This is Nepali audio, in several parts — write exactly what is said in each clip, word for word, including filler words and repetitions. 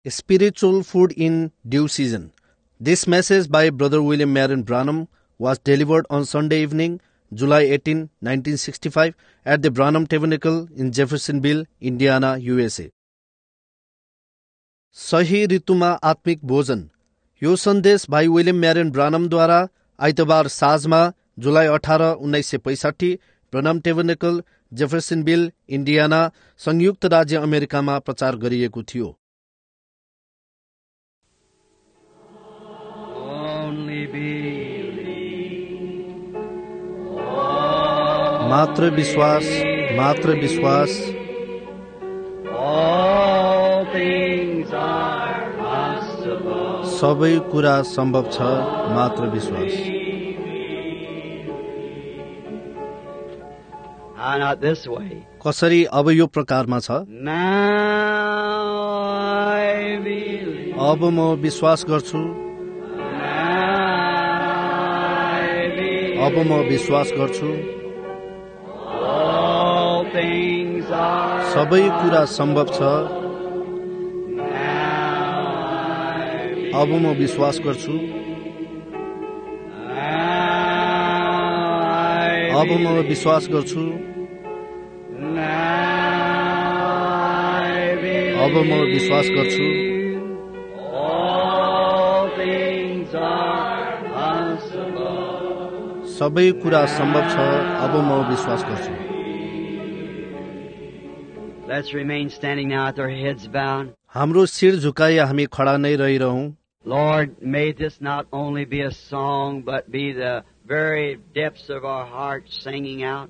Spiritual food in due season. This message by Brother William Marion Branham was delivered on Sunday evening, July eighteenth, nineteen sixty-five, at the Branham Tabernacle in Jeffersonville, Indiana, U S A. सही ऋतुमा आत्मिक भोजन. यो सन्देश भाइ विलियम म्यारियन ब्रानमद्वारा आइतबार साँझमा जुलाई अठारह उन्नाइस सय पैंसठी ब्रनम टेबरनेकल जेफरसनविल इन्डियाना संयुक्त राज्य अमेरिकामा प्रचार गरिएको थियो. मात्र विश्वास, मात्र विश्वास. सबै कुरा सम्भव छ, मात्र विश्वास. Not this way. कसरी अब यो प्रकारमा छ. अब म विश्वास गर्छु. अब म विश्वास गर्छु. सबै कुरा सम्भव छ. अब म विश्वास गर्छु. अब म विश्वास गर्छु. अब म विश्वास गर्छु. सबै कुरा सम्भव छ. अब म विश्वास गर्छु. Let's remain standing now with our heads bowed. हाम्रो शिर झुकाई हामी खडा नै रहिरहौं. Lord, may this not only be a song, but be the very depths of our hearts singing out,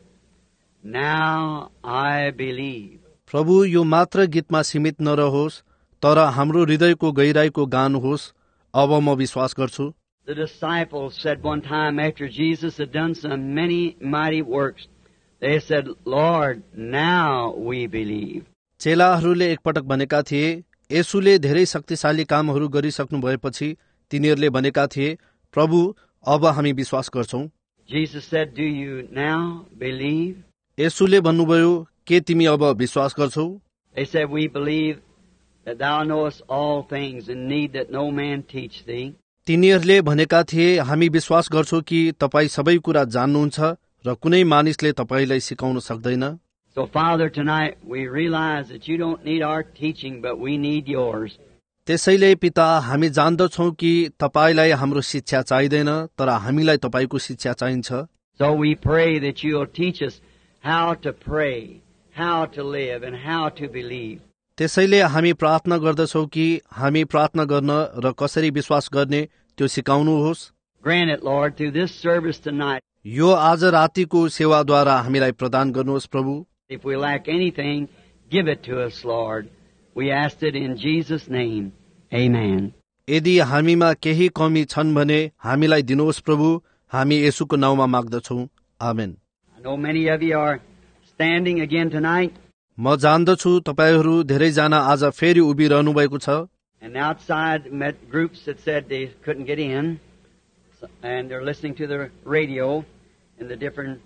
Now I believe. प्रभु, यो मात्र गीतमा सीमित नरहोस्, तर हाम्रो हृदयको गहिराईको गान होस्. अब म विश्वास गर्छु. The disciples said one time after Jesus had done some many mighty works, they said, Lord, now we believe. चेलाहरूले एकपटक भनेका थिए, येशूले धेरै शक्तिशाली कामहरू गरिसक्नु भएपछि तिनीहरूले भनेका थिए, प्रभु, अब हामी विश्वास गर्छौं. Jesus said, Do you now believe? येशूले भन्नुभयो, के तिमी अब विश्वास गर्छौ? They said, We believe that thou knowest all things and need that no man teach thee. तिनीहरूले भनेका थिए, हामी विश्वास गर्छौं कि तपाई सबै कुरा जान्नुहुन्छ र कुनै मानिसले तपाईलाई सिकाउन सक्दैन. So, Father, tonight we realize that you don't need our teaching, but we need yours. त्यसैले पिता, हामी जान्दछौं कि तपाईलाई हाम्रो शिक्षा चाहिँदैन, तर हामीलाई तपाईको शिक्षा चाहिन्छ. So we pray that you'll teach us how to pray, how to live, and how to believe. त्यसैले हामी प्रार्थना गर्दछौं कि हामी प्रार्थना गर्न र कसरी विश्वास गर्ने त्यो सिकाउनुहोस्. Grant it, Lord, through this service tonight. यो आज रातिको सेवाद्वारा हामीलाई प्रदान गर्नुहोस् प्रभु. If we lack anything, give it to us, Lord. We ask it in Jesus' name. Amen. यदि हामीमा केही कमी छन् भने हामीलाई दिनुहोस् प्रभु. हामी येशूको नाउँमा माग्दछौं. आमेन. I know many of you are standing again tonight. म जान्दछु तपाईहरू धेरैजना आज फेरि उभिरहनु भएको छ. And outside met groups that said they couldn't get in, and they're listening to the radio in the different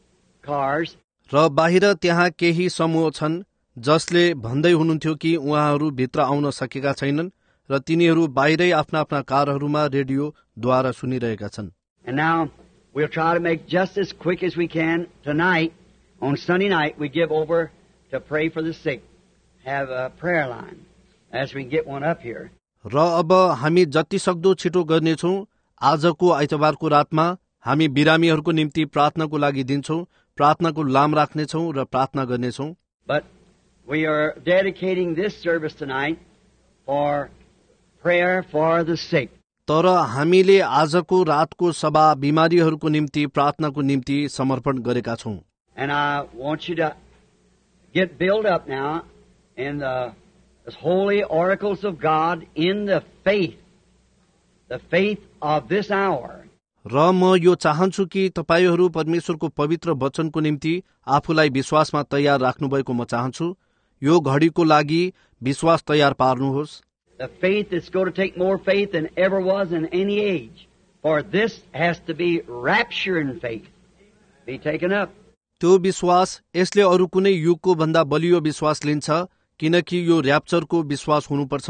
cars. र बाहिर त्यहाँ केही समूह छन् जसले भन्दै हुनुहुन्थ्यो कि उहाँहरू भित्र आउन सकेका छैनन् र तिनीहरू बाहिरै आफ्ना आफ्ना कारहरूमा रेडियोद्वारा सुनिरहेका छन्. And now we'll try to make just as quick as we can tonight. On Sunday night, we give over to pray for the sick. Have a prayer line as we get one up here. र अब हामी जति सक्दो छिटो गर्नेछौं. आजको आइतबारको रातमा हामी बिरामीहरूको निम्ति प्रार्थनाको लागि दिन्छौं. प्रार्थनाको लाम राख्नेछौं र प्रार्थना गर्नेछौं. But we are dedicating this service tonight for prayer for the sick. तर हामीले आजको रातको सभा बिमारीहरूको निम्ति प्रार्थनाको निम्ति समर्पण गरेका छौं. And I want you to get built up now in the holy oracles of God in the faith, the faith of this hour. र म यो चाहन्छु कि तपाईहरू परमेश्वरको पवित्र वचनको निम्ति आफूलाई विश्वासमा तयार राख्नुभएको म चाहन्छु. यो घडीको लागि विश्वास तयार पार्नुहोस्. The faith that's going to take more faith than ever was in any age. For this has to be rapture in faith. Be taken up. त्यो विश्वास यसले अरू कुनै युगको भन्दा बलियो विश्वास लिन्छ, किनकि यो र्याप्चरको विश्वास हुनुपर्छ.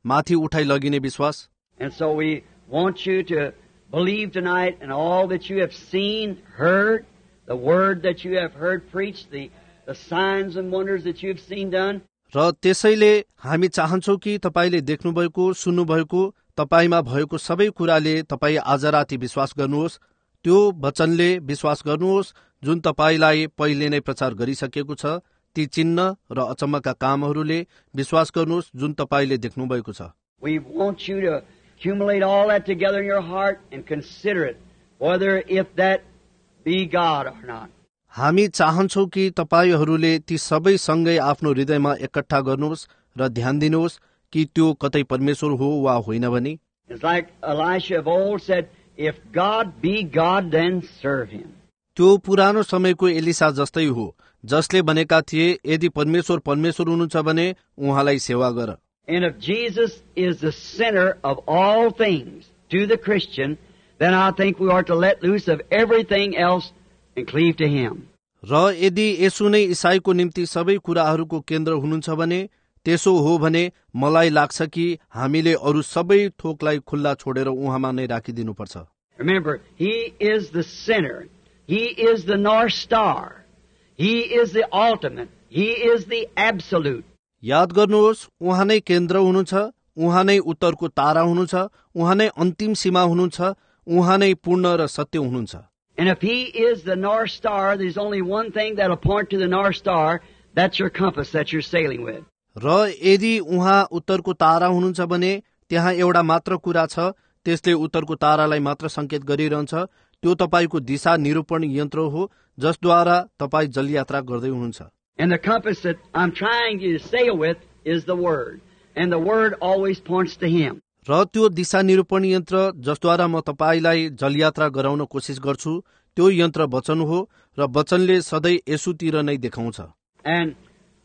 माथि उठाइ लगिने विश्वास। And so we want you to believe tonight in all that you have seen, heard, the word that you have heard preached, the, the signs and wonders that you have seen done. र त्यसैले हामी चाहन्छौँ कि तपाईले देख्नुभएको, सुन्नुभएको, तपाईमा भएको सबै कुराले तपाईँ आज राति विश्वास गर्नुहोस्। त्यो वचनले विश्वास गर्नुहोस् जुन तपाईलाई पहिले नै प्रचार गरिसकेको छ। ती चिन्ह र अचम्मका कामहरूले विश्वास गर्नुहोस् जुन तपाईले देख्नुभएको छ। We want you to accumulate all that together in your heart and consider it, whether if that be God or not. हामी चाहन्छौँ कि तपाईहरूले ती सबै सँगै आफ्नो हृदयमा एकट्ठा गर्नुहोस् र ध्यान दिनुहोस् कि त्यो कतै परमेश्वर हो वा होइन भनी। It's like Elisha of old said, if God be God, then serve him. त्यो पुरानो समयको एलिसा जस्तै हो जसले भनेका थिए यदि परमेश्वर परमेश्वर हुनुहुन्छ भने उहाँलाई सेवा गर। And if Jesus is the center of all things to the Christian, then I think we are to let loose of everything else and cleave to him. र यदि यसो नै ईसाईको निम्ति सबै कुराहरूको केन्द्र हुनुहुन्छ भने त्यसो हो भने मलाई लाग्छ कि हामीले अरू सबै थोकलाई खुल्ला छोडेर उहाँमा नै राखिदिनुपर्छ। Remember, he is the center. He is the North Star. He is the ultimate. He is the absolute. याद गर्नुहोस् उहाँ नै केन्द्र हुनुहुन्छ, उहाँ नै उत्तरको तारा हुनुहुन्छ, उहाँ नै अन्तिम सीमा हुनुहुन्छ, उहाँ नै पूर्ण र सत्य हुनुहुन्छ। And if he is the North Star, there's only one thing that'll point to the North Star. That's your compass that you're sailing with. र यदि उहाँ उत्तरको तारा हुनुहुन्छ भने त्यहाँ एउटा मात्र कुरा छ, त्यसले उत्तरको तारालाई मात्र संकेत गरिरहन्छ। त्यो तपाईको दिशा निरूपण यन्त्र हो जसद्वारा तपाई जलयात्रा गर्दै हुनुहुन्छ। And the compass that I'm trying you to sail with is the Word. And the Word always points to him. र त्यो दिशा निरूपण यन्त्र जसद्वारा म तपाईलाई जलयात्रा गराउन कोसिस गर्छु त्यो यन्त्र वचन हो र वचनले सधैँ यसुतिर नै देखाउँछ। And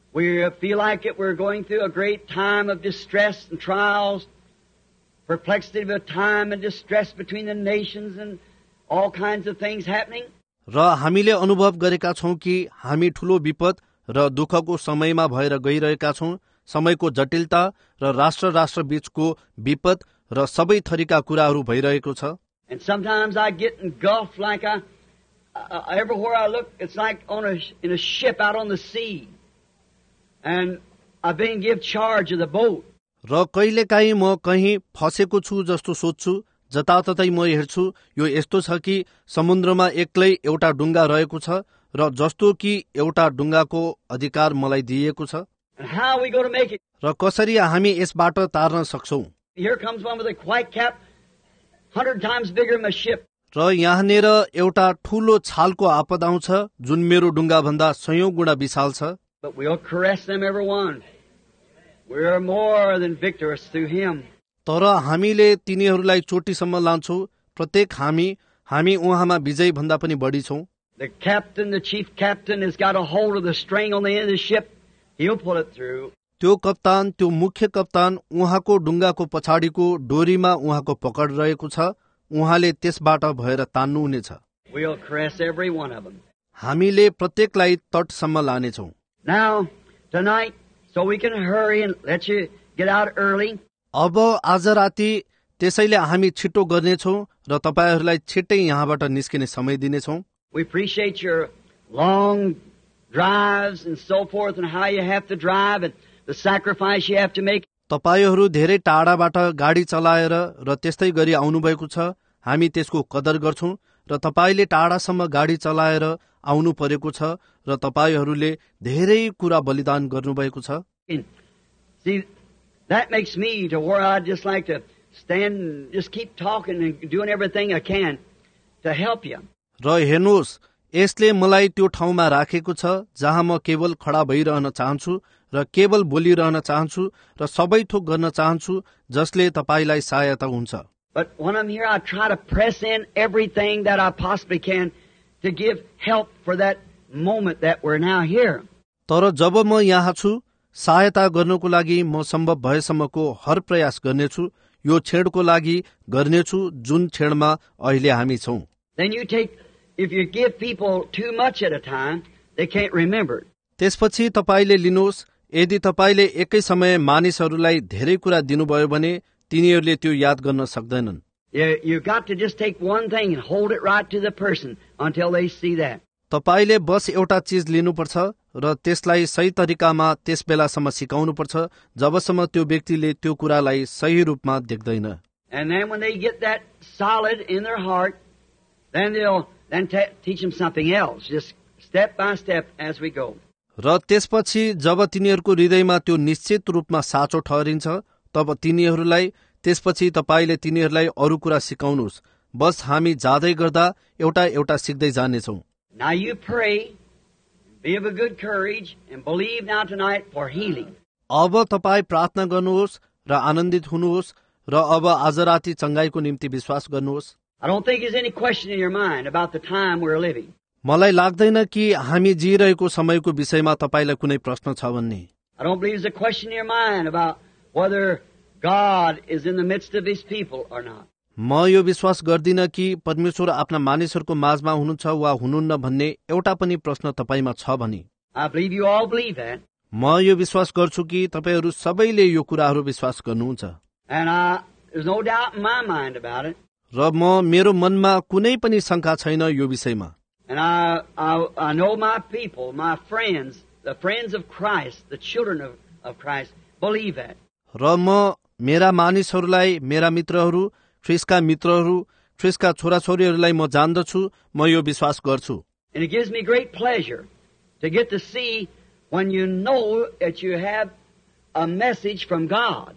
we feel like it, we're going through a great time of distress and trials, perplexity of a time and distress between the nations and all kinds of things happening. र हामीले अनुभव गरेका छौं कि हामी ठूलो विपद र दुःखको समयमा भएर गइरहेका छौं। समयको जटिलता र राष्ट्र राष्ट्र बीचको विपद र सबै थरीका कुराहरू भइरहेको छ। And sometimes I get engulfed like I, uh, everywhere I look, it's like on a, in a ship out on the sea. And I've been given charge of the boat. र कहिलेकाहीँ म कहीँ फसेको छु जस्तो सोच्छु, जताततै म हेर्छु यो यस्तो छ कि समुद्रमा एक्लै एउटा डुङ्गा रहेको छ र जस्तो कि एउटा डुङ्गाको अधिकार मलाई दिएको छ। And how are we going to make it? र कसरी हामी यसबाट तार्न सक्छौं? Here comes one with a white cap, hundred times bigger than a ship. र यहाँनिर एउटा ठूलो छालको आपद आउँछ जुन मेरो डुङ्गा भन्दा सयौं गुणा विशाल छ। But we'll caress them every one. We are more than victors through him. तर हामीले तिनीहरूलाई चोटीसम्म लान्छौं। प्रत्येक हामी हामी उहाँमा विजय भन्दा पनि बढी छौं। The captain, the chief captain, has got a hold of the string on the end of the ship. He'll pull it through. त्यो कप्तान, त्यो मुख्य कप्तान उहाँको डुङ्गाको पछाडिको डोरीमा उहाँको पकड रहेको छ। उहाँले त्यसबाट भएर तान्नु हुनेछ। We'll caress every one of them. हामीले प्रत्येकलाई तटसम्म लानेछौं। Now, tonight, so we can hurry and let you get out early. अब आज राति त्यसैले हामी छिटो गर्नेछौं र तपाईहरूलाई छिट्टै यहाँबाट निस्किने समय दिनेछौं। We appreciate your long drives and so forth and how you have to drive and the sacrifice you have to make. तपाईहरू धेरै टाढाबाट गाडी चलाएर र त्यस्तै गरी आउनुभएको छ। हामी त्यसको कदर गर्छौं र तपाईले टाढासम्म गाडी चलाएर आउनु परेको छ र तपाईहरूले धेरै कुरा बलिदान गर्नुभएको छ। See, that makes me to where I'd just like to stand and just keep talking and doing everything I can to help you. र हेर्नुहोस् यसले मलाई त्यो ठाउँमा राखेको छ जहाँ म केवल खडा भइरहन चाहन्छु र केवल बोलिरहन चाहन्छु र सबै थोक गर्न चाहन्छु जसले तपाईलाई सहायता हुन्छ। But when I'm here, I try to press in everything that I possibly can to give help for that moment that we're now here. तर जब म यहाँ छु सहायता गर्नको लागि म सम्भव भएसम्मको हर प्रयास गर्नेछु। यो छेडको लागि गर्नेछु जुन छेडमा अहिले हामी छौं। Then you take, if you give people too much at a time, they can't remember. त्यसपछि तपाईले लिनुहोस् यदि तपाईँले एकै समय मानिसहरूलाई धेरै कुरा दिनुभयो भने तिनीहरूले त्यो याद गर्न सक्दैनन्। You, you got to just take one thing and hold it right to the person until they see that. तपाईँले बस एउटा चिज लिनुपर्छ र त्यसलाई सही तरिकामा त्यस बेलासम्म सिकाउनुपर्छ जबसम्म त्यो व्यक्तिले त्यो कुरालाई सही रूपमा देख्दैन। And then when they get that solid in their heart, then they'll then te- teach them something else, just step by step as we go. र त्यसपछि जब तिनीहरूको हृदयमा त्यो निश्चित रूपमा साँचो ठहरिन्छ तब तिनीहरूलाई त्यसपछि तपाईँले तिनीहरूलाई अरू कुरा सिकाउनुहोस्। बस हामी जाँदै गर्दा एउटा एउटा सिक्दै जानेछौँ। Now you pray, be of a good courage, and believe now tonight for healing. अब तपाईँ प्रार्थना गर्नुहोस् र आनन्दित हुनुहोस् र अब आज राति चंगाईको निम्ति विश्वास गर्नुहोस्। I don't think there's any question in your mind about the time we're living. मलाई लाग्दैन कि हामी जिरहेको समयको विषयमा तपाईलाई कुनै प्रश्न छ भन्ने। I don't believe there's a question in your mind about whether God is in the midst of His people or not. म यो विश्वास गर्दिन कि परमेश्वर आफ्ना मानिसहरूको माझमा हुनुहुन्छ वा हुनुहुन्न भन्ने एउटा पनि प्रश्न तपाईमा छ भनी। I believe you all believe that. म यो विश्वास गर्छु कि तपाईहरू सबैले यो कुराहरू विश्वास गर्नुहुन्छ। And I, there's no doubt in my mind about it. र म मेरो मनमा कुनै पनि शंका छैन यो विषयमा। And I, I, I know my people, my friends, the friends of Christ, the children of, of Christ, believe that. र म मेरा मानिसहरूलाई, मेरा मित्रहरू, ख्रिस्टका मित्रहरू, ख्रिस्टका छोराछोरीहरूलाई म जान्दछु, म यो विश्वास गर्छु। And it gives me great pleasure to get to see when you know that you have a message from God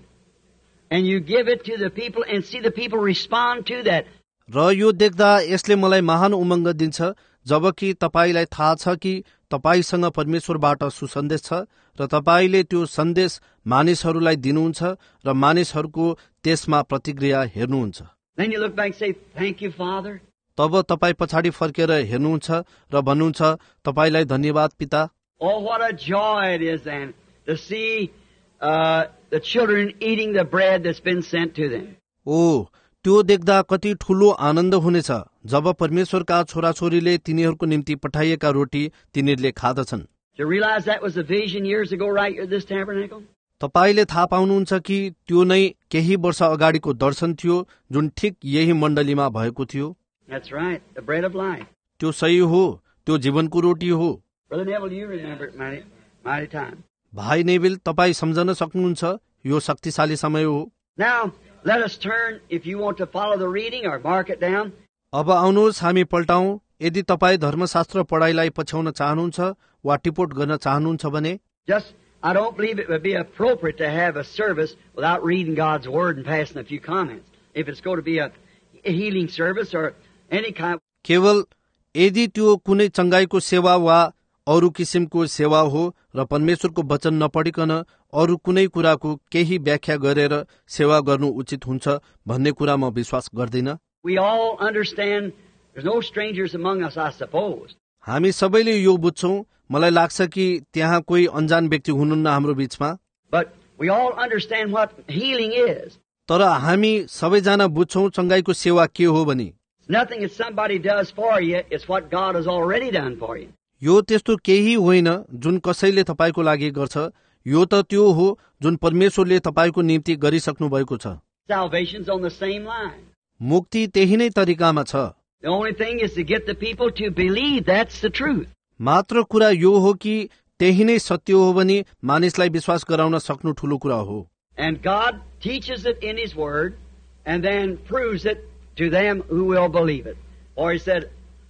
and you give it to the people and see the people respond to that. र यो देख्दा यसले मलाई महान उमङ्ग दिन्छ जबकि तपाईलाई थाहा छ कि तपाईसँग परमेश्वरबाट सुसन्देश छ र तपाईले त्यो सन्देश मानिसहरूलाई दिनुहुन्छ र मानिसहरूको त्यसमा प्रतिक्रिया हेर्नुहुन्छ। Then you look back and say, "Thank you, Father." तब तपाई पछाडि फर्केर हेर्नुहुन्छ र भन्नुहुन्छ तपाईलाई धन्यवाद पिता। Oh, what a joy it is then to see uh, the children eating the bread that's been sent to them. ओ त्यो देख्दा कति ठूलो आनन्द हुनेछ जब परमेश्वरका छोराछोरीले तिनीहरूको निम्ति पठाइएका रोटी तिनीहरूले खादछन्। Do you realize that was a vision years ago right at this tabernacle? तपाईले थाहा पाउनुहुन्छ कि त्यो नै केही वर्ष अगाडिको दर्शन थियो जुन ठिक यही मण्डलीमा भएको थियो। That's right, the bread of life. त्यो सही हो, त्यो जीवनको रोटी हो। Brother Neville, you remember it mighty, mighty time. भाइ नेभिल तपाईँ सम्झन सक्नुहुन्छ यो शक्तिशाली समय हो। Now, let us turn, if you want to follow the reading or mark it down. अब आउनुहोस् हामी पल्टाउँ। यदि तपाईँ धर्मशास्त्र पढाइलाई पछ्याउन चाहनुहुन्छ वा टिपोट गर्न चाहनुहुन्छ भने Just, I don't believe it would be appropriate to have a service without reading God's Word and passing a few comments. If it's going to be a healing service or any kind. केवल यदि त्यो कुनै चंगाईको सेवा वा अरू किसिमको सेवा हो र परमेश्वरको वचन नपढिकन अरू कुनै कुराको केही व्याख्या गरेर सेवा गर्नु उचित हुन्छ भन्ने कुरा म विश्वास गर्दिन। We all understand there's no strangers among us, I suppose. हामी सबैले यो बुझ्छौं, मलाई लाग्छ कि त्यहाँ कोही अनजान व्यक्ति हुनुहुन्न हाम्रो बीचमा। But we all understand what healing is. तर हामी सबैजना बुझ्छौं चंगाईको सेवा के हो भनी। It's nothing that somebody does for you, it's what God has already done for you. यो त्यस्तो केही होइन जुन कसैले तपाईको लागि गर्छ, यो त त्यो हो जुन परमेश्वरले तपाईको निम्ति गरिसक्नु भएको छ। Salvation's on the same line. मुक्ति त्यही नै तरिकामा छ। The only thing is to get the people to believe that's the truth. मात्र कुरा यो हो कि त्यही नै सत्य हो भने मानिसलाई विश्वास गराउन सक्नु ठूलो कुरा हो। And God teaches it in His Word and then proves it to them who will believe it. For He said,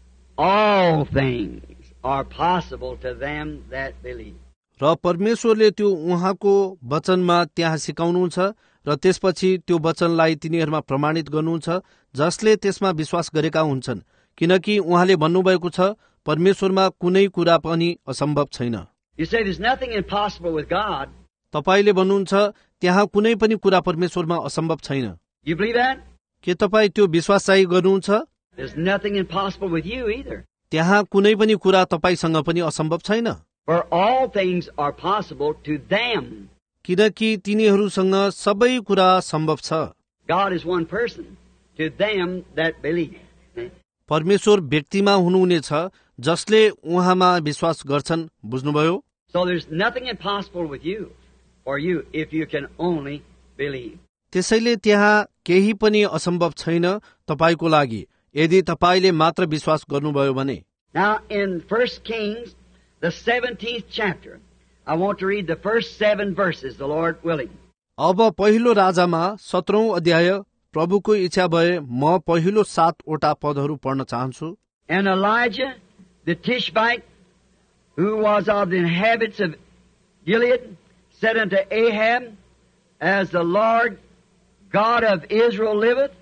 all things are possible to them that believe. र परमेश्वरले त्यो उहाँको वचनमा त्यहाँ सिकाउनुहुन्छ र त्यसपछि त्यो वचनलाई तिनीहरूमा प्रमाणित गर्नुहुन्छ जसले त्यसमा विश्वास गरेका हुन्छन्, किनकि उहाँले भन्नुभएको छ परमेश्वरमा कुनै कुरा पनि असम्भव छैन। You say there's nothing impossible with God. तपाईले भन्नुहुन्छ त्यहाँ कुनै पनि कुरा परमेश्वरमा असम्भव छैन। You believe that? के तपाईँ त्यो विश्वास चाहिँ गर्नुहुन्छ? There's nothing impossible with you either. त्यहाँ कुनै पनि कुरा तपाईसँग पनि असम्भव छैन। For all things are possible to them. किनकि तिनीहरूसँग सबै कुरा सम्भव छ। God is one person to them that believe. परमेश्वर व्यक्तिमा हुनुहुनेछ जसले उहाँमा विश्वास गर्छन्, बुझ्नुभयो? So there's nothing impossible with you, for you, if you can only believe. त्यसैले त्यहाँ केही पनि असम्भव छैन तपाईको लागि यदि तपाईले मात्र विश्वास गर्नुभयो भने. Now in First Kings, the seventeenth chapter, I want to read the first seven verses, the Lord willing. अब पहिलो राजामा सत्रौं अध्याय प्रभुको इच्छा भए म पहिलो सातवटा पदहरू पढ्न चाहन्छु. And Elijah the Tishbite, who was of the inhabitants of Gilead, said unto Ahab, As the Lord God of Israel liveth,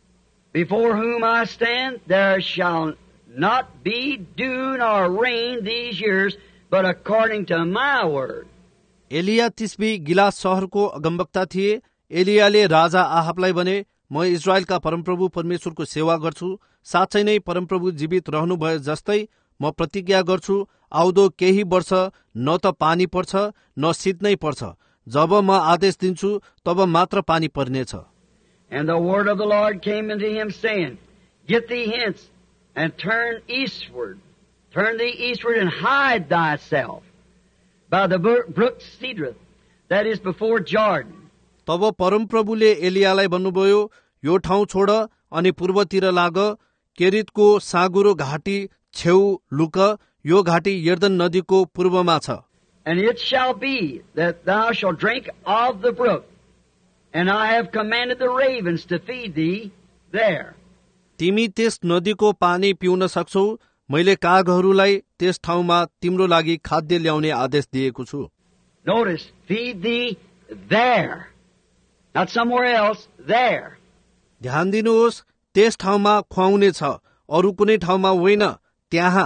before whom I stand, there shall not be dew nor rain these years, but according to my word. Elia तिस्बी Gilead शहरको अगमवक्ता थिए. एलियाले राजा आहाबलाई भने, म इजरायलका परमप्रभु परमेश्वरको सेवा गर्छु. साँच्चै नै परमप्रभु जीवित रहनु भए जस्तै म प्रतिज्ञा गर्छु, आउँदो केही वर्ष न त पानी पर्छ न शीत नै पर्छ. जब म आदेश दिन्छु तब मात्र पानी पर्नेछ. And the word of the Lord came unto him, saying, Get thee hence, and turn eastward. Turn thee eastward, and hide thyself by the brook Cedrith, that is before Jordan. तब परमप्रभुले एलियालाई भन्नुभयो, यो ठाउँ छोड अनि पूर्वतिर लाग, केरितको साँगुरो घाटी छेउ लुक, यो घाटी यर्दन नदीको पूर्वमा छ. And it shall be that thou shalt drink of the brook, and I have commanded the ravens to feed thee there. तिमी त्यस नदीको पानी पिउन सक्छौ. मैले कागहरूलाई त्यस ठाउँमा तिम्रो लागि खाद्य ल्याउने आदेश दिएको छु. Notice, feed thee there. Not somewhere else, there. ध्यान दिनुहोस्, त्यस ठाउँमा खुवाउने छ, अरू कुनै ठाउँमा होइन, त्यहाँ.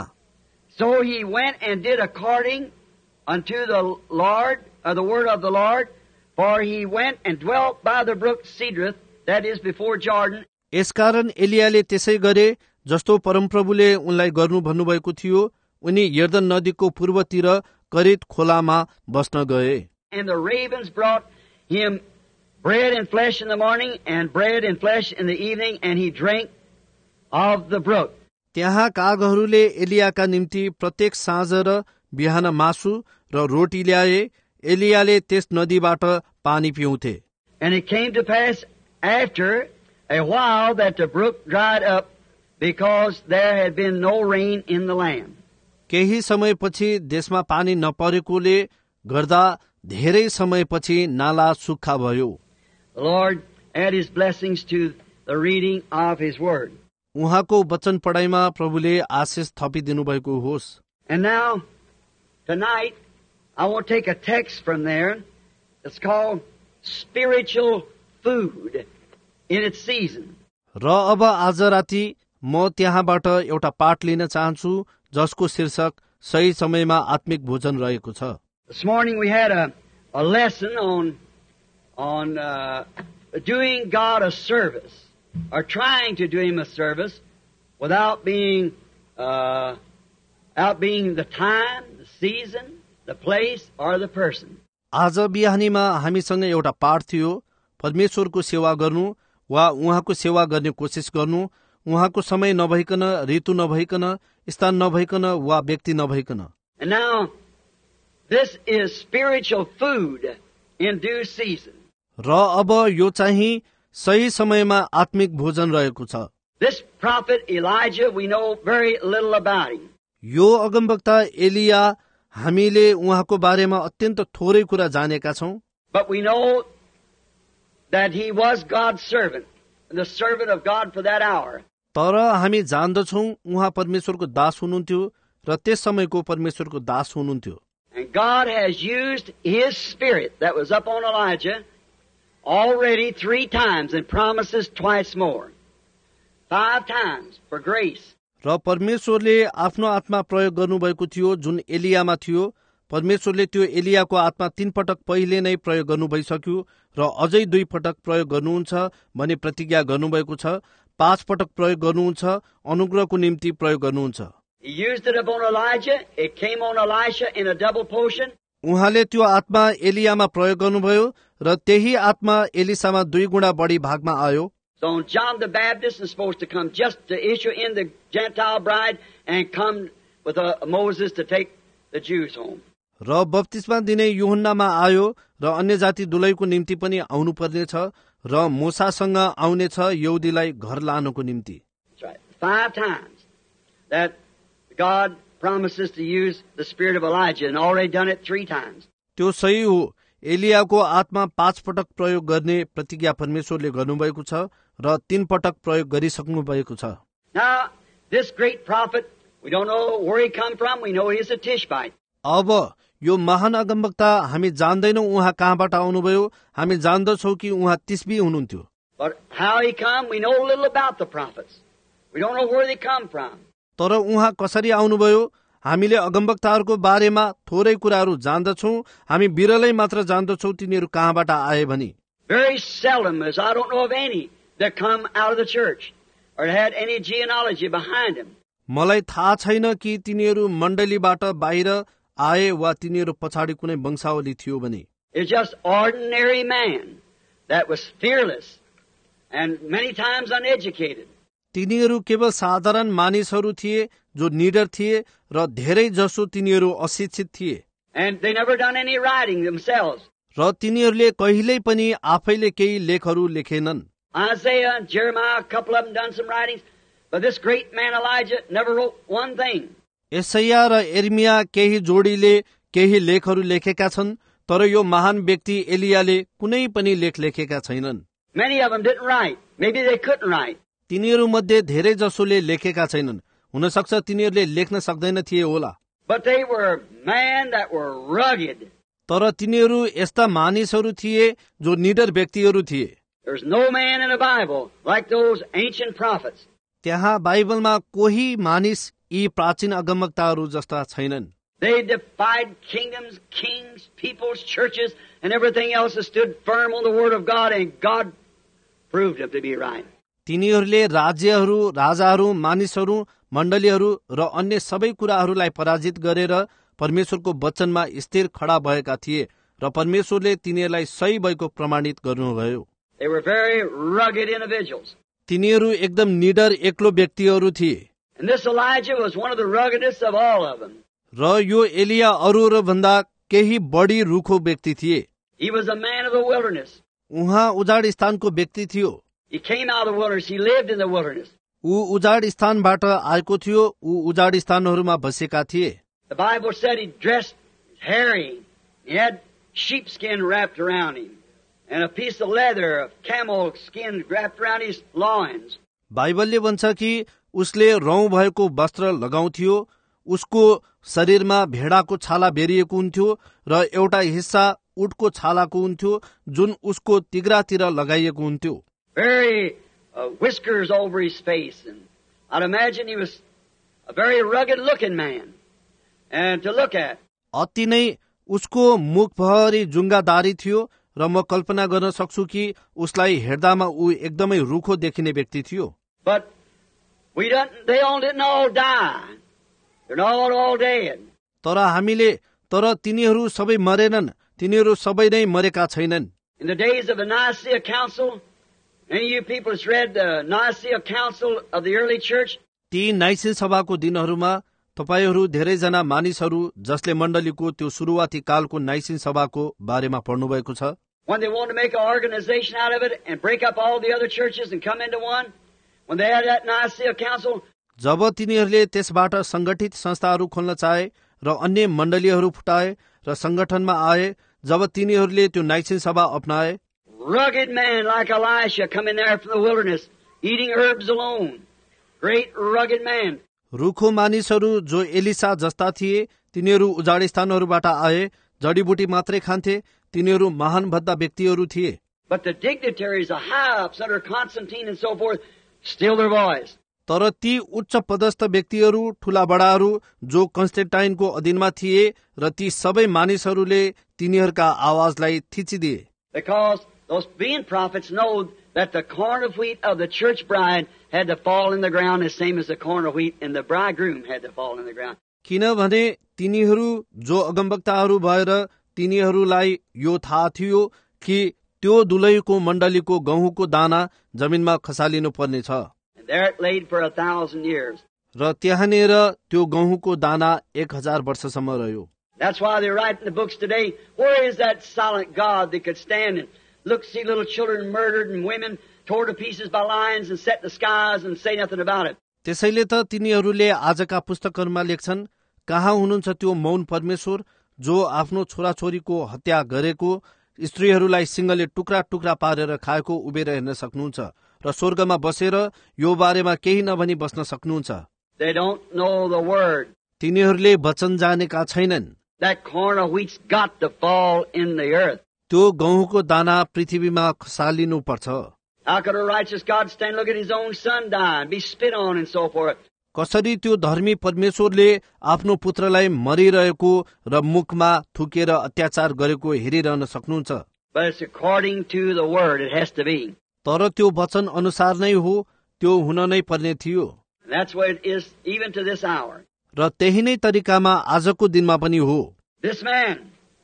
So he went and did according unto the Lord, or the word of the Lord, for he went and dwelt by the brook Cedrith, that is before Jordan. यसकारण एलियाले त्यसै गरे जस्तो परमप्रभुले उनलाई गर्नु भन्नुभएको थियो. उनी यर्दन नदीको पूर्वतिर करित खोलामा बस्न गए. And the ravens brought him bread and flesh in the morning, and bread and flesh in the evening, and he drank of the brook. त्यहाँ कागहरूले एलियाका निम्ति प्रत्येक साँझ र बिहान मासु र रोटी ल्याए. एलियाले त्यस नदीबाट पानी पिउँथे. And it came to pass after a while that the brook dried up, because there had been no rain in the land. केही समयपछि देशमा पानी नपरेकोले गर्दा धेरै समयपछि नाला सुक्खा भयो. The Lord add His blessings to the reading of His word. उहाँको वचन पढाइमा प्रभुले आशिष थपिदिनु भएको होस्. And now, tonight, I want to take a text from there. It's called spiritual food in its season. र अब आज राति म त्यहाँबाट एउटा पाठ लिन चाहन्छु जसको शीर्षक सही समयमा आत्मिक भोजन रहेको छ. This morning we had a, a lesson on on uh, doing God a service, or trying to do Him a service without being uh, out being the time, the season, the place, or the person. आज बिहानीमा हामीसँग एउटा पाठ थियो, परमेश्वरको सेवा गर्नु वा उहाँको सेवा गर्ने कोसिस गर्नु, उहाँको समय नभइकन, ऋतु नभइकन, स्थान नभइकन वा व्यक्ति नभइकन. And now this is spiritual food in due season. र अब यो चाहिँ सही समयमा आत्मिक भोजन रहेको छ. This prophet Elijah, we know very little about him. यो अगमवक्ता एलिया हामीले उहाँको बारेमा अत्यन्त थोरै कुरा जानेका छौं. But we know that he was God's servant, the servant of God for that hour. तर हामी जान्दछौं उहाँ परमेश्वरको दास हुनुहुन्थ्यो र त्यस समयको परमेश्वरको दास हुनुहुन्थ्यो. And God has used His Spirit that was up on Elijah already three times and promises twice more. Five times for grace. र परमेश्वरले आफ्नो आत्मा प्रयोग गर्नुभएको थियो जुन एलियामा थियो. परमेश्वरले त्यो एलियाको आत्मा तीन पटक पहिले नै प्रयोग गर्नु भइसक्यो र अझै दुई पटक प्रयोग गर्नुहुन्छ भनी प्रतिज्ञा गर्नुभएको छ. पाँच पटक प्रयोग गर्नुहुन्छ, अनुग्रहको निम्ति प्रयोग गर्नुहुन्छ. He used it upon Elijah. It came on Elisha in a double portion. उहाँले त्यो आत्मा एलियामा प्रयोग गर्नुभयो र त्यही आत्मा एलिसामा दुई गुणा बढी भागमा आयो. So John the Baptist is supposed to come just to issue in the Gentile bride and come with a Moses to take the Jews home. र बप्तिस्मा दिने यूहन्नामा आयो र अन्य जाति दुलैको निम्ति पनि आउनु पर्नेछ र मोसासँग आउनेछ यहुदीलाई घर लानको निम्ति। Right. Five times that God promises to use the spirit of Elijah and already done it three times. त्यो सही हो। एलियाको आत्मा पाँच पटक प्रयोग गर्ने प्रतिज्ञा परमेश्वरले गर्नुभएको छ र तीन पटक प्रयोग गरिसक्नु भएको छ। Now, this great prophet, we don't know where he come from. We know he's a Tishbite. अब यो महान अगमवक्ता हामी जान्दैनौं उहाँ कहाँबाट आउनुभयो, हामी जान्दछौं कि उहाँ तिस्बी हुनुहुन्थ्यो। But how he come, we know little about the prophets. We don't know where they come from. तर उहाँ कसरी आउनुभयो हामीले अगमवक्ताहरूको बारेमा थोरै कुराहरू जान्दछौं, हामी बिरलै मात्र जान्दछौं तिनीहरू कहाँबाट आए भनी। Very seldom, as I don't know of any that come out of the church or had any genealogy behind them. मलाई थाहा छैन कि तिनीहरू मण्डलीबाट बाहिर आए वा तिनीहरू पछाडि कुनै वंशावली थियो भने। It's just ordinary man that was fearless and many times uneducated. तिनीहरू केवल साधारण मानिसहरू थिए जो निडर थिए र धेरै जसो तिनीहरू अशिक्षित थिए। And they never done any writing themselves. र तिनीहरूले कहिल्यै पनि आफैले केही लेखहरू लेखेनन्। Isaiah and Jeremiah, a couple of them done some writings, but this great man Elijah never wrote one thing. एसैया र एर्मिया केही जोडीले केही लेखहरू लेखेका छन्, तर यो महान व्यक्ति एलियाले कुनै पनि लेख लेखेका छैनन्। Many of them didn't write. Maybe they couldn't write. तिनीहरू मध्ये धेरै जसोले लेखेका छैनन्, हुन सक्छ तिनीहरूले लेख्न सक्दैन थिए होला। But they were men that were rugged. तर तिनीहरू यस्ता मानिसहरू थिए जो निडर व्यक्तिहरू थिए। There's no man in the Bible like those ancient prophets. त्यहाँ बाइबलमा कोही मानिस यी प्राचीन अगमवक्ताहरू जस्ता छैनन्। They defied kingdoms, kings, peoples, churches, and everything else that stood firm on the word of God, and God proved them to be right. तिनीहरूले राज्यहरू, राजाहरू, मानिसहरू, मण्डलीहरू र अन्य सबै कुराहरूलाई पराजित गरेर परमेश्वरको वचनमा स्थिर खडा भएका थिए र परमेश्वरले तिनीहरूलाई सही भएको प्रमाणित गर्नुभयो। They were very rugged individuals. तिनीहरू एकदम निडर एक्लो व्यक्तिहरू थिए। And this Elijah was one of the ruggedest of all of them. र यो एलिया अरूहरू भन्दा केही बढी रुखो व्यक्ति थिए। He was a man of the wilderness. उहाँ उजाड स्थानको व्यक्ति थियो। He came out of the wilderness. He lived in the wilderness. ऊ उजाड स्थानबाट आएको थियो, ऊ उजाड स्थानहरूमा बसेका थिए। The Bible said he dressed hairy. He had sheepskin wrapped around him and a piece of leather of camel skin wrapped around his loins. बाइबलले भन्छ कि उसले रौं भएको वस्त्र लगाउँथ्यो, उसको शरीरमा भेडाको छाला बेरिएको हुन्थ्यो र एउटा हिस्सा उटको छालाको हुन्थ्यो जुन उसको तिघ्रातिर लगाइएको हुन्थ्यो। Very uh, whiskers over his face, and I'd imagine he was a very rugged looking man and to look at. अति नै उसको मुखभरि जुङ्गादारी थियो र म कल्पना गर्न सक्छु कि उसलाई हेर्दामा ऊ एकदमै रुखो देखिने व्यक्ति थियो। But we don't, they all didn't all die. They're not all dead. तर हामीले तर तिनीहरू सबै मरेनन्, तिनीहरू सबै नै मरेका छैनन्। In the days of the Nicaea Council, any of you people has read the Nicaea Council of the early church? ती नाइसिन सभाको दिनहरूमा तपाईहरू धेरैजना मानिसहरू जसले मण्डलीको त्यो सुरुवाती कालको नाइसिन सभाको बारेमा पढ्नु भएको छ। When they wanted to make an organization out of it and break up all the other churches and come into one, when they had that Nicaea Council, जब तिनीहरूले त्यसबाट संगठित संस्थाहरू खोल्न चाहे र अन्य मण्डलीहरू फुटाए र संगठनमा आए, जब तिनीहरूले त्यो नाइसिन सभा अपनाए, rugged man like Elisha coming there from the wilderness, eating herbs alone. Great rugged man. रुखो मानिसहरू जो एलिसा जस्ता थिए, तिनीहरू उजाड स्थानहरूबाट आए, जडीबुटी मात्रै खान्थे, तिनीहरू महान भद्दा व्यक्तिहरू थिए। But the dignitaries, the high-ups under Constantine and so forth, still their voice. तर ती उच्च पदस्थ व्यक्तिहरू, ठूला बडाहरू जो कन्स्टेन्टाइनको अधीनमा थिए र ती सबै मानिसहरूले तिनीहरूका आवाजलाई थिचिदिए। Because those being prophets know that the corn of wheat of the church bride had to fall in the ground the same as the corn of wheat and the bridegroom had to fall in the ground. किनभने तिनीहरू जो अगमवक्ताहरू भएर तिनीहरूलाई यो थाहा थियो कि त्यो दुलैको मण्डलीको गहुँको दाना जमिनमा खसालिनु पर्नेछ। And there it laid for a thousand years. र त्यहाँनिर त्यो गहुँको दाना एक हजार वर्षसम्म रह्यो। That's why they write in the books today, where is that silent God that could stand and look, see little children murdered and women torn to pieces by lions and set in the skies and say nothing about it. त्यसैले त तिनीहरूले आजका पुस्तकहरूमा लेख्छन्, कहाँ हुनुहुन्छ त्यो मौन परमेश्वर जो आफ्नो छोराछोरीको हत्या गरेको, स्त्रीहरूलाई सिंहले टुक्रा टुक्रा पारेर खाएको उभिएर हेर्न सक्नुहुन्छ र स्वर्गमा बसेर यो बारेमा केही नभनी बस्न सक्नुहुन्छ। They don't know the word. तिनीहरूले वचन जानेका छैनन्। That corn of wheat's got to fall in the earth. त्यो गहुँको दाना पृथ्वीमा खसालिनु पर्छ। How could a righteous God stand, look at his own son die and be spit on and so forth? कसरी त्यो धर्मी परमेश्वरले आफ्नो पुत्रलाई मरिरहेको र मुखमा थुकेर अत्याचार गरेको हेरिरहन सक्नुहुन्छ। But it's according to the word, it has to be. तर त्यो वचन अनुसार नै हो, त्यो हुन नै पर्ने थियो। And that's what it is even to this hour. र त्यही नै तरिकामा आजको दिनमा पनि हो। This man,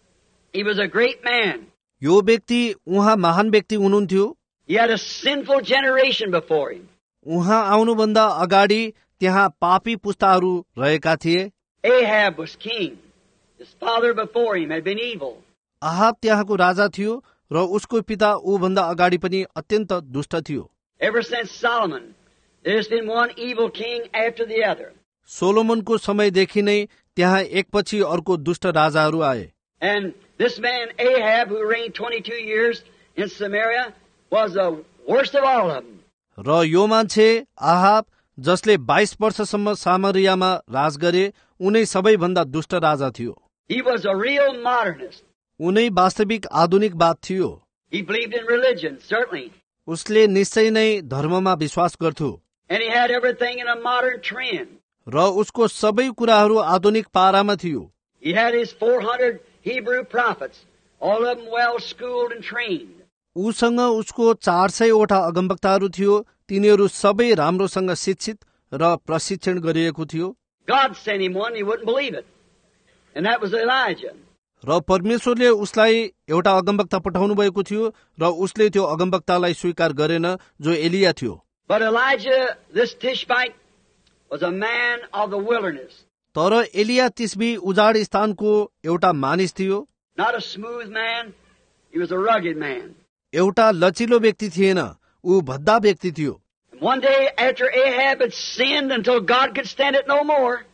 he was a great man. यो व्यक्ति उहाँ महान व्यक्ति हुनुहुन्थ्यो। He had a sinful generation before him. उहाँ आउनुभन्दा अगाडि त्यहाँ पापी पुस्ताहरू रहेका थिए। Ahab was king. His father before him had been evil. Ahab त्यहाँको राजा थियो र उसको पिता ऊभन्दा अगाडि पनि अत्यन्त दुष्ट थियो। Ever since Solomon, there's been one evil king after the other. सोलोमनको समयदेखि नै त्यहाँ एकपछि अर्को दुष्ट राजाहरू आए। And this man Ahab, who reigned twenty-two years in Samaria, was the worst of all of them. र यो मान्छे आहाब जसले बाइस वर्षसम्म सामरियामा राज गरे, उनै सबैभन्दा दुष्ट राजा थियो। He was a real modernist. उनै वास्तविक आधुनिकवाद थियो। He believed in religion, certainly. उसले निश्चय नै धर्ममा विश्वास गर्थ्यो। And he had everything in a modern trend. र उसको सबै कुराहरू आधुनिक पारामा थियो। He had his four hundred Hebrew prophets, all of them well schooled and trained. उसँग उसको चार सयवटा अगमवक्ताहरू थियो, तिनीहरू सबै राम्रोसँग शिक्षित र प्रशिक्षण गरिएको थियो। God sent him one, he wouldn't believe it. And that was Elijah. र परमेश्वरले उसलाई एउटा अगमवक्ता पठाउनु भएको थियो र उसले त्यो अगमवक्तालाई स्वीकार गरेन, जो एलिया थियो। But Elijah, this Tishbite, was a man of the wilderness. तर एलिया तिस्बी उजाड स्थानको एउटा मानिस थियो। Not a smooth man, he was a rugged man. एउटा लचिलो व्यक्ति थिएन, ऊ भद्दा व्यक्ति थियो। One day after Ahab had sinned until God could stand it no more,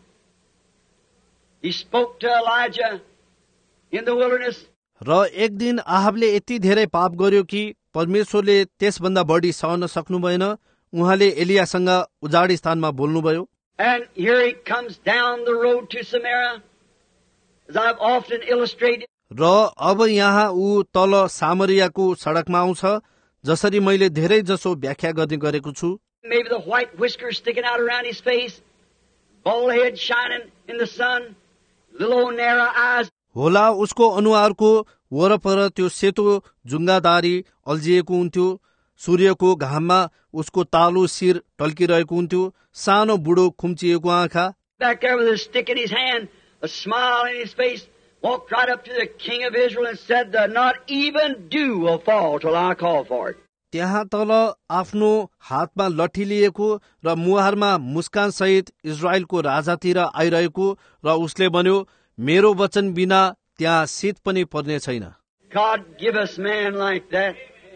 he spoke to Elijah in the wilderness. र एक दिन आहाबले यति धेरै पाप गर्यो कि परमेश्वरले त्यसभन्दा बढी सहन सक्नु भएन, उहाँले एलियासँग उजाड स्थानमा बोल्नुभयो। And here he comes down the road to Samaria, as I've often illustrated. र अब यहाँ ऊ तल सामरियाको सडकमा आउँछ, जसरी मैले धेरै जसो व्याख्या गर्ने गरेको छु। Maybe the white whiskers sticking out around his face, bald head shining in the sun, little old narrow eyes. होला उसको अनुहारको वरपर त्यो सेतो जुङ्गादारी अल्झिएको हुन्थ्यो, सूर्यको घाममा उसको तालु शिर टल्किरहेको हुन्थ्यो, सानो बुढो खुम्चिएको आँखा। Back there with a stick in his hand, a smile in his face, walked right up to the king of Israel and said, not even dew will fall till I call for it. त्यहाँ तल आफ्नो हातमा लठी लिएको र मुहारमा मुस्कान सहित इजरायलको राजातिर आइरहेको र उसले भन्यो, मेरो वचन बिना त्यहाँ शीत पनि पर्ने छैन। God give us man like that.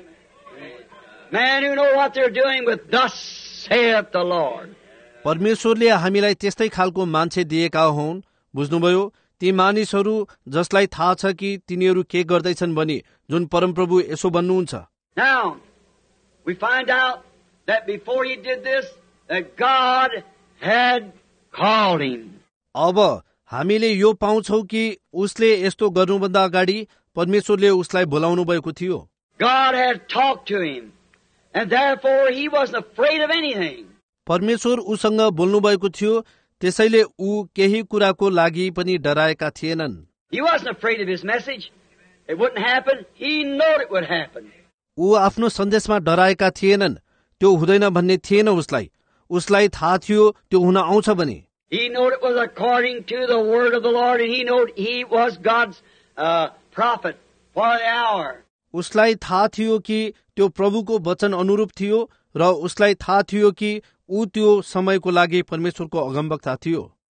Man who know what they're doing with thus saith the Lord. परमेश्वरले हामीलाई त्यस्तै खालको मान्छे दिएका हुन्, बुझ्नुभयो? ती मानिसहरू जसलाई थाहा छ कि तिनीहरू के गर्दैछन् भनी, जुन परमप्रभु यसो भन्नुहुन्छ। Now, we find out that before he did this, that God had called him. अब हामीले यो पाउँछौ कि उसले यस्तो गर्नुभन्दा अगाडि परमेश्वरले उसलाई बोलाउनु भएको थियो। God had talked to him, and therefore he wasn't afraid of anything. परमेश्वर उसँग बोल्नु भएको थियो, त्यसैले ऊ केही कुराको लागि पनि डराएका थिएनन्। He wasn't afraid of his message. It wouldn't happen. He knew it would happen. ऊ आफ्नो सन्देशमा डराएका थिएनन्, त्यो हुँदैन भन्ने थिएन उसलाई। उसलाई थाहा थियो त्यो हुन आउँछ भने। He knew it was according to the word of the Lord, and he knew he was God's uh, prophet for the hour. उसलाई थाहा थियो कि त्यो प्रभुको वचन अनुरूप थियो र उसलाई थाहा थियो कि ऊ त्यो समयको लागि परमेश्वरको अगमवक्ता थियो।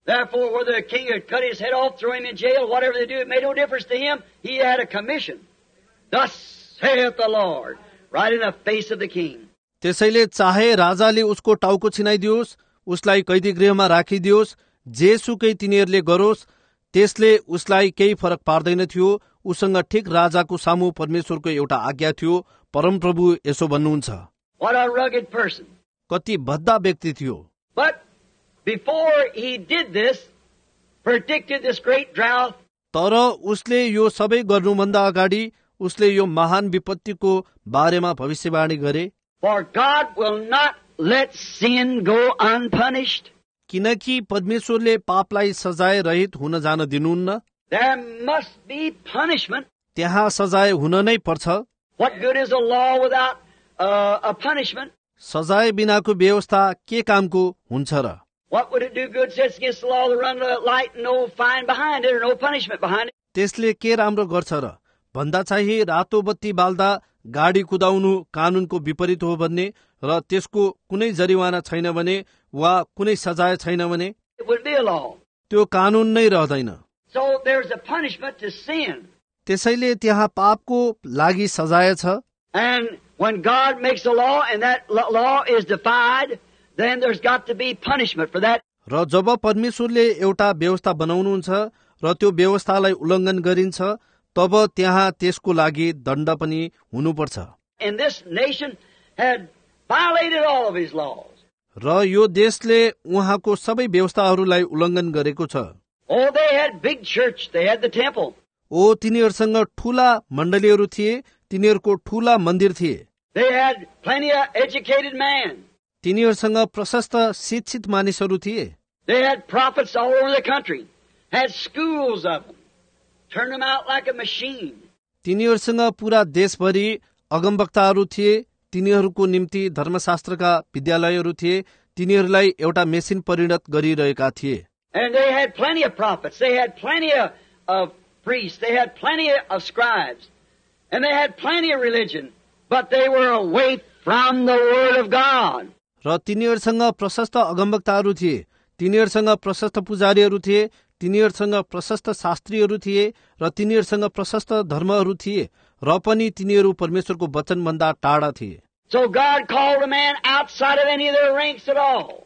Therefore, whether the king had cut his head off, throw him in jail, whatever they do, it made no difference to him. He had a commission. Thus saith the Lord, right in the face of the king. त्यसैले चाहे राजाले उसको टाउको छिनाइदियोस्, उसलाई कैदी गृहमा राखिदियोस्, जेसुकै तिनीहरूले गरोस्, त्यसले उसलाई केही फरक पार्दैन थियो। उसँग ठिक राजाको सामु परमेश्वरको एउटा आज्ञा थियो। परमप्रभु यसो भन्नुहुन्छ, What a rugged person. कति भद्दा व्यक्ति थियो। But before he did this, predicted this great drought. तर उसले यो सबै गर्नुभन्दा अगाडि उसले यो महान विपत्तिको बारेमा भविष्यवाणी गरे। For God will not let sin go unpunished. किनकि परमेश्वरले पापलाई सजाय रहित हुन जान दिनुहुन्न। There must be punishment. त्यहाँ सजाय हुन नै पर्छ। What good is a law without uh, a punishment? सजाय बिनाको व्यवस्था के कामको हुन्छ र? What would it do good sets against the law to run the light and no fine behind it or no punishment behind it? त्यसले के राम्रो गर्छ र? भन्दा चाहिँ रातो बत्ती बाल्दा गाडी कुदाउनु कानूनको विपरीत हो भन्ने र त्यसको कुनै जरिवाना छैन भने वा कुनै सजाय छैन भने It would be a law. त्यो कानून नै रहँदैन। So there's a punishment to sin. त्यसैले त्यहाँ पापको लागि सजाय छ। And when God makes a law and that law is defied, then there's got to be punishment for that. र जब परमेश्वरले एउटा व्यवस्था बनाउनुहुन्छ र त्यो व्यवस्थालाई उल्लङ्घन गरिन्छ, तब त्यहाँ त्यसको लागि दण्ड पनि हुनुपर्छ। And this nation had violated all of his laws. र यो देशले उहाँको सबै व्यवस्थाहरूलाई उल्लङ्घन गरेको छ। Oh, they had big church, they had the temple. ओ तिनीहरूसँग ठूला मण्डलीहरू थिए, तिनीहरूको ठूला मन्दिर थिए। They had plenty of educated men. तिनीहरूसँग प्रशस्त शिक्षित मानिसहरू थिए। They had prophets all over the country, had schools of them, turned them out like a machine. तिनीहरूसँग पूरा देशभरि अगमवक्ताहरू थिए, तिनीहरूको निम्ति धर्मशास्त्रका विद्यालयहरू थिए, तिनीहरूलाई एउटा मेसिन परिणत गरिरहेका थिए। And they had plenty of prophets, they had plenty of, of priests, they had plenty of scribes, and they had plenty of religion, but they were away from the Word of God. र तिनीहरूसँग प्रशस्त अगमवक्ताहरू थिए, तिनीहरूसँग प्रशस्त पुजारीहरू थिए, तिनीहरूसँग प्रशस्त शास्त्रीहरू थिए र तिनीहरूसँग प्रशस्त धर्महरू थिए र पनि तिनीहरू परमेश्वरको वचनभन्दा टाढा थिए। So God called a man outside of any of their ranks at all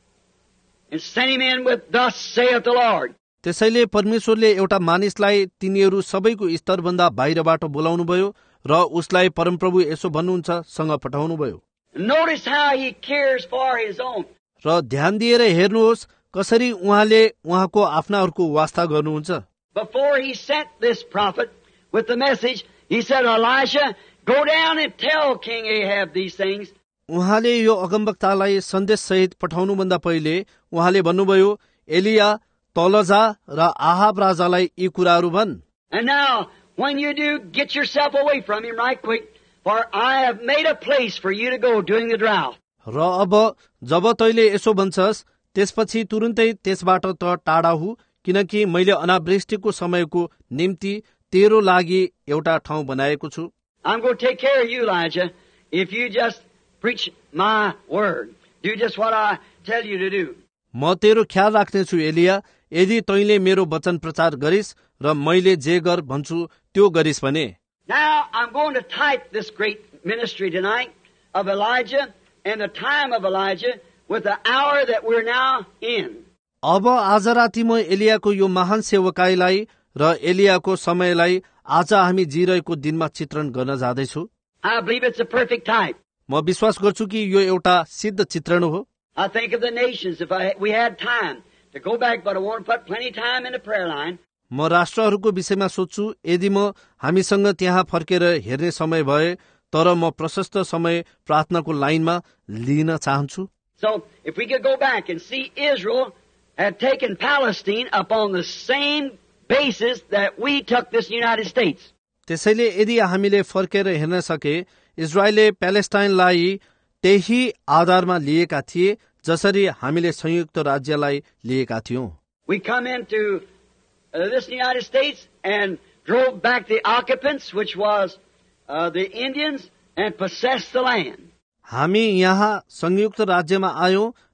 and sent him in with thus saith the Lord. त्यसैले परमेश्वरले एउटा मानिसलाई तिनीहरू सबैको स्तरभन्दा बाहिरबाट बोलाउनु भयो र उसलाई परमप्रभु यसो भन्नुहुन्छ सँग पठाउनु भयो। Notice how he cares for his own. र ध्यान दिएर हेर्नुहोस् कसरी उहाँले उहाँको आफ्नाहरूको वास्ता गर्नुहुन्छ। Before he sent this prophet with the message, he said, Elisha, go down and tell King Ahab these things. उहाँले यो अगमवक्तालाई सन्देश सहित पठाउनुभन्दा पहिले उहाँले भन्नुभयो, एलिया तल जा र आहाब राजालाई यी कुराहरू भन्। And now, when you do, get yourself away from him right quick, for I have made a place for you to go during the drought. र अब जब तैले यसो भन्छस्, त्यसपछि तुरुन्तै त्यसबाट त टाढा हु, किनकि मैले अनावृष्टिको समयको निम्ति तेरो लागि एउटा ठाउँ बनाएको छु। I'm going to take care of you, Elijah, if you just preach my word. Do just what I tell you to do. म तेरो ख्याल राख्नेछु एलिया, यदि तैले मेरो वचन प्रचार गरिस् र मैले जे गर भन्छु त्यो गरिस् भने। Now I'm going to type this great ministry tonight of Elijah and the time of Elijah with the hour that we're now in. अब आज राति म एलियाको यो महान सेवकाईलाई र एलियाको समयलाई आज हामी जिरहेको दिनमा चित्रण गर्न जाँदैछु। I believe it's a perfect type. म विश्वास गर्छु कि यो एउटा सिद्ध चित्रण हो। I think of the nations if I, we had time to go back, but I want to put plenty time in the prayer line. म राष्ट्रहरूको विषयमा सोच्छु, यदि म हामीसँग त्यहाँ फर्केर हेर्ने समय भए, तर म प्रशस्त समय प्रार्थनाको लाइनमा लिन चाहन्छु। So if we could go back and see Israel had taken Palestine upon the same basis that we took this United States. त्यसैले यदि हामीले फर्केर हेर्न सके, इजरायलले प्यालेस्टाइनलाई त्यही आधारमा लिएका थिए जसरी हामीले संयुक्त राज्यलाई लिएका थियौं। We come into uh, this United States and drove back the occupants, which was uh, the Indians, and possessed the land. हामी यहाँ संयुक्त राज्यमा आयौं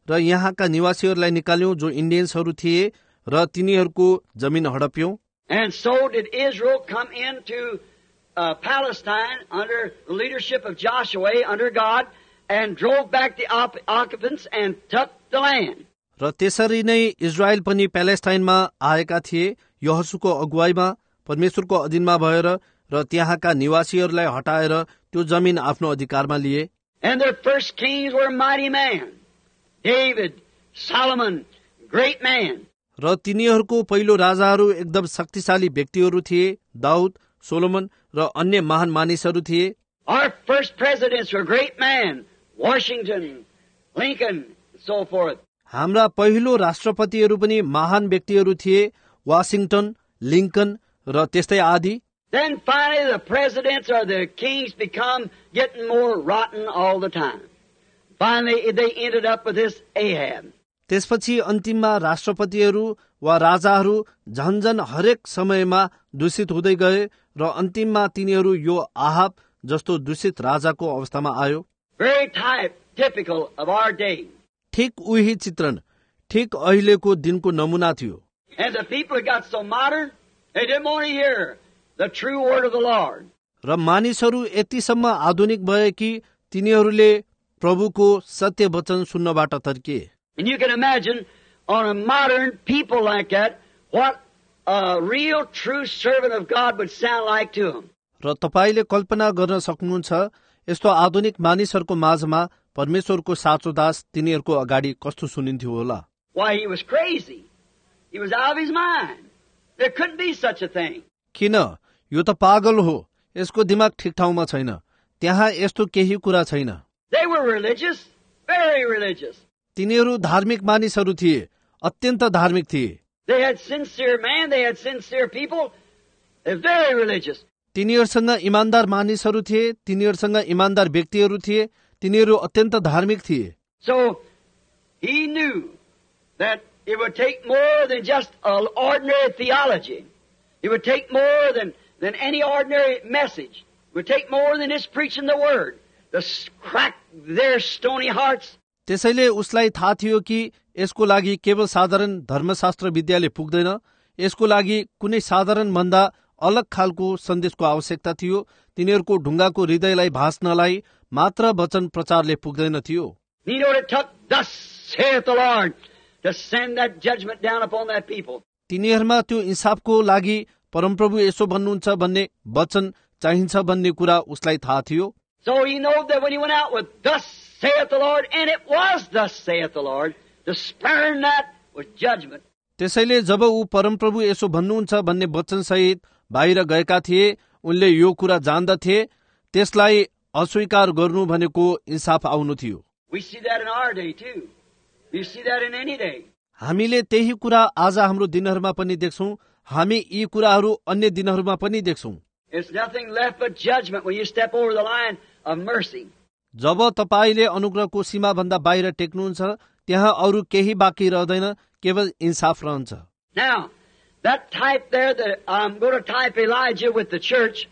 र यहाँका निवासीहरूलाई निकाल्यौं जो इन्डियन्सहरू थिए र तिनीहरूको जमिन हडप्यौं. And so did Israel come into uh, Palestine under the leadership of Joshua, under God, and drove back the op- occupants and took the land. र त्यसरी नै इजरायल पनि प्यालेस्टाइनमा आएका थिए यहोशूको अगुवाईमा परमेश्वरको अधीनमा भएर र त्यहाँका निवासीहरूलाई हटाएर त्यो जमिन आफ्नो अधिकारमा लिए. And their first kings were mighty men. David, Solomon, great man. र तिनीहरूको पहिलो राजाहरू एकदम शक्तिशाली व्यक्तिहरू थिए, दाउद, सोलोमन र अन्य महान मानिसहरू थिए. Our first presidents were great men. Washington, Lincoln, and so forth. हाम्रा पहिलो राष्ट्रपतिहरू पनि महान व्यक्तिहरू थिए, वाशिंगटन, लिंकन र त्यस्तै आदि. Then finally the presidents or the kings become getting more rotten all the time. Finally they ended up with this Ahab. त्यसपछि अन्तिममा राष्ट्रपतिहरू वा राजाहरू झन्झन हरेक समयमा दूषित हुँदै गए र अन्तिममा तिनीहरू यो आहाब जस्तो दूषित राजाको अवस्थामा आयो. Very type, typical of our day. ठिक उही चित्रण ठिक अहिलेको दिनको नमुना थियो. And the people got so modern, they didn't want to hear the true word of the Lord. र मानिसहरू यतिसम्म आधुनिक भए कि तिनीहरूले प्रभुको सत्य वचन सुन्नबाट तर्किए. And you can imagine on a modern people like that, what a real true servant of God would sound like to him. र तपाईले कल्पना गर्न सक्नुहुन्छ यस्तो आधुनिक मानिसहरूको माझमा परमेश्वरको साँचो दास तिनीहरूको अगाडि कस्तो सुनिन्थ्यो होला. Why, he was crazy. He was out of his mind. There couldn't be such a thing. किन यो त पागल हो, यसको दिमाग ठिक ठाउँमा छैन, त्यहाँ यस्तो केही कुरा छैन. They were religious, very religious. तिनीहरू धार्मिक मानिसहरू थिए, अत्यन्त धार्मिक थिए. They had sincere man, they had sincere people. They're very religious. तिनीहरूसँग इमानदार मानिसहरू थिए, तिनीहरूसँग इमानदार व्यक्तिहरू थिए, तिनीहरू अत्यन्त धार्मिक थिए. So he knew that it would take more than just an ordinary theology. It would take more than, than any ordinary message. It would take more than just preaching the word to crack their stony hearts. त्यसैले उसलाई थाहा थियो कि यसको लागि केवल साधारण धर्मशास्त्र विद्यालय पुग्दैन, यसको लागि कुनै साधारण भन्दा अलग खालको सन्देशको आवश्यकता थियो. तिनीहरूको ढुङ्गाको हृदयलाई भाँच्नलाई मात्र वचन प्रचारले पुग्दैन थियो. You know what it took? Thus saith the Lord, to send that judgment down upon that people. तिनीहरूमा त्यो इन्साफको लागि परमप्रभु यसो भन्नुहुन्छ भन्ने वचन चाहिन्छ भन्ने कुरा उसलाई थाहा थियो. So he knew that when he went out with thus saith the Lord, and it was thus saith the Lord, to spurn that was judgment. त्यसैले जब ऊ परमप्रभु यसो भन्नुहुन्छ भन्ने वचन सहित बाहिर गएका थिए, उनले यो कुरा जान्दथे त्यसलाई अस्वीकार गर्नु भनेको इन्साफ आउनु थियो. We see that in our day too. You see that in any day. हामीले त्यही कुरा आज हाम्रो दिनहरूमा पनि देख्छौं, हामी यी कुराहरू अन्य दिनहरूमा पनि देख्छौं. It's nothing left but judgment when you step over the line of mercy. जब तपाईले अनुग्रहको सीमा भन्दा बाहिर टेक्नुहुन्छ, त्यहाँ अरू केही बाँकी रहँदैन, केवल इन्साफ रहन्छ. Now, that type there, that I'm going to type Elijah with the church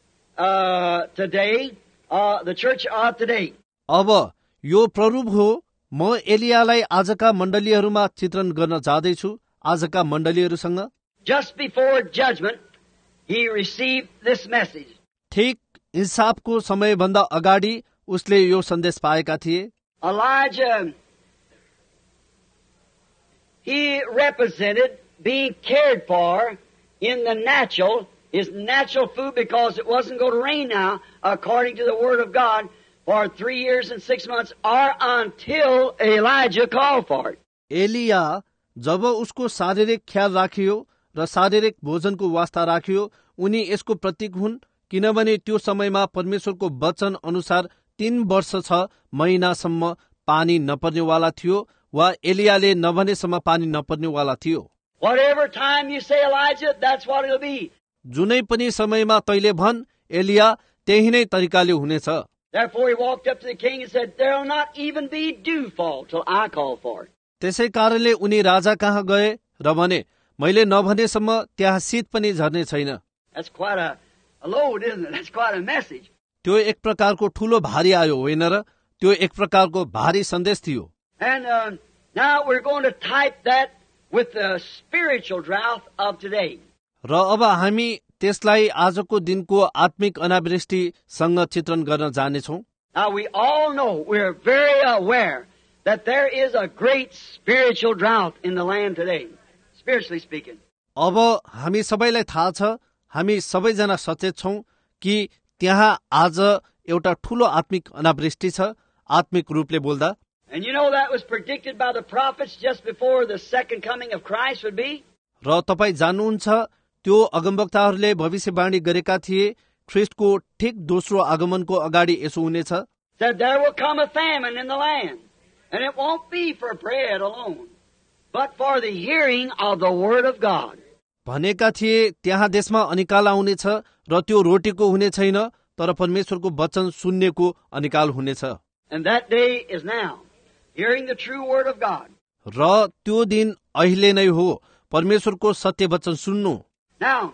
uh, today, uh, the church of today. अब यो प्ररूप हो, म एलियालाई आजका मण्डलीहरूमा चित्रण गर्न जाँदैछु, आजका मण्डलीहरूसँग. Just before judgment, he received this message. ठीक इन्साफको समय भन्दा अगाडि उसले यो सन्देश पाएका थिए. Elijah, he represented being cared for in the natural, his natural food, because it wasn't going to rain now, according to the word of God, for three years and six months, or until Elijah called for it. Elia जब उसको शारीरिक ख्याल राखियो र शारीरिक भोजनको वास्ता राखियो, उनी यसको प्रतीक हुन्, किनभने त्यो समयमा परमेश्वरको वचन अनुसार तीन वर्ष छ महिनासम्म पानी नपर्नेवाला थियो, वा एलियाले नभनेसम्म पानी नपर्नेवाला थियो. Whatever time you say Elijah, that's what it'll be. जुनै पनि समयमा तैले भन् एलिया, त्यही नै तरिकाले हुनेछ. Therefore he walked up to the king and said, there will not even be dew fall till I call for it. त्यसै कारणले उनी राजा कहाँ गए र भने, मैले नभनेसम्म त्यहाँ शीत पनि झर्ने छैन. That's quite a, a load, isn't it? That's quite a message. त्यो एक प्रकारको ठूलो भारी आयो होइन र? त्यो एक प्रकारको भारी सन्देश थियो. And uh, now we're going to type that with the spiritual drought of today. र अब हामी त्यसलाई आजको दिनको आत्मिक अनावृष्टिसँग चित्रण गर्न जानेछौँ. Now we all know, we're very aware that there is a great spiritual drought in the land today, spiritually speaking. अब हामी सबैलाई थाहा छ, हामी सबैजना सचेत छौं कि त्यहाँ आज एउटा ठूलो आत्मिक अनावृष्टि छ, आत्मिक रूपले बोल्दा. And you know that was predicted by the prophets just before the second coming of Christ would be. र तपाईँ जान्नुहुन्छ त्यो अगमवक्ताहरूले भविष्यवाणी गरेका थिए ख्रीष्टको ठिक दोस्रो आगमनको अगाडि यसो हुनेछ. Said there will come a famine in the land, and it won't be for bread alone, but for the hearing of the word of God. भनेका थिए त्यहाँ देशमा अनिकाल आउनेछ र त्यो रोटीको हुने छैन तर परमेश्वरको वचन सुन्नेको अनिकाल हुनेछ. And that day is now, hearing the true word of God. र त्यो दिन अहिले नै हो, परमेश्वरको सत्य वचन सुन्नु. Now,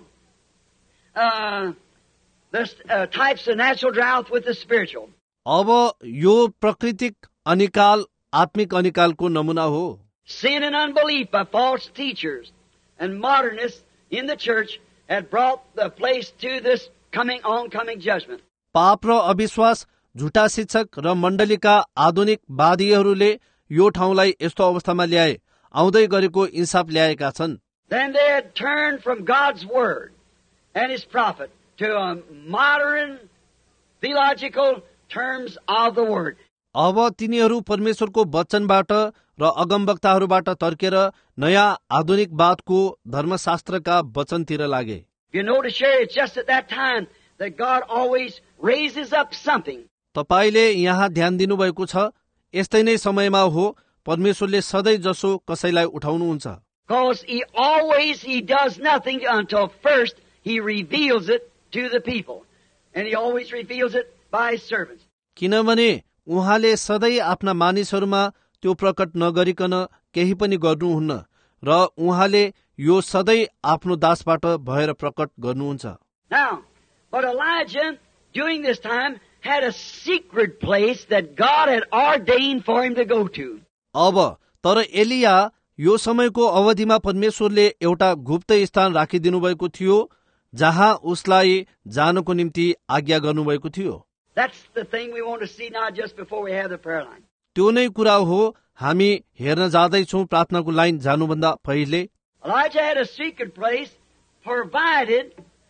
uh, this uh, types the natural drought with the spiritual. अब यो प्राकृतिक अनिकाल आत्मिक अनिकालको नमुना हो. Sin and unbelief by false teachers and modernists in the church had brought the place to this coming oncoming judgment. पाप र अविश्वास, झुटा शिक्षक र मण्डलीका आधुनिक वादीहरूले यो ठाउँलाई यस्तो अवस्थामा ल्याए, आउँदै गरेको इन्साफ ल्याएका छन्. Then they had turned from God's word and His prophet to a modern theological terms of the word. अब तिनीहरू परमेश्वरको वचनबाट र अगमवक्ताहरूबाट तर्केर नयाँ आधुनिकवादको धर्मशास्त्रका वचनतिर लागे. You notice here, it's just at that time that God always raises up something. तपाईले यहाँ ध्यान दिनुभएको छ, यस्तै नै समयमा हो परमेश्वरले सधैँ जसो कसैलाई उठाउनुहुन्छ. Because He always, He does nothing until first He reveals it to the people. And He always reveals it by His servants. किनभने उहाँले सधैँ आफ्ना मानिसहरूमा त्यो प्रकट नगरिकन केही पनि गर्नुहुन्न र उहाँले यो सधैँ आफ्नो दासबाट भएर प्रकट गर्नुहुन्छ. Now, but Elijah, during this time, had a secret place that God had ordained for him to go to. अब तर एलिया यो समयको अवधिमा परमेश्वरले एउटा गुप्त स्थान राखिदिनु भएको थियो जहाँ उसलाई जानको निम्ति आज्ञा गर्नुभएको थियो. That's the thing we want to see now just before we have the prayer line. त्यो नै कुरा हो हामी हेर्न जाँदैछौँ प्रार्थनाको लाइन जानुभन्दा पहिले. Elijah had a secret place provided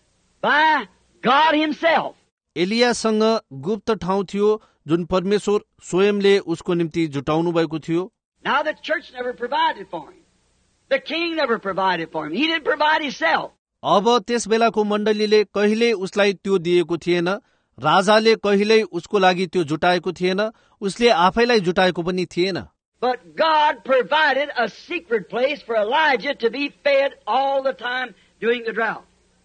by God Himself. एलियासँग गुप्त ठाउँ थियो जुन परमेश्वर स्वयंले उसको निम्ति जुटाउनु भएको थियो. Now the church never provided for him. The king never provided for him. He didn't provide himself. अब त्यस बेलाको मण्डलीले कहिल्यै उसलाई त्यो दिएको थिएन, राजाले कहिल्यै उसको लागि त्यो जुटाएको थिएन, उसले आफैलाई जुटाएको पनि थिएन. But God provided a secret place for Elijah to be fed all the time during the drought,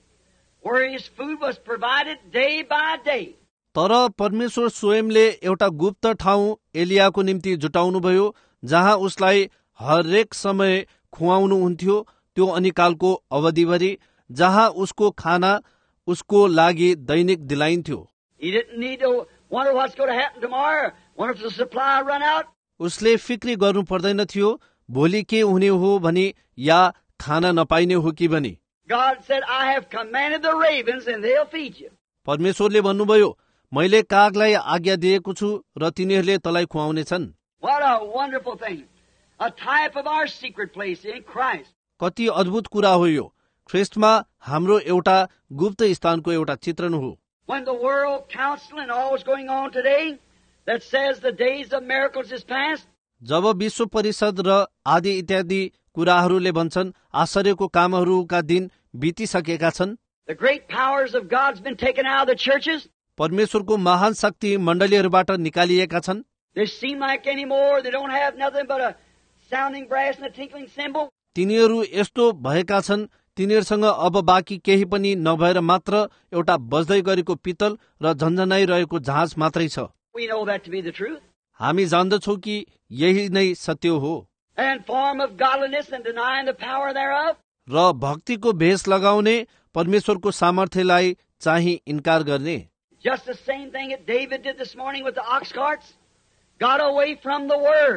where his food was provided day by day. तर परमेश्वर स्वयंले एउटा गुप्त ठाउँ एलियाको निम्ति जुटाउनुभयो जहाँ उसलाई हरेक समय खुवाउनुहुन्थ्यो त्यो अनिकालको अवधिभरि, जहाँ उसको खाना उसको लागि दैनिक दिलाइन्थ्यो. He didn't need to wonder what's going to happen tomorrow, wonder if the supply run out. उसले फिक्री गर्नु पर्दैन थियो भोलि के हुने हो भनी या खाना नपाइने हो कि भनी. God said, I have commanded the ravens and they'll feed you. परमेश्वरले भन्नुभयो मैले कागलाई आज्ञा दिएको छु र तिनीहरूले तँलाई खुवाउने छन्. What a wonderful thing. A type of our secret place in Christ. कति अद्भुत कुरा हो यो. ख्रीष्टमा हाम्रो एउटा गुप्त स्थानको एउटा चित्रण हो. When the world council and all is going on today that says the days of miracles is past. जब विश्व परिषद र आदि इत्यादि कुराहरूले भन्छन् आश्चर्यको कामहरूका दिन बितिसकेका छन्. The great powers of God's been taken out of the churches. परमेश्वरको महान शक्ति मण्डलीहरूबाट निकालिएका छन्. They seem like anymore they don't have nothing but a sounding brass and a tinkling cymbal. तिनीहरू यस्तो भएका छन् तिनीहरूसँग अब बाँकी केही पनि नभएर मात्र एउटा बज्दै गरेको पितल र झन्झनाइरहेको जहाज मात्रै छ. We know that to be the truth. हामी जान्दछौँ कि यही नै सत्य हो. And form of godliness and denying the power thereof. र भक्तिको भेष लगाउने परमेश्वरको सामर्थ्यलाई चाहिँ इन्कार गर्ने. Just the same thing that David did this morning with the ox carts. Got away from the word.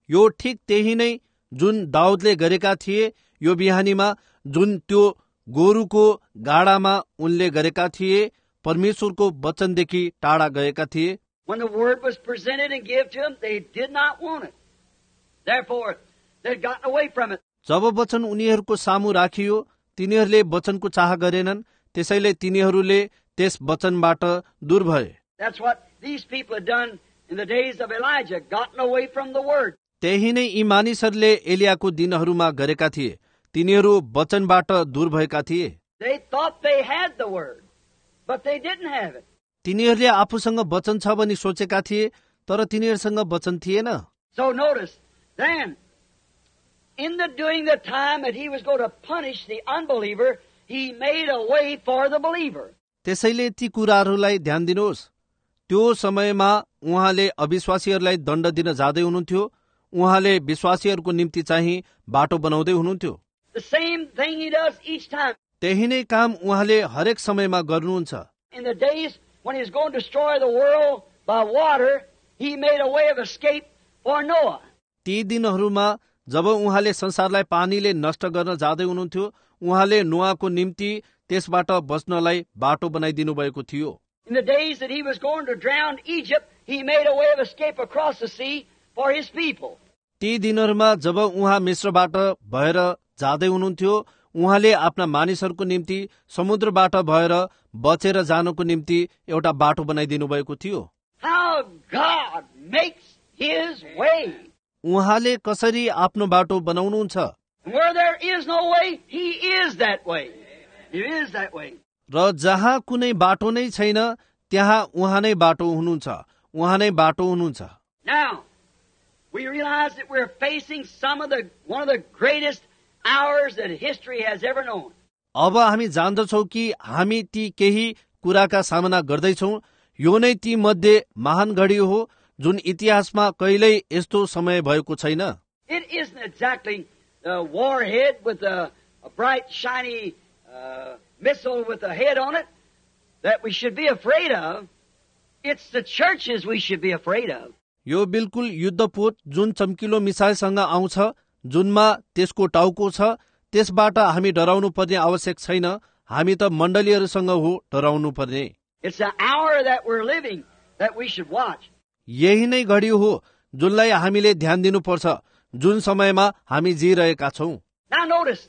यो ठिक त्यही नै जुन दाउदले गरेका थिए। यो बिहानीमा जुन त्यो गोरुको गाडामा उनले गरेका थिए, परमेश्वरको वचनदेखि टाढा गएका थिए। When the word was presented and given to them, they did not want it. Therefore, they had gotten away from it. जब वचन उनीहरूको सामु राखियो, तिनीहरूले वचनको चाह गरेनन्, त्यसैले तिनीहरूले त्यस वचनबाट दूर भए। That's what these people had done in the days of Elijah, gotten away from the word. त्यही नै यी मानिसहरूले एलियाको दिनहरूमा गरेका थिए, तिनीहरू वचनबाट दूर भएका थिए। They thought they had the word, but they didn't have it. तिनीहरूले आफूसँग वचन छ भनी सोचेका थिए, तर तिनीहरूसँग वचन थिएन। So notice, then, in the doing the time that he was going to punish the unbeliever, he made a way for the believer. त्यसैले ती कुराहरूलाई ध्यान दिनुहोस्। त्यो समयमा उहाँले अविश्वासीहरूलाई दण्ड दिन जाँदै हुनुहुन्थ्यो, उहाँले विश्वासीहरूको निम्ति चाहिँ बाटो बनाउँदै हुनुहुन्थ्यो। The same thing he does each time. त्यही नै काम उहाँले हरेक समयमा गर्नुहुन्छ। In the days when he was going to destroy the world by water, he made a way of escape for Noah. ती दिनहरूमा जब उहाँले संसारलाई पानीले नष्ट गर्न जाँदै हुनुहुन्थ्यो, उहाँले नोआको निम्ति त्यसबाट बच्नलाई बाटो बनाइदिनु भएको थियो। In the days that he was going to drown Egypt, he made a way of escape across the sea for his people. ती दिनहरूमा जब उहाँ मिश्रबाट भएर जाँदै हुनुहुन्थ्यो, उहाँले आफ्ना मानिसहरूको निम्ति समुद्रबाट भएर बचेर जानको निम्ति एउटा बाटो बनाइदिनु भएको थियो। How God makes his way. उहाँले कसरी आफ्नो बाटो बनाउनुहुन्छ। Where there is no way, he is that way. He is that way. र जहाँ कुनै बाटो नै छैन, त्यहाँ उहाँ नै बाटो हुनुहुन्छ, उहाँ नै बाटो हुनुहुन्छ। Now, we realize that we're facing some of the one of the greatest hours that history has ever known. अब हामी जान्दछौँ कि हामी ती केही कुराका सामना गर्दैछौँ। यो नै ती मध्ये महान घडी हो जुन इतिहासमा कहिल्यै यस्तो समय भएको छैन। It isn't exactly the warhead with a, a bright, shiny uh, missile with a head on it that we should be afraid of. It's the churches we should be afraid of. यो बिल्कुल युद्धपोत जुन चम्किलो मिसाइलसँग आउँछ, जुनमा त्यसको टाउको छ, त्यसबाट हामी डराउनु पर्ने आवश्यक छैन। हामी त मण्डलीहरूसँग हो डराउनु पर्ने। It's the hour that we're living that we should watch. यही नै घडी हो जुनलाई हामीले ध्यान दिनुपर्छ, जुन समयमा हामी जिरहेका छौँ। Now notice,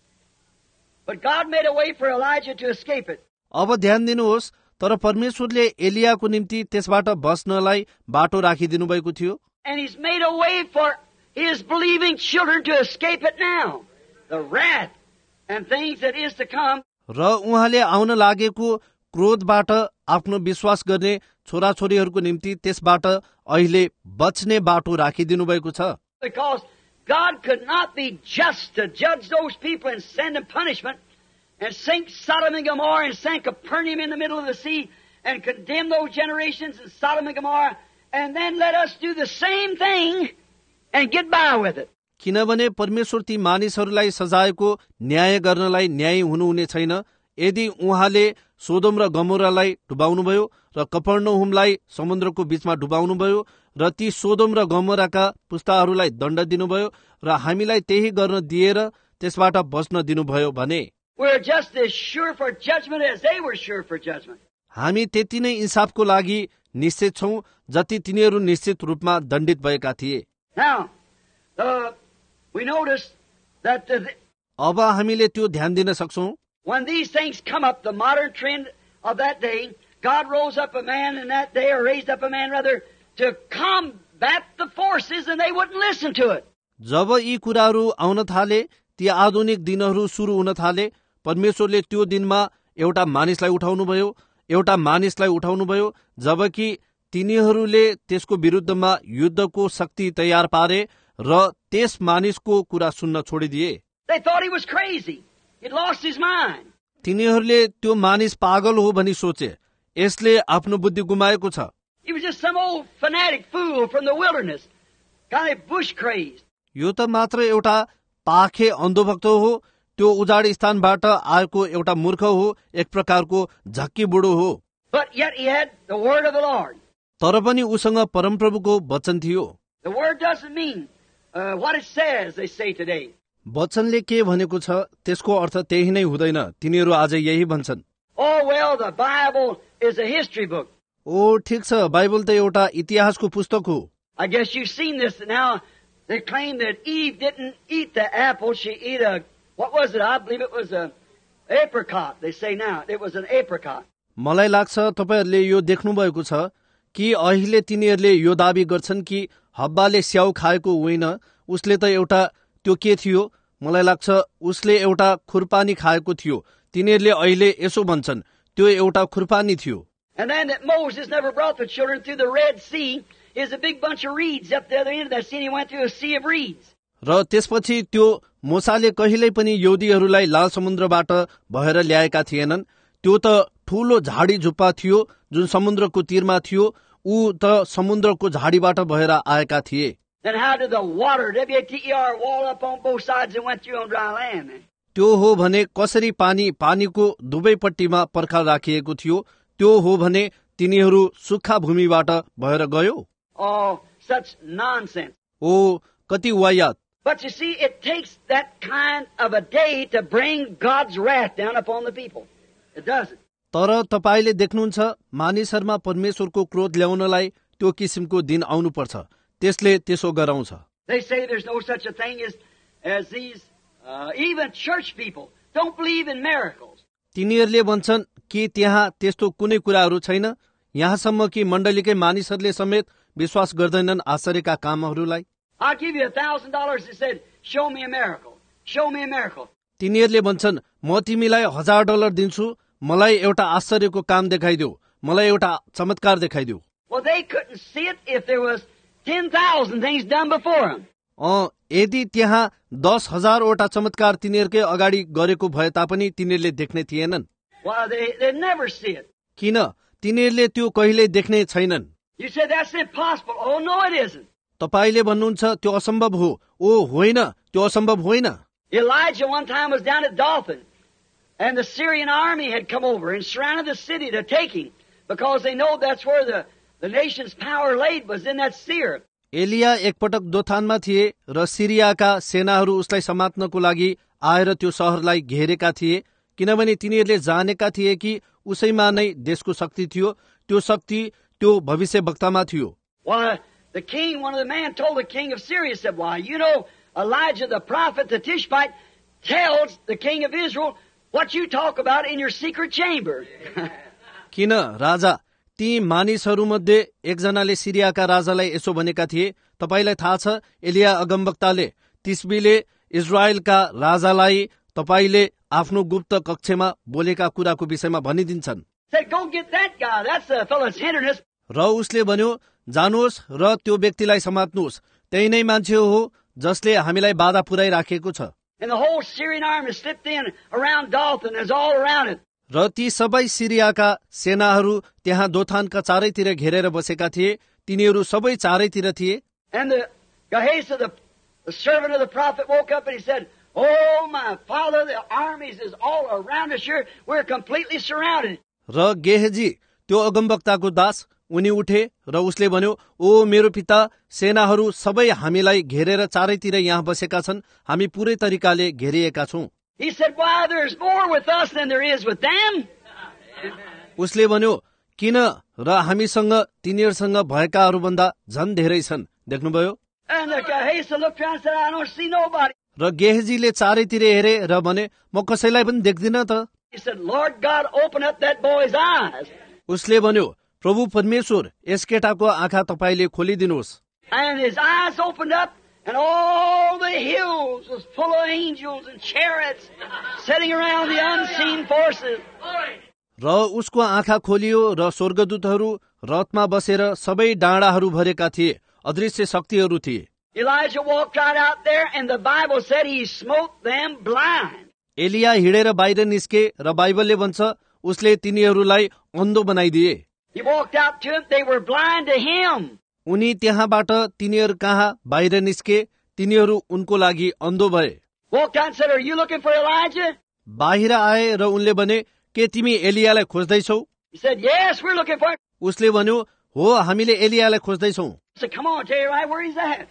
but God made a way for Elijah to escape it. अब ध्यान दिनुहोस्, तर परमेश्वरले एलियाको निम्ति त्यसबाट बस्नलाई बाटो राखिदिनु भएको थियो। And he's made a way for his believing children to escape it now. The wrath and things that is to come. र उहाँले आउन लागेको क्रोधबाट आफ्नो विश्वास गर्ने छोराछोरीहरूको निम्ति त्यसबाट अहिले बच्ने बाटो राखिदिनु भएको छ। Because God could not be just to judge those people and send them punishment and sink Sodom and Gomorrah and sink Capernaum in the middle of the sea and condemn those generations in Sodom and Gomorrah and then let us do the same thing and get by with it. किनभने परमेश्वर ती मानिसहरूलाई सजायको न्याय गर्नलाई न्यायी हुनुहुने छैन। यदि उहाँले सोदोम र गमोरालाई डुबाउनुभयो र कफरनहुमलाई समुद्रको बीचमा डुबाउनुभयो र ती सोदोम र गमोराका पुस्ताहरूलाई दण्ड दिनुभयो र हामीलाई त्यही गर्न दिएर त्यसबाट बच्न दिनुभयो भने We're just as sure for judgment as they were sure for judgment. हामी त्यति नै इन्साफको लागि निश्चित छौं जति तिनीहरू निश्चित रूपमा दण्डित भएका थिए। Now, uh, we notice that the, अब हामीले त्यो ध्यान दिन सक्छौं। when these things come up, the modern trend of that day, God rose up a man in that day, or raised up a man rather, to combat the forces, and they wouldn't listen to it. जब यी कुराहरू आउन थाले, ती आधुनिक दिनहरू सुरु हुन थाले, परमेश्वरले त्यो दिनमा एउटा मानिसलाई उठाउनुभयो, एउटा मानिसलाई उठाउनुभयो, जबकि तिनीहरूले त्यसको विरुद्धमा युद्धको शक्ति तयार पारे र त्यस मानिसको कुरा सुन्न छोडिदिए। They thought he was crazy. He'd lost his mind. तिनीहरूले त्यो मानिस पागल हो भनी सोचे, यसले आफ्नो बुद्धि गुमाएको छ। He was just some old fanatic fool from the wilderness, kind of bush crazed. यो त मात्र एउटा पाखे अन्धभक्त हो, त्यो उजाड स्थानबाट आएको एउटा मूर्ख हो, एक प्रकारको झक्की बुढो हो। But yet he had the word of the Lord. तर पनि उसँग परमप्रभुको वचन थियो। The word doesn't mean uh, what it says, they say today. वचनले के भनेको छ त्यसको अर्थ त्यही नै हुँदैन, तिनीहरू आज यही भन्छन्। Oh, well, the Bible is a history book. ओ ठिक छ, बाइबल त एउटा इतिहासको पुस्तक हो। I guess you've seen this now. They claim that Eve didn't eat the apple. She ate a, what was it? I believe it was a apricot. They say now. It was an apricot. मलाई लाग्छ तपाईहरूले यो देख्नु भएको छ कि अहिले तिनीहरूले यो दाबी गर्छन् कि हब्बाले स्याउ खाएको होइन, उसले त एउटा त्यो के थियो, मलाई लाग्छ उसले एउटा खुर्पानी खाएको थियो। तिनीहरूले अहिले यसो भन्छन्, त्यो एउटा खुर्पानी थियो। And then that Moses never brought the children through the Red Sea is a big bunch of reeds up the other end of that sea. He went through a sea of reeds. र त्यसपछि त्यो मूसाले कहिल्यै पनि यहुदीहरूलाई लाल समुद्रबाट भएर ल्याएका थिएनन्। त्यो त ठूलो झाडी झुप्पा थियो जुन समुद्रको तीरमा थियो, ऊ त समुद्रको झाडीबाट भएर आएका थिए। Then how did the water, W A T E R, wall up on both sides and went through on dry land? त्यो हो भने कसरी पानी पानीको दुवैपट्टिमा पर्खाल राखिएको थियो, त्यो हो भने तिनीहरू सुक्खा भूमिबाट भएर गयो। Oh, such nonsense. ओ कति वायात। But you see, it takes that kind of a day to bring God's wrath down upon the people. It doesn't. तर तपाईले देख्नुहुन्छ मानिसहरूमा परमेश्वरको क्रोध ल्याउनलाई त्यो किसिमको दिन आउनुपर्छ, त्यसले त्यसो गराउँछ। They say there's no such a thing as, as these, uh, even church people don't believe in miracles. तिनीहरूले भन्छन् कि त्यहाँ त्यस्तो कुनै कुराहरू छैन, यहाँसम्म कि मण्डलीकै मानिसहरूले समेत विश्वास गर्दैनन् आश्चर्यका कामहरूलाई। I'll give you a thousand dollars. He said, show me a miracle. Show me a miracle. तिनीहरूले भन्छन् म तिमीलाई हजार डलर दिन्छु, मलाई एउटा आश्चर्यको काम देखाइदेऊ, मलाई एउटा चमत्कार देखाइदेऊ। Well, they couldn't see it if there was ten thousand things done before them. अ यदि त्यहाँ दस हजारवटा चमत्कार तिनीहरूकै अगाडि गरेको भए तापनि तिनीहरूले देख्ने थिएनन्। Well, they they never see it. किन तिनीहरूले त्यो कहिल्यै देख्ने छैनन्। You said that's impossible. Oh no, it isn't. तपाईले भन्नुहुन्छ त्यो असम्भव हो। ओ होइन, त्यो असम्भव होइन। Elijah one time was down at Dothan, and the Syrian army had come over and surrounded the city to take him, because they know that's where the the nation's power laid was in that seer. Elia एकपटक दोथानमा थिए र सिरियाका सेनाहरू उसलाई समात्नको लागि आएर त्यो शहरलाई घेरेका थिए, किनभने तिनीहरूले जानेका थिए कि उसैमा नै देशको शक्ति थियो, त्यो शक्ति त्यो भविष्यवक्तामा थियो। Why, the king, one of the men told the king of Syria, said, why, you know, Elijah the prophet, the Tishbite, tells the king of Israel what you talk about in your secret chamber. किन राजा ती मानिसहरूमध्ये एकजनाले सिरियाका राजालाई यसो भनेका थिए, तपाईलाई थाहा छ एलिया अगमवक्ताले तिस्बीले इजरायलका राजालाई तपाईले आफ्नो गुप्त कक्षमा बोलेका कुराको विषयमा भनिदिन्छन्। Said, go get that guy. That's the fellow's hindrance. र उसले भन्यो जानुहोस् र त्यो व्यक्तिलाई समात्नुहोस्, त्यही नै मान्छे हो जसले हामीलाई बाधा पुर्याइराखेको छ। And the whole Syrian army slipped in around Dothan, is all around it. र ती सबै सिरियाका सेनाहरू त्यहाँ दोथानका चारैतिर घेरेर बसेका थिए, तिनीहरू सबै चारैतिर थिए। And the Gehazi, the, the servant of the prophet, woke up and he said, oh my father, the armies is all around us here. We're completely surrounded. र गेहजी त्यो अगमवक्ताको दास उनी उठे र उसले भन्यो, ओ मेरो पिता, सेनाहरू सबै हामीलाई घेरेर चारैतिर यहाँ बसेका छन्, हामी पूरै तरिकाले घेरिएका छौं। He said, why, there's more with us than there is with them. उसले भन्यो किन र हामीसँग तिनीहरूसँग भएकाहरू भन्दा झन् धेरै छन्, देख्नुभयो। And the Gehazi looked around and said, I don't see nobody. र गेहजीले चारैतिर हेरे र भने म कसैलाई पनि देख्दिन त। He said, Lord God, open up that boy's eyes. उसले भन्यो प्रभु परमेश्वर यस केटाको आँखा तपाईले खोलिदिनुहोस्। And his eyes opened up, and all the hills was full of angels and chariots sitting around the unseen forces. र उसको आँखा खोलियो र स्वर्गदूतहरू रथमा बसेर सबै डाँडाहरू भरेका थिए, अदृश्य शक्तिहरू थिए। Elijah walked right out there, and the Bible said he smote them blind. Elia हिँडेर बाहिर निस्के र बाइबलले भन्छ उसले तिनीहरूलाई अन्धो बनाइदिए। He walked out to them, they were blind to him. उनी त्यहाँबाट तिनीहरू कहाँ बाहिर निस्के, तिनीहरू उनको लागि अन्धो भए। Walked out and said, are you looking for Elijah? बाहिर आए र उनले भने के तिमी एलियालाई खोज्दैछौ? He said, yes, we're looking for him. उसले भन्यो हो हामीले एलियालाई खोज्दैछौ। He said, come on, I'll tell you right where he's at.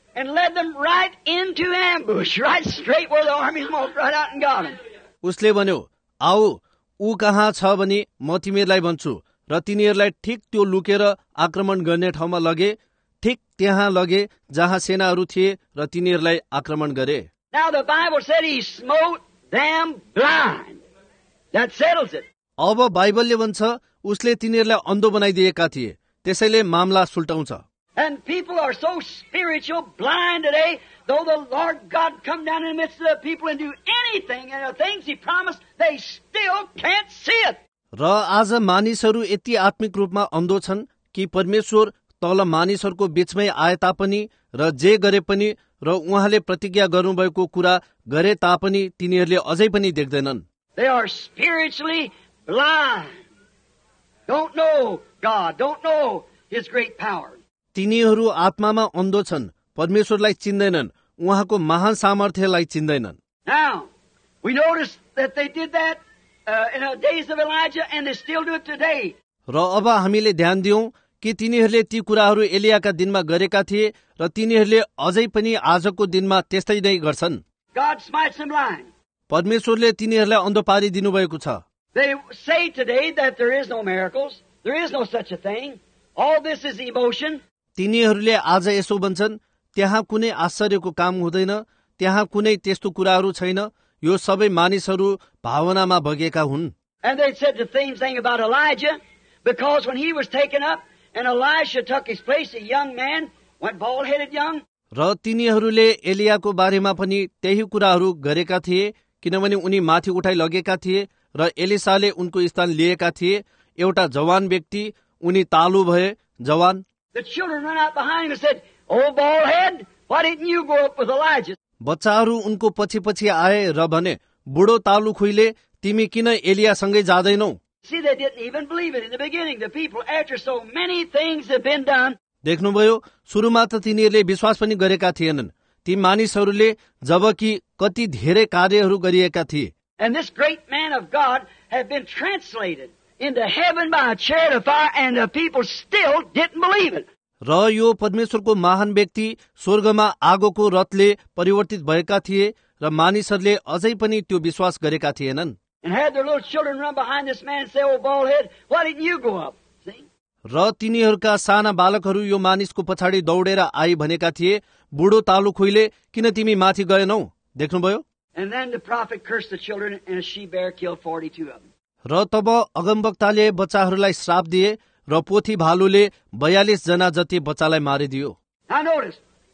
and led them right into ambush, right straight where the armies walked right out and got them. उसले भन्यो, आऊ ऊ कहाँ छ भने म तिमीहरूलाई भन्छु, र तिनीहरूलाई ठिक त्यो लुकेर आक्रमण गर्ने ठाउँमा लगे, ठिक त्यहाँ लगे जहाँ सेनाहरू थिए र तिनीहरूलाई आक्रमण गरे. Now the Bible said he smote them blind. That settles it. अब बाइबलले भन्छ उसले तिनीहरूलाई अन्धो बनाइदिएका थिए, त्यसैले मामला सुल्टाउँछ. And people are so spiritual blind today, though the Lord God come down in the midst of the people and do anything, and the things He promised, they still can't see it. र आज मानिसहरू यति आत्मिक रूपमा अन्धो छन् कि परमेश्वर तल मानिसहरूको बीचमै आए तापनि र जे गरे पनि र उहाँले प्रतिज्ञा गर्नुभएको कुरा गरे तापनि तिनीहरूले अझै पनि देख्दैनन्. They are spiritually blind. Don't know God, don't know His great power. तिनीहरू आत्मामा अन्धो छन्, परमेश्वरलाई चिन्दैनन्, उहाँको महान सामर्थ्यलाई चिन्दैनन्. Now, we notice that they did that uh, in the days of Elijah, and they still do it today. र अब हामीले ध्यान दियौं कि तिनीहरूले ती कुराहरू एलियाका दिनमा गरेका थिए र तिनीहरूले अझै पनि आजको दिनमा त्यस्तै नै गर्छन्. God smites them blind. परमेश्वरले तिनीहरूलाई अन्धो पारिदिनु भएको छ. They say today that there is no miracles, there is no such a thing. All this is emotion. तिनीहरूले आज यसो भन्छन्, त्यहाँ कुनै आश्चर्यको काम हुँदैन, त्यहाँ कुनै त्यस्तो कुराहरू छैन, यो सबै मानिसहरू भावनामा बगेका हुन्. And they said the same thing about Elijah, because when he was taken up and Elisha took his place, a young man went bald-headed young. र तिनीहरूले एलियाको बारेमा पनि त्यही कुराहरू गरेका थिए, किनभने उनी माथि उठाइ लगेका थिए र एलिसाले उनको स्थान लिएका थिए. एउटा जवान व्यक्ति, उनी तालु भए, जवान. The children ran out behind him and said, "Oh, bald-head, why didn't you go up with Elijah?" बच्चाहरू उनको पछि पछि आए र भने, बुढो तालु खुइले, तिमी किन एलियासँगै जाँदैनौ? See, they didn't even believe it in the beginning. The people, after so many things have been done. देख्नुभयो, सुरुमा त तिनीहरूले विश्वास पनि गरेका थिएनन्, ती मानिसहरूले, जबकि कति धेरै कार्यहरू गरिएका थिए. And this great man of God had been translated into heaven by a chariot of fire, and the people still didn't believe it. र यो परमेश्वरको महान व्यक्ति स्वर्गमा आगोको रथले परिवर्तित भएका थिए र मानिसहरूले अझै पनि त्यो विश्वास गरेका थिएनन्. And had their little children run behind this man and say, "Oh, bald-head, why didn't you go up?" See? र तिनीहरूका साना बालकहरू यो मानिसको पछाडि दौडेर आई भनेका थिए, बुढो तालु खुइले, किन तिमी माथि गएनौ? देख्नुभयो? And then the prophet cursed the children, and a she-bear killed forty-two of them. र तब अगमवक्ताले बच्चाहरूलाई श्राप दिए र पोथी भालुले बयालीस जना जति बच्चालाई मारिदियो. Now notice,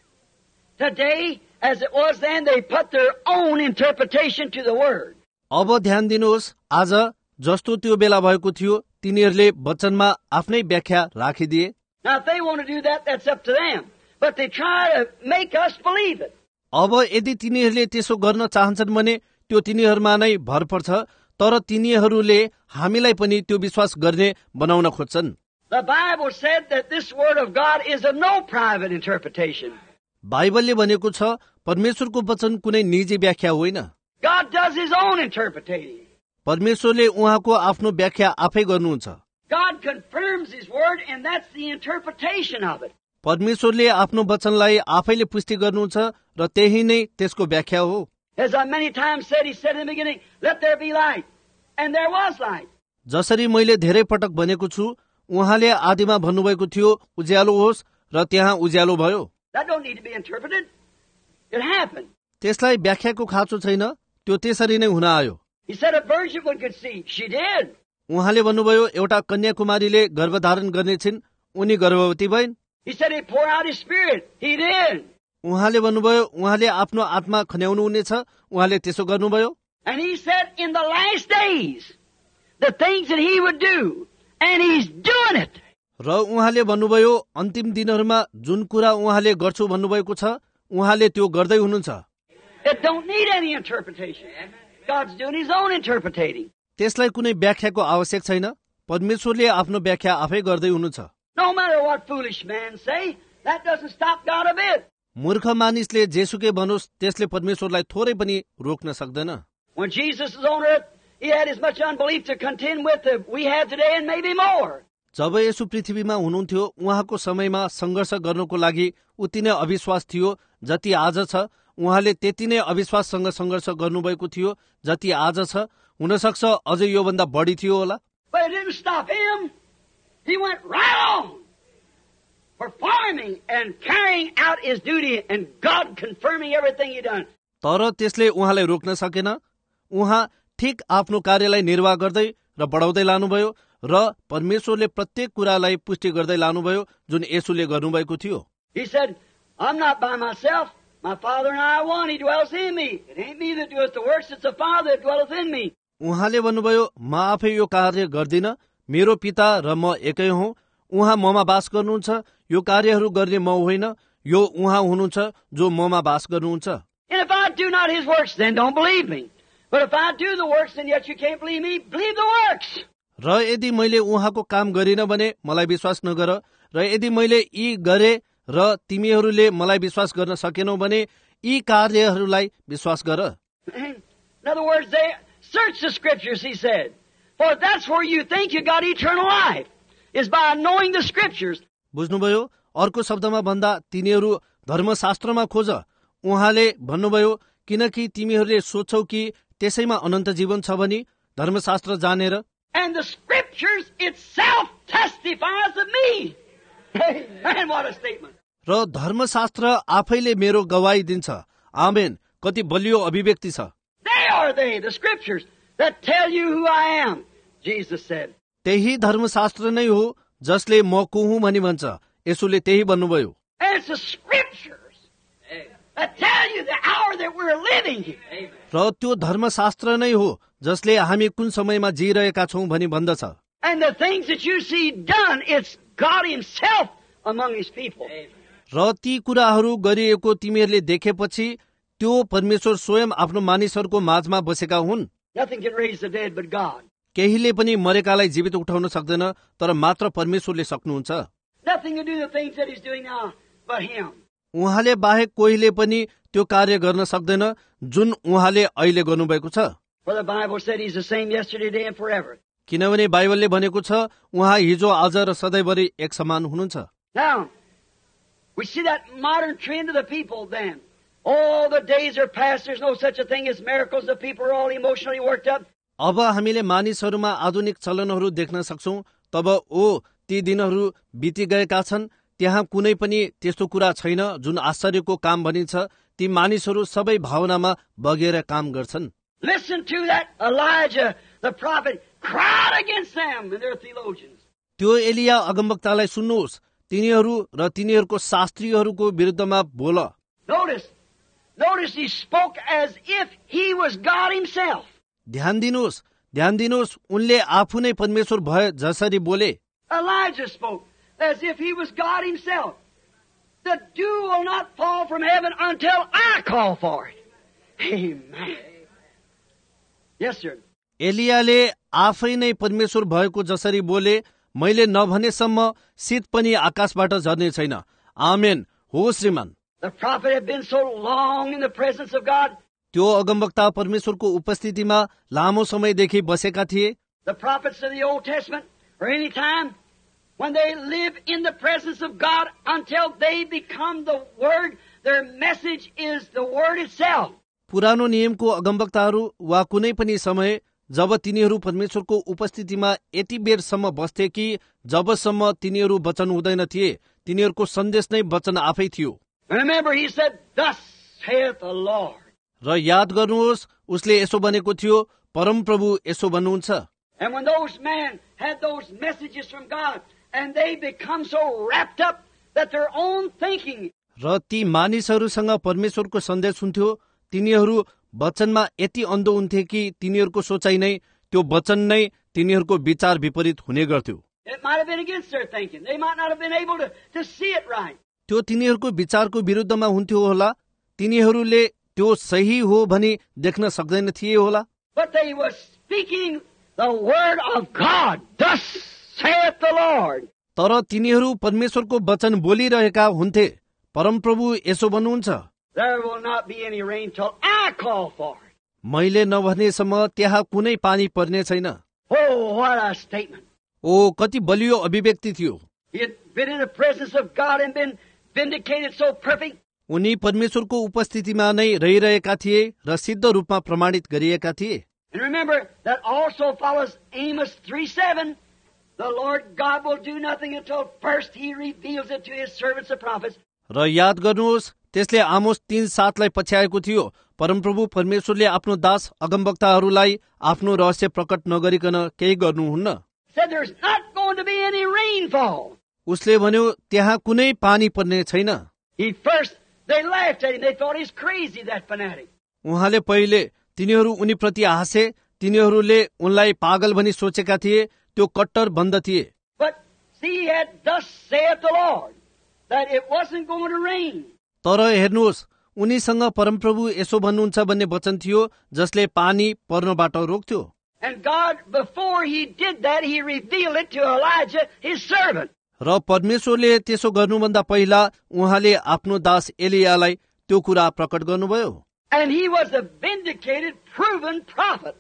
today, as it was then, they put their own interpretation to the word. अब ध्यान दिनुहोस्, आज जस्तो त्यो बेला भएको थियो, तिनीहरूले वचनमा आफ्नै व्याख्या राखिदिए. Now if they want to do that, that's up to them. But they try to make us believe it. अब यदि तिनीहरूले त्यसो गर्न चाहन्छन् भने त्यो तिनीहरूमा नै भर पर्छ, तर तिनीहरूले हामीलाई पनि त्यो विश्वास गर्ने बनाउन खोज्छन्. The Bible said that this word of God is of no private interpretation. बाइबलले भनेको छ, परमेश्वरको वचन कुनै निजी व्याख्या होइन. God does His own interpreting. परमेश्वरले उहाँको आफ्नो व्याख्या आफै गर्नुहुन्छ. God confirms His word, and that's the interpretation of it. परमेश्वरले आफ्नो वचनलाई आफैले पुष्टि गर्नुहुन्छ र त्यही नै त्यसको व्याख्या हो. As I many times said, He said in the beginning, "Let there be light," and there was light. जसरी मैले धेरै पटक भनेको छु, उहाँले आदिमा भन्नुभएको थियो, उज्यालो होस्, र त्यहाँ उज्यालो भयो. That don't need to be interpreted. It happened. त्यसलाई व्याख्याको खाँचो छैन, त्यो त्यसरी नै हुन आयो. He said a virgin would conceive. She did. उहाँले भन्नुभयो, एउटा कन्याकुमारीले गर्भधारण गर्नेछिन्, उनी गर्भवती भइन्. He said He'd pour out His Spirit. He did. उहाँले भन्नुभयो, उहाँले आफ्नो आत्मा खन्याउनु हुनेछ, उहाँले त्यसो गर्नुभयो. And He said in the last days, the things that He would do, and He's doing it. र उहाँले भन्नुभयो, अन्तिम दिनहरूमा जुन कुरा उहाँले गर्छु भन्नुभएको छ, उहाँले त्यो गर्दै हुनुहुन्छ. It don't need any interpretation. God's doing His own interpretating. त्यसलाई कुनै व्याख्याको आवश्यक छैन, परमेश्वरले आफ्नो व्याख्या आफै गर्दै हुनुहुन्छ. No matter what foolish men say, that doesn't stop God a bit. मूर्ख मानिसले जेसुकै भनोस्, त्यसले परमेश्वरलाई थोरै पनि रोक्न सक्दैन. When Jesus was on earth, He had as much unbelief to contend with that we have today and maybe more. जब यसो पृथ्वीमा हुनुहुन्थ्यो उहाँको समयमा सङ्घर्ष गर्नको लागि उति नै अविश्वास थियो जति आज छ। उहाँले त्यति नै अविश्वाससँग सङ्घर्ष गर्नुभएको थियो जति आज छ। हुन सक्छ अझै योभन्दा बढी थियो होला। But it didn't stop him. He went right on, performing and carrying out his duty, and God confirming everything he done. तर त्यसले उहाँलाई रोक्न सकेन। उहाँ ठिक आफ्नो कार्यलाई निर्वाह गर्दै र बढाउँदै लानुभयो र परमेश्वरले प्रत्येक कुरालाई पुष्टि गर्दै लानुभयो जुन येशूले गर्नुभएको थियो। He said, I'm not by myself. My Father and I are one. He dwells in me. It ain't me that doeth the works. It's the Father that dwelleth in me. उहाँले भन्नुभयो, म आफै यो कार्य गर्दिन, मेरो पिता र म एकै हौ। उहाँ ममा बास गर्नुहुन्छ। यो कार्यहरू गर्ने म होइन, यो उहाँ हुनुहुन्छ जो ममा बास गर्नुहुन्छ। And if I do not his works, then don't believe me. But if I do the works, and yet you can't believe me, believe the works. र यदि मैले उहाँको काम गरिन भने मलाई विश्वास नगर, र यदि मैले यी गरे र तिमीहरूले मलाई विश्वास गर्न सकेनौ भने यी कार्यहरूलाई विश्वास गर। In other words, they search the scriptures, he said. For that's where you think you got eternal life, is by knowing the scriptures. बुझ्नुभयो? अर्को शब्दमा भन्दा तिनीहरू धर्मशास्त्रमा खोज। उहाँले भन्नुभयो किनकि तिमीहरूले सोच्छौ कि त्यसैमा अनन्त जीवन छ भनी धर्मशास्त्र जानेर। And the scriptures itself testifies of me. Amen, what a statement. र धर्मशास्त्र आफैले मेरो गवाही दिन्छ। आमेन, कति बलियो अभिव्यक्ति छ। They are they, the scriptures, that tell you who I am, Jesus said. त्यही धर्मशास्त्र नै हो जसले म को हुँ भनी भन्छ। येशूले त्यही भन्नुभयो। And it's the scriptures that tell you the hour that we're living here. र त्यो धर्मशास्त्र नै हो जसले हामी कुन समयमा जिइरहेका छौं भनी भन्दछ। And the things that you see done, it's God himself among his people. र ती कुराहरू गरिएको तिमीहरूले देखेपछि त्यो परमेश्वर स्वयं आफ्नो मानिसहरूको माझमा बसेका हुन्। Nothing can raise the dead but God. केहीले पनि मरेकालाई जीवित उठाउन सक्दैन तर मात्र परमेश्वरले सक्नुहुन्छ। Nothing can do the things that he's doing now but him. उहाँले बाहेक कोहीले पनि त्यो कार्य गर्न सक्दैन जुन उहाँले अहिले गर्नुभएको छ। For the Bible said he's the same yesterday, today, and forever. किनभने बाइबलले भनेको छ उहाँ हिजो आज र सधैँभरि एक समान हुनुहुन्छ। Now, we see that modern trend of the people then. Oh, the days are past. There's no such a thing as miracles. The people are all emotionally worked up. अब हामीले मानिसहरूमा आधुनिक चलनहरू देख्न सक्छौं। तब ओ ती दिनहरू बिति गएका छन्। त्यहाँ कुनै पनि त्यस्तो कुरा छैन जुन आश्चर्यको काम भनिन्छ। ती मानिसहरू सबै भावनामा बगेर काम गर्छन्। Listen to that Elijah, the prophet, cried against them and their theologians. त्यो एलिया अगमवक्तालाई सुन्नुहोस्, तिनीहरू र तिनीहरूको शास्त्रीहरूको विरुद्धमा बोल। Notice, notice he spoke as if he was God himself. ध्यान दिनुहोस्, ध्यान दिनुहोस्, उनले आफू नै परमेश्वर भए जसरी बोले। Elijah spoke as if he was God himself. The dew will not fall from heaven until I call for it. Amen. Yes, sir. एलियाले आफै नै परमेश्वर भएको जसरी बोले, मैले नभनेसम्म शीत पनि आकाशबाट झर्ने छैन। आमेन, हो श्रीमान। The prophet had been so long in the presence of God. त्यो अगमवक्ता परमेश्वरको उपस्थितिमा लामो समयदेखि बसेका थिए। The prophets of the Old Testament, or any time, when they live in the presence of God until they become the Word, their message is the Word itself. पुरानो नियमको अगमवक्ताहरू वा कुनै पनि समय जब तिनीहरू परमेश्वरको उपस्थितिमा यति बेरसम्म बस्थे कि जबसम्म तिनीहरू वचन हुँदैन थिए, तिनीहरूको सन्देश नै वचन आफै थियो। Remember, he said, "Thus saith the Lord." र याद गर्नुहोस्, उसले यसो भनेको थियो, परमप्रभु यसो भन्नुहुन्छ। And when those men had those messages from God, and they become so wrapped up that their own thinking. र ती मानिसहरूसँग परमेश्वरको सन्देश हुन्थ्यो, तिनीहरू वचनमा यति अन्धो हुन्थे कि तिनीहरूको सोचाइ नै त्यो वचन नै तिनीहरूको विचार विपरीत हुने गर्थ्यो। It might have been against their thinking. They might not have been able to, to see it right. त्यो तिनीहरूको विचारको विरुद्धमा हुन्थ्यो होला। तिनीहरूले त्यो सही हो भनी देख्न सक्दैन थिए होला। But they were speaking the word of God. Thus saith the Lord. तर तिनीहरू परमेश्वरको वचन बोलिरहेका हुन्थे। परमप्रभु यसो भन्नुहुन्छ, There will not be any rain till I call for it. मैले नभनेसम्म त्यहाँ कुनै पानी पर्ने छैन। Oh, what a statement. ओ कति बलियो अभिव्यक्ति थियो। He had been in the presence of God and been vindicated so perfect. उनी परमेश्वरको उपस्थितिमा नै रहिरहेका थिए र सिद्ध रूपमा प्रमाणित गरिएका थिए। And remember that also follows Amos three seven. The Lord God will do nothing until first He reveals it to His servants the prophets. र याद गर्नुहोस् त्यसले आमोस तीन सातलाई पछ्याएको थियो, परमप्रभु परमेश्वरले आफ्नो दास अगमवक्ताहरूलाई आफ्नो रहस्य प्रकट नगरिकन केही गर्नुहुन्न। Said there's not going to be any rainfall. उसले भन्यो त्यहाँ कुनै पानी पर्ने छैन। He first they laughed at him. They thought he's crazy, that fanatic. उहाँले पहिले तिनीहरू उनीप्रति हाँसे, तिनीहरूले उनलाई पागल भनी सोचेका थिए, त्यो कट्टर बन्द थिए। But see, he had thus saith the Lord that it wasn't going to rain. तर हेर्नुहोस् उनीसँग परमप्रभु यसो भन्नुहुन्छ भन्ने वचन थियो जसले पानी पर्नबाट रोक्थ्यो। And God, before He did that, He revealed it to Elijah, His servant. र परमेश्वरले त्यसो गर्नुभन्दा पहिला उहाँले आफ्नो दास एलियालाई त्यो कुरा प्रकट गर्नुभयो। And he was a vindicated, proven prophet.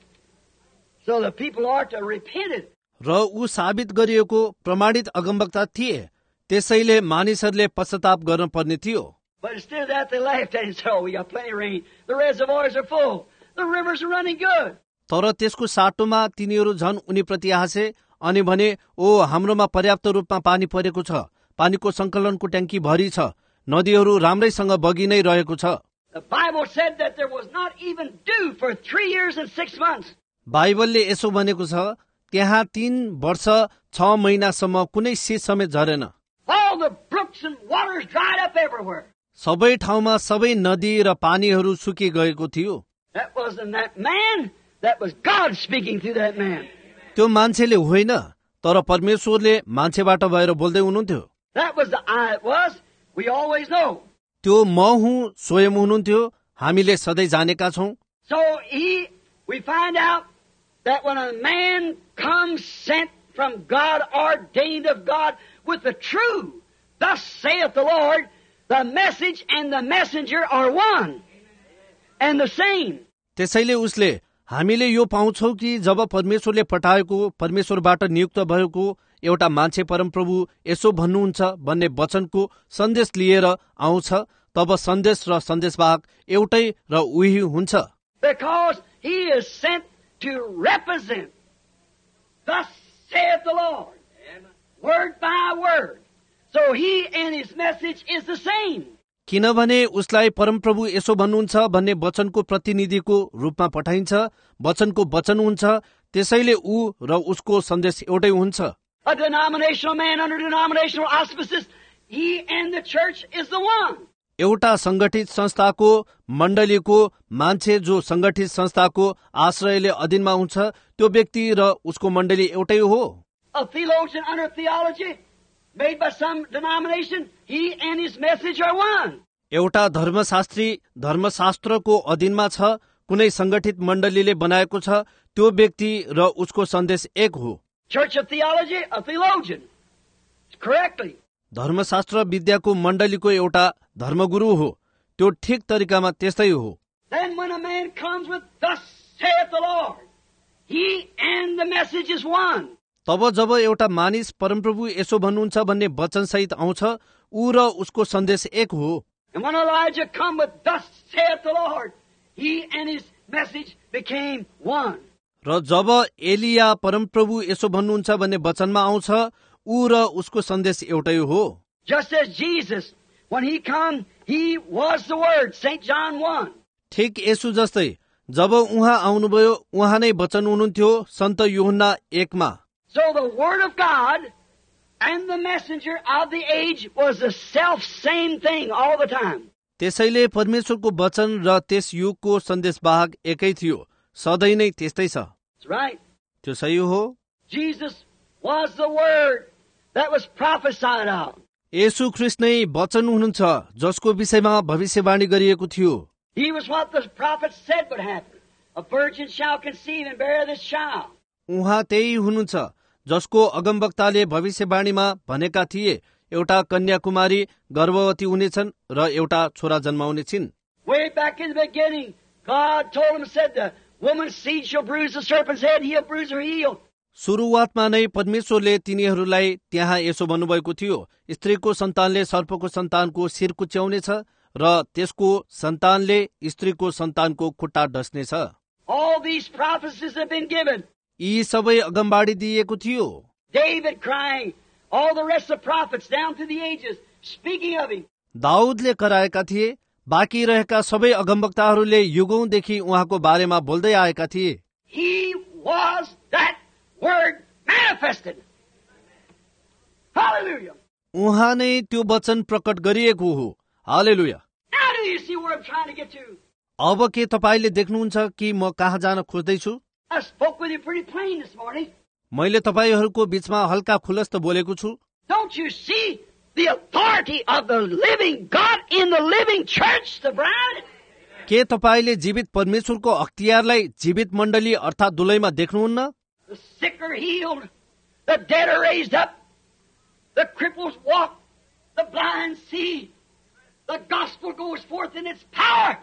So the people ought to repent it. र ऊ साबित गरिएको प्रमाणित अगमवक्ता थिए, त्यसैले मानिसहरूले पश्चाताप गर्न पर्ने थियो। But instead of that, they laughed at him and said, "Oh, we got plenty of rain. The reservoirs are full. The rivers are running good." तर त्यसको साटोमा तिनीहरू झन् उनीप्रति हाँसे अनि भने, ओ हाम्रोमा पर्याप्त रूपमा पानी परेको छ, पानीको संकलनको ट्याङ्की भरि छ, नदीहरू राम्रैसँग बगि नै रहेको छ। The Bible said that there was not even dew for three years and six months. बाइबलले यसो भनेको छ त्यहाँ तीन वर्ष छ महिनासम्म कुनै शीत समेत झरेन। All the brooks and waters dried up everywhere. सबै ठाउँमा सबै नदी र पानीहरू सुकि गएको थियो। That wasn't that man. That was God speaking through that man. त्यो मान्छेले होइन, तर परमेश्वरले मान्छेबाट भएर बोल्दै हुनुहुन्थ्यो। That was the I it was. We always know. त्यो म हुँ स्वयं हुनुहुन्थ्यो, हामीले सधैँ जानेका छौं। So he, we find out that when a man comes sent from God, ordained of God, with the true, thus saith the Lord, the message and the messenger are one and the same. त्यसैले उसले हामीले यो पाउँछौ कि जब परमेश्वरले पठाएको परमेश्वरबाट नियुक्त भएको एउटा मान्छे परमप्रभु यसो भन्नुहुन्छ भन्ने वचनको सन्देश लिएर आउँछ, तब सन्देश र सन्देशवाहक एउटै र उही हुन्छ। Because he is sent to represent, thus saith the Lord, word by word. So he and his message is the same. किनभने उसलाई परमप्रभु यसो भन्नुहुन्छ भन्ने वचनको प्रतिनिधिको रूपमा पठाइन्छ, वचनको वचन हुन्छ, त्यसैले ऊ र उसको सन्देश एउटै हुन्छ। A denominational man under denominational auspices, he and the church is the one. एउटा संगठित संस्थाको मण्डलीको मान्छे जो संगठित संस्थाको आश्रयले अधीनमा हुन्छ, त्यो व्यक्ति र उसको मण्डली एउटै हो। A theologian under theology made by some denomination, he and his message are one. एउटा धर्मशास्त्री धर्मशास्त्रको अधीनमा छ, कुनै संगठित मण्डलीले बनाएको छ, त्यो व्यक्ति र उसको सन्देश एक हो। Church of theology, a theologian. Correctly. धर्मशास्त्र विद्याको मण्डलीको एउटा धर्मगुरु हो, त्यो ठिक तरिकामा त्यस्तै हो। Then when a man comes with thus saith the Lord, he and the message is one. तब जब एउटा मानिस परमप्रभु यसो भन्नुहुन्छ भन्ने वचन सहित आउँछ, ऊ र उसको सन्देश एक हो। And when Elijah come with thus saith the Lord, he and his message became one. र जब एलिया परमप्रभु यसो भन्नुहुन्छ भन्ने वचनमा आउँछ, ऊ र उसको सन्देश एउटै हो। Just as Jesus, when he come, he was the word, Saint John one. ठिक यसो जस्तै जब उहाँ आउनुभयो उहाँ नै वचन हुनुहुन्थ्यो, सन्त यूहन्ना एकमा। So the word of God and the messenger of the age was the self same thing all the time. त्यसैले परमेश्वरको वचन र त्यस युगको सन्देशवाहक एकै थियो, सधैँ नै त्यस्तै छ। That's right. त्यो सही हो। Jesus was the word that was prophesied of. येशू ख्रीष्ट नै वचन हुनुहुन्छ जसको विषयमा भविष्यवाणी गरिएको थियो। He was what the prophet said would happen. A virgin shall conceive and bear this child. उहाँ त्यही हुनुहुन्छ जसको अगमवक्ताले भविष्यवाणीमा भनेका थिए, एउटा कन्याकुमारी गर्भवती हुनेछन् र एउटा छोरा जन्माउनेछिन्। Way back in the beginning, God told him, said, the woman's seed shall bruise the serpent's head, he'll bruise her heel. सुरुवातमा नै परमेश्वरले तिनीहरूलाई त्यहाँ यसो भन्नुभएको थियो, स्त्रीको सन्तानले सर्पको सन्तानको शिर कुच्याउनेछ र त्यसको सन्तानले स्त्रीको सन्तानको खुट्टा डस्नेछ। All these prophecies have been given. यी सबै अगमबाडी दिएको थियो। David crying, all the rest of the prophets down through the ages, speaking of him. दाउदले कराएका थिए, बाँकी रहेका सबै अगमवक्ताहरूले युगौंदेखि उहाँको बारेमा बोल्दै आएका थिए। He was that word manifested. Hallelujah. उहाँ नै त्यो वचन प्रकट गरिएको हो। हालेलुया। Now do you see where I'm trying to get to? अब के तपाईले देख्नुहुन्छ कि म कहाँ जान खोज्दैछु? I spoke with you pretty plain this morning. मैले तपाईहरूको बीचमा हल्का खुलस्त बोलेको छु। Don't you see the authority of the living God in the living church, the bride? के तपाईले जीवित परमेश्वरको अख्तियारलाई जीवित मण्डली अर्थात् दुलैमा देख्नुहुन्न? The sick are healed, the dead are raised up, the cripples walk, the blind see, the gospel goes forth in its power,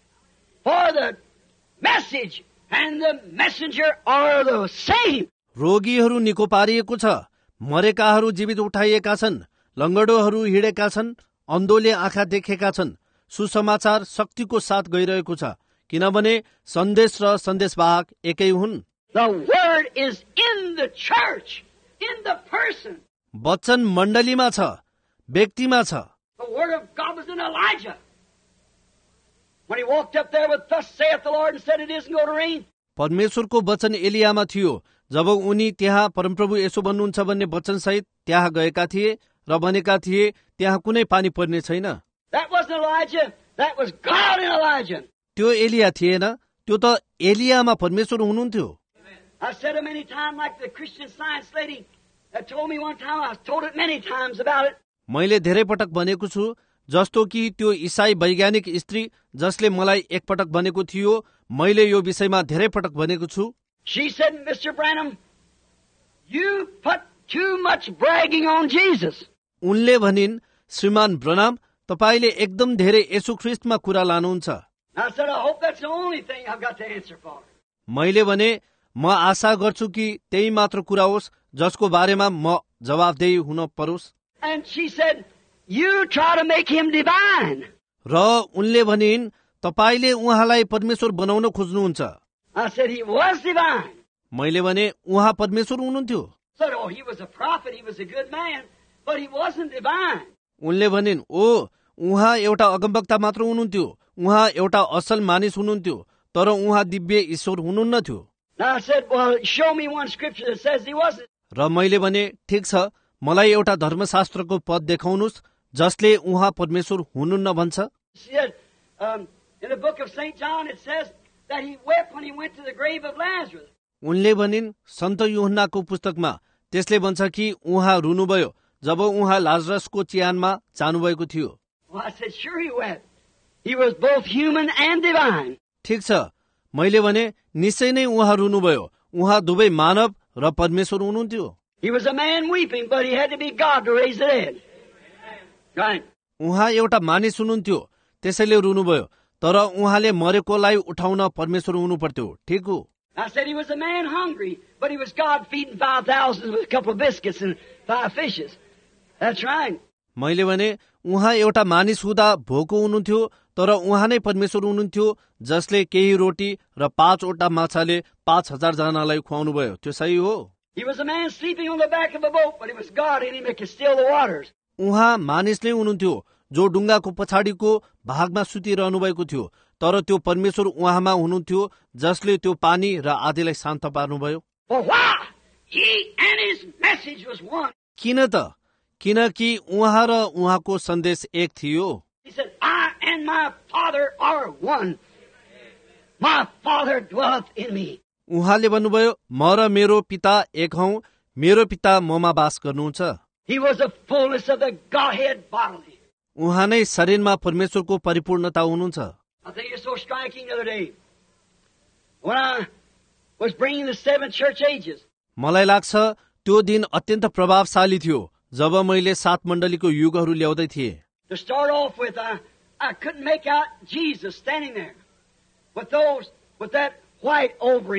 for the message and the messenger are the same. रोगीहरू निको पारिएको छ, मरेकाहरू जीवित उठाइएका छन्, लङ्गडोहरू हिँडेका छन्, अन्धोले आँखा देखेका छन्। सुसमाचार शक्तिको साथ गइरहेको छ, किनभने सन्देश र सन्देशवाहक एकै हुन्। The word is in the church, in the person. वचन मण्डलीमा छ, व्यक्तिमा छ। The word of God was in Elijah. When he walked up there with thus saith the Lord and said it isn't going to rain. परमेश्वरको वचन एलियामा थियो, जब उनी त्यहाँ परमप्रभु यसो भन्नुहुन्छ भन्ने वचन सहित त्यहाँ गएका थिए र भनेका थिए त्यहाँ कुनै पानी पर्ने छैन। That wasn't Elijah, that was God in Elijah. त्यो एलिया थिएन, त्यो त एलियामा परमेश्वर हुनुहुन्थ्यो। I said it many times like the Christian Science lady that told me one time, I told it many times about it. मैले धेरै पटक भनेको छु, जस्तो कि त्यो ईसाई वैज्ञानिक स्त्री जसले मलाई एकपटक भनेको थियो, मैले यो विषयमा धेरै पटक भनेको छु। She said, Mister Branham, you put too much bragging on Jesus. उनले भनिन्, श्रीमान ब्रनाम, तपाईले एकदम धेरै येशू ख्रीष्टमा कुरा लानुहुन्छ। I said, I hope that's the only thing I've got to answer for. मैले भने, म आशा गर्छु कि त्यही मात्र कुरा होस् जसको बारेमा म जवाफदेही हुन परोस्। And she said, you try to make him divine. र उनले भनिन्, तपाईले उहाँलाई परमेश्वर बनाउन खोज्नुहुन्छ। I said, he was divine. मैले भने, उहाँ परमेश्वर हुनुहुन्थ्यो। Said, oh, he was a prophet, he was a good man, but he wasn't divine. उनले भनिन्, ओ उहाँ एउटा अगमवक्ता मात्र हुनुहुन्थ्यो, उहाँ एउटा असल मानिस हुनुहुन्थ्यो, तर उहाँ दिव्य ईश्वर हुनुहुन्न थियो। Now I said, well, show me one scripture that says he wasn't. र मैले भने, ठिक छ, मलाई एउटा धर्मशास्त्रको पद देखाउनुस् जसले उहाँ परमेश्वर हुनुहुन्न भन्छ। She said, um, in the book of Saint John it says that he wept when he went to the grave of Lazarus. उनले भनिन्, सन्त यूहन्नाको पुस्तकमा त्यसले भन्छ कि उहाँ रुनुभयो जब उहाँ लाजरसको चिहानमा जानुभएको थियो। Well, I said, sure he wept. He was both human and divine. ठिक छ, मैले भने, निश्चय नै उहाँ रुनुभयो, उहाँ दुवै मानव र परमेश्वर हुनुहुन्थ्यो। He was a man weeping, but he had to be God to raise the dead. Right. उहाँ एउटा मानिस हुनुहुन्थ्यो, त्यसैले रुनुभयो, तर उहाँले मरेकोलाई उठाउन परमेश्वर हुनु पर्थ्यो। ठिक हो। I said he was a man hungry, but he was God feeding five thousand with a couple of biscuits and five fishes. That's right. मैले भने, उहाँ एउटा मानिस हुँदा भोको हुनुहुन्थ्यो, तर उहाँ नै परमेश्वर हुनुहुन्थ्यो जसले केही रोटी र पाँचवटा माछाले पाँच हजार जनालाई खुवाउनु भयो। त्यो सही हो। He was a man sleeping on the back of a boat, but it was God in him that could still the waters. उहाँ मानिस नै हुनुहुन्थ्यो जो डुङ्गाको पछाडिको भागमा सुतिरहनु भएको थियो, तर त्यो परमेश्वर उहाँमा हुनुहुन्थ्यो जसले त्यो पानी र आधीलाई शान्त पार्नुभयो। For why? He and his message was one. किन त? किनकि उहाँ र उहाँको सन्देश एक थियो। He said, I and my Father are one. My Father dwelleth in me. उहाँले भन्नुभयो, म र मेरो पिता एक हौं, मेरो पिता ममा बास गर्नुहुन्छ। He was the fullness of the Godhead bodily. उहाँ नै शरीरमा परमेश्वरको परिपूर्णता हुनुहुन्छ। I think it's so striking the other day when I was bringing the seven church ages. मलाई लाग्छ त्यो दिन अत्यन्त प्रभावशाली थियो जब मैले सात मण्डलीको युगहरू ल्याउँदै थिए। To start off with, I, I couldn't make out Jesus standing there with those, with that white over him,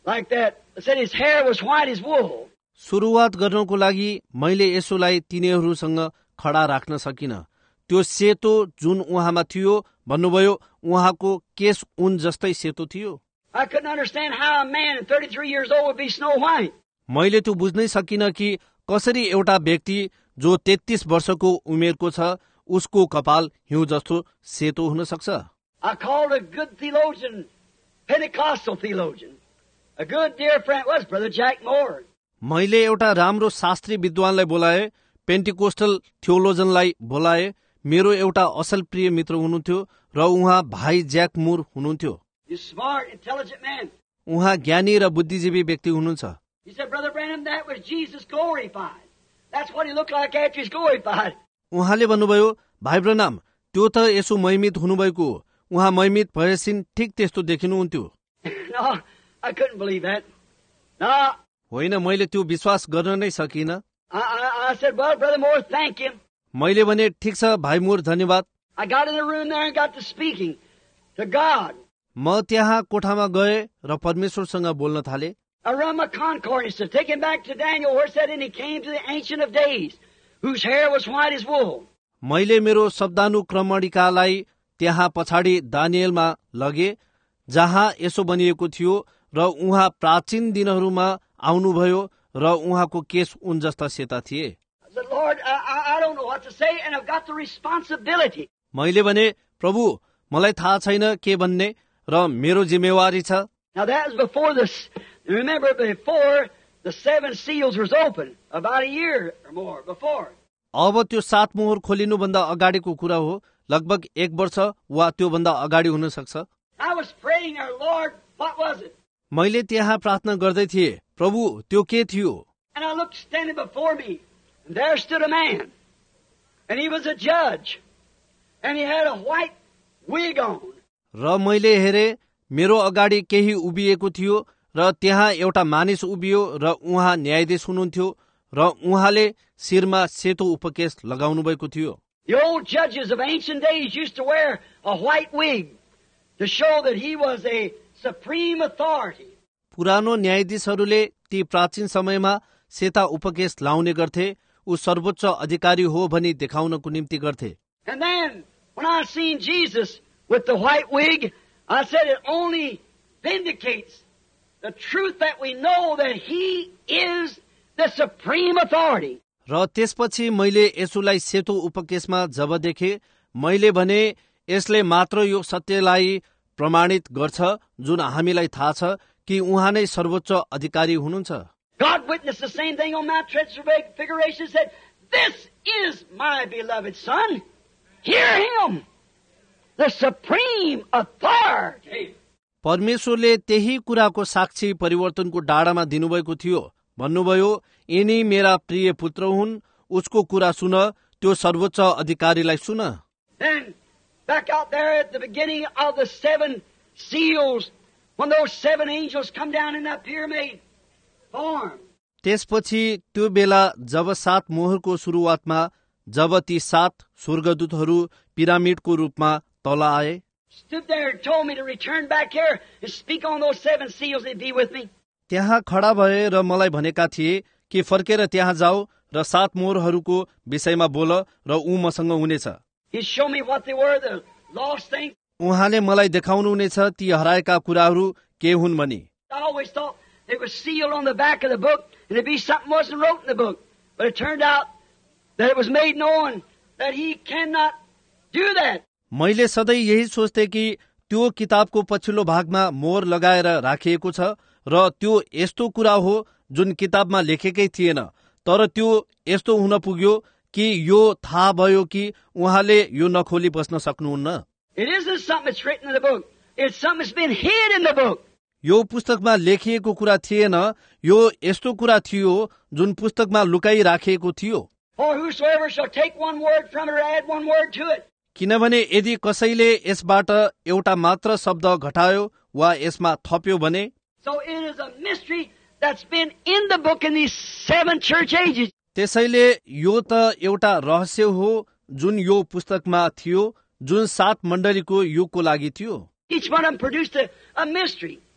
like that. It said his hair was white as wool. सुरुवात गर्नको लागि मैले यसोलाई तिनीहरूसँग खडा राख्न सकिन। त्यो सेतो जुन उहाँमा थियो, भन्नुभयो उहाँको केस ऊन जस्तै सेतो थियो। I couldn't understand how a man at thirty-three years old would be snow white. मैले त्यो बुझ्नै सकिन कि कसरी एउटा व्यक्ति जो तेत्तीस वर्षको उमेरको छ उसको कपाल हिउँ जस्तो सेतो हुन सक्छ। I called a good theologian, Pentecostal theologian, a good dear friend was Brother Jack Moore. मैले एउटा राम्रो शास्त्री विद्वानलाई बोलाए, पेन्टिकोस्टल थियोलोजनलाई बोलाए। मेरो एउटा असल प्रिय मित्र हुनुहुन्थ्यो र उहाँ भाइ ज्याक मुर हुनुहुन्थ्यो। He's smart, intelligent man. उहाँ ज्ञानी र बुद्धिजीवी व्यक्ति हुनुहुन्छ। He said, Brother Branham, that was Jesus glorified. That's what he looked like after he's glorified. उहाँले भन्नुभयो, भाइ ब्रनाम, त्यो त यसो महिमित हुनुभएको, उहाँ महिमित भएसिन ठिक त्यस्तो देखिनुहुन्थ्यो। No, I couldn't believe that. No. होइन, मैले त्यो विश्वास गर्न नै सकिन। I, I, I said, well, Brother Moore, thank you. मैले भने ठिक छ भाइ मुर, धन्यवाद। I got in the room there and got to speaking to God. म त्यहाँ कोठामा गए र परमेश्वरसँग बोल्न थाले। I run my concordance to take him back to Daniel where it said, and he came to the Ancient of Days, whose hair was white as wool. मैले मेरो शब्दानुक्रमणिकालाई त्यहाँ पछाडि दानिएलमा लगे जहाँ यसो बनिएको थियो र उहाँ प्राचीन दिनहरूमा आउनुभयो र उहाँको केस उन जस्ता सेता थिए। I said, Lord, I, I don't know what to say, and I've got the responsibility. मैले भने, प्रभु, मलाई थाहा छैन के भन्ने र मेरो जिम्मेवारी छ। Now that was before this, remember, before the seven seals was open, about a year or more before. अब त्यो सात मोहर खोलिनुभन्दा अगाडिको कुरा हो, लगभग एक वर्ष वा त्योभन्दा अगाडि हुन सक्छ। I was praying there, Lord, what was it? मैले त्यहाँ प्रार्थना गर्दै थिएँ, प्रभु त्यो के थियो? And I looked standing before me, and there stood a man, and he was a judge, and he had a white wig on. र मैले हेरे, मेरो अगाडि केही उभिएको थियो र त्यहाँ एउटा मानिस उभियो र उहाँ न्यायाधीश हुनुहुन्थ्यो र उहाँले शिरमा सेतो उपकेश लगाउनु भएको थियो। The old judges of ancient days used to wear a white wig to show that he was a supreme authority. पुरानो न्यायाधीशहरूले ती प्राचीन समयमा सेता उपकेश लाउने गर्थे, ऊ सर्वोच्च अधिकारी हो भनी देखाउनको निम्ति गर्थे। And then when I seen Jesus with the white wig, I said it only vindicates the truth that we know that he is the supreme authority. र त्यसपछि मैले यसुलाई सेतो उपकेशमा जब देखे, मैले भने यसले मात्र यो सत्यलाई प्रमाणित गर्छ जुन हामीलाई थाहा छ कि उहाँ नै सर्वोच्च अधिकारी हुनुहुन्छ। God witnessed the same thing on Mount Transfiguration, said, "This is my beloved son. Hear him, the supreme authority." परमेश्वरले त्यही कुराको साक्षी परिवर्तनको डाँडामा दिनुभएको थियो। भन्नुभयो, यिनी मेरा प्रिय पुत्र हुन्, उसको कुरा सुन, त्यो सर्वोच्च अधिकारीलाई सुन। Then back out there at the beginning of the seven seals, when those seven angels come down in that pyramid form. त्यसपछि त्यो बेला जब सात मोहरको सुरुवातमा जब ती सात स्वर्गदूतहरू पिरामिडको रूपमा तल आए, Stood there and told me to return back here and speak on those seven seals and be with me. त्यहाँ खडा भए र मलाई भनेका थिए कि फर्केर त्यहाँ जाऊ र सात मोहरहरूको विषयमा बोल र ऊ मसँग हुनेछ। He showed me what they were, the lost things. उहाँले मलाई देखाउनुहुनेछ ती हराएका कुराहरू के हुन् भनी। I always thought it was sealed on the back of the book and it'd be something wasn't wrote in the book. But it turned out that it was made known that he cannot do that. मैले सधैँ यही सोच्थे कि त्यो किताबको पछिल्लो भागमा मोहर लगाएर राखिएको छ र त्यो यस्तो कुरा हो जुन किताबमा लेखेकै थिएन, तर त्यो यस्तो हुन पुग्यो कि यो थाहा भयो कि उहाँले यो नखोली बस्न सक्नुहुन्न। It isn't something that's written in the book. It's something that's been hid in the book. यो पुस्तकमा लेखिएको कुरा थिएन, यो यस्तो कुरा थियो जुन पुस्तकमा लुकाई राखिएको थियो। For whosoever shall take one word from it or add one word to it. किनभने यदि कसैले यसबाट एउटा मात्र शब्द घटायो वा यसमा थप्यो भने, So it is a mystery that's been in the book in these seven church ages. त्यसैले यो त एउटा रहस्य हो जुन यो पुस्तकमा थियो, जुन सात मण्डलीको युगको लागि थियो। Each one of them produced a, a mystery.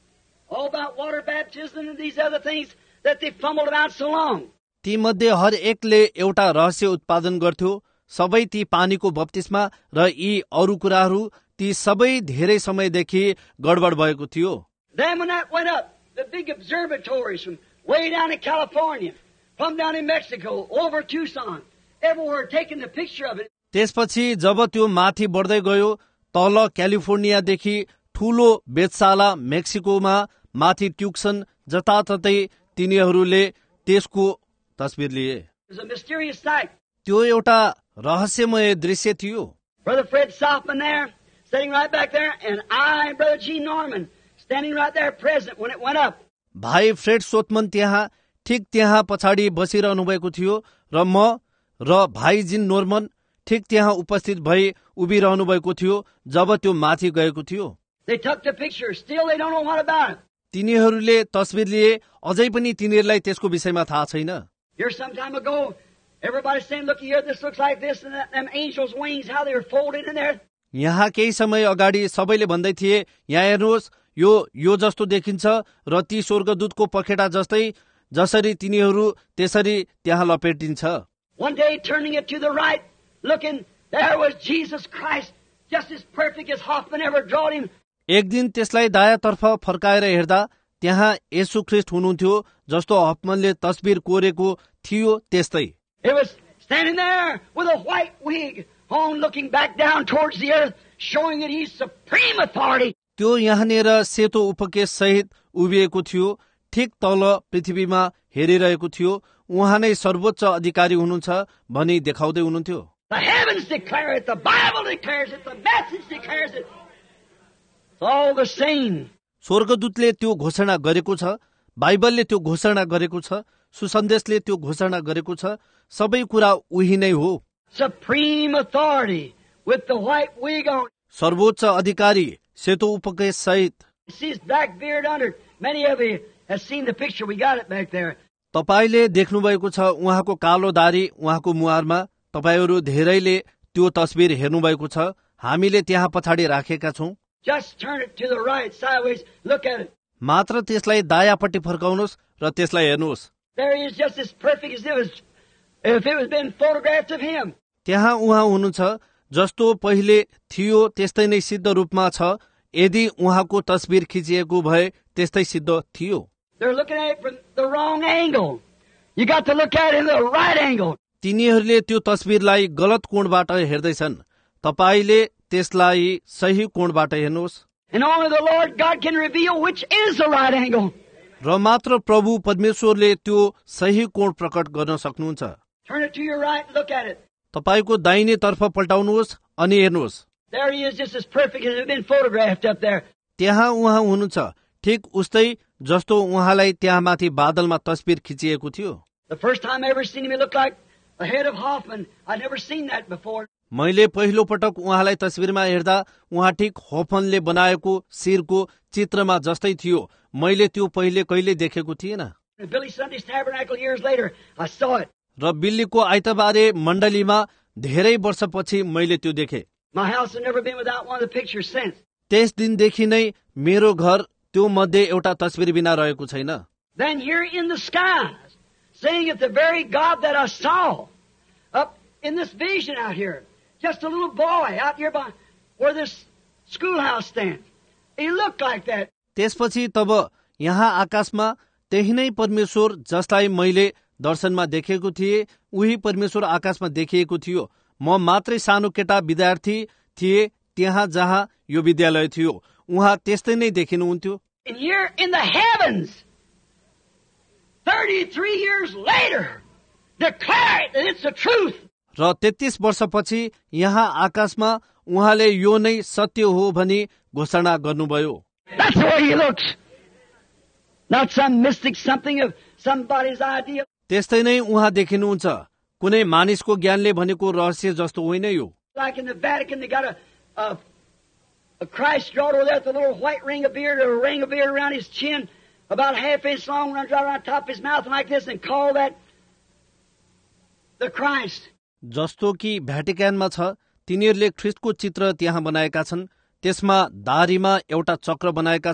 all about water baptism and these other things that they fumbled about so long. ती मध्ये हर एकले एउटा रहस्य उत्पादन गर्थ्यो, सबै ती पानीको बप्तिस्मा र यी अरू कुराहरू ती सबै धेरै समयदेखि गडबड भएको थियो। Then when that went up, the big observatories from way down in California, from down in Mexico, over Tucson, everywhere taking the picture of it. त्यसपछि जब त्यो माथि बढ्दै गयो, तल क्यालिफोर्नियादेखि ठूलो वेधशाला मेक्सिकोमा माथि ट्युक्सन जताततै तिनीहरूले त्यसको तस्बिर लिए। It was a mysterious sight. त्यो एउटा रहस्यमय दृश्य थियो। Brother Fred Softman there, sitting right back there, and I and Brother Gene Norman standing right there present when it went up. भाइ फ्रेड सोथमन त्यहाँ ठिक त्यहाँ पछाडि बसिरहनु भएको थियो र म र भाइ जिन नोर्मन ठिक त्यहाँ उपस्थित भई उभिरहनु भएको थियो जब त्यो माथि गएको थियो। They took the picture. Still they don't know what about it. तिनीहरूले तस्बिर लिए, अझै पनि तिनीहरूलाई त्यसको विषयमा थाहा छैन। Here some time ago, everybody saying, look here, this looks like this, and that, them angels' wings, how they were folded in there. यहाँ केही समय अगाडि सबैले भन्दै थिए, यहाँ हेर्नुहोस्, यो यो जस्तो देखिन्छ र ती स्वर्गदूतको पखेटा जस्तै जसरी तिनीहरू त्यसरी त्यहाँ लपेटिन्छ। One day, turning it to the right, looking, there was Jesus Christ, just as perfect as Hoffman ever drawed him. एक दिन त्यसलाई दायाँतर्फ फर्काएर हेर्दा त्यहाँ येशू ख्रीष्ट हुनुहुन्थ्यो जस्तो हफमनले तस्बिर कोरेको थियो त्यस्तै। It was standing there with a white wig on, looking back down towards the earth, showing that he's supreme authority. त्यो यहाँनिर सेतो उपकेश सहित उभिएको थियो, ठिक तल पृथ्वीमा हेरिरहेको थियो, उहाँ नै सर्वोच्च अधिकारी हुनुहुन्छ भनी देखाउँदै हुनुहुन्थ्यो। The heavens declare it, the Bible declares it, the message declares it. It's all the same. स्वर्गदूतले त्यो घोषणा गरेको छ, बाइबलले त्यो घोषणा गरेको छ, सुसन्देशले त्यो घोषणा गरेको छ, सबै कुरा उही नै हो। Supreme authority with the white wig on. सर्वोच्च अधिकारी सेतो उपकेश सहित। See his black beard under it. Many of you have seen the picture. We got it back there. तपाईले देख्नु भएको छ उहाँको कालो दारी उहाँको मुहारमा। तपाईहरू धेरैले त्यो तस्बिर हेर्नु भएको छ, हामीले त्यहाँ पछाडि राखेका छौं। Just turn it to the right, sideways. Look at it. मात्र त्यसलाई दायाँपट्टि फर्काउनुहोस् र त्यसलाई हेर्नुहोस्। There he is, just as perfect as it was, if it was been photographed of him. त्यहाँ उहाँ हुनुहुन्छ जस्तो पहिले थियो त्यस्तै नै सिद्ध रूपमा छ, यदि उहाँको तस्बिर खिचिएको भए त्यस्तै सिद्ध थियो। They're looking at it from the wrong angle. You got to look at it in the right angle. तिनीहरूले त्यो तस्बिरलाई गलत कोणबाट हेर्दैछन्, तपाईले त्यसलाई सही कोणबाट हेर्नुहोस्। And only the Lord God can reveal which is the right angle. र मात्र प्रभु परमेश्वरले त्यो सही कोण प्रकट गर्न सक्नुहुन्छ। Turn it to your right, look at it. तपाईको दाहिने तर्फ पल्टाउनुहोस् अनि हेर्नुहोस्। There he is, just as perfect as it had been photographed up there. त्यहाँ उहाँ हुनुहुन्छ ठिक उस्तै जस्तो उहाँलाई त्यहाँ माथि बादलमा तस्बिर खिचिएको थियो। The first time I ever seen him, he looked like the head of Hoffman. I'd never seen that before. मैले पहिलो पटक उहाँलाई तस्बिरमा हेर्दा उहाँ ठिक होफनले बनाएको शिरको चित्रमा जस्तै थियो। मैले त्यो पहिले कहिले देखेको थिएन। Billy Sunday's Tabernacle years later, I saw it. र बिल्लीको आइतबारे मण्डलीमा धेरै वर्षपछि मैले त्यो देखे। My house has never been without one of the pictures since. त्यस दिनदेखि नै मेरो घर त्यो मध्ये एउटा तस्बिर बिना रहेको छैन। Then here in the skies, saying that the very God that I saw up in this vision out here, just a little boy out here by where this schoolhouse stands. He looked like that. त्यसपछि तब यहाँ आकाशमा त्यही नै परमेश्वर जसलाई मैले दर्शनमा देखेको थिएँ, उही परमेश्वर आकाशमा देखिएको थियो। म मात्रै सानो केटा विद्यार्थी थिए त्यहाँ जहाँ यो विद्यालय थियो, उहाँ त्यस्तै नै देखिनुहुन्थ्यो। And here in the heavens, thirty-three years later, declare it that it's the truth. र तेत्तीस वर्षपछि यहाँ आकाशमा उहाँले यो नै सत्य हो भनी घोषणा गर्नुभयो। That's the way he looks. Not some mystic something of somebody's idea. त्यस्तै नै उहाँ देखिनुहुन्छ, कुनै मानिसको ज्ञानले भनेको रहस्य जस्तो होइन यो। Like in the Vatican, they got a, a, a Christ drawed over there with a little white ring of beard, or a ring of beard around his chin, about half inch long, runs right around top of his mouth like this, and call that the Christ. जस्तो कि भ्याटिकनमा छ, तिनीहरूले ख्रिस्टको चित्र त्यहाँ बनाएका छन्, त्यसमा दारीमा एउटा चक्र बनाएका छन्,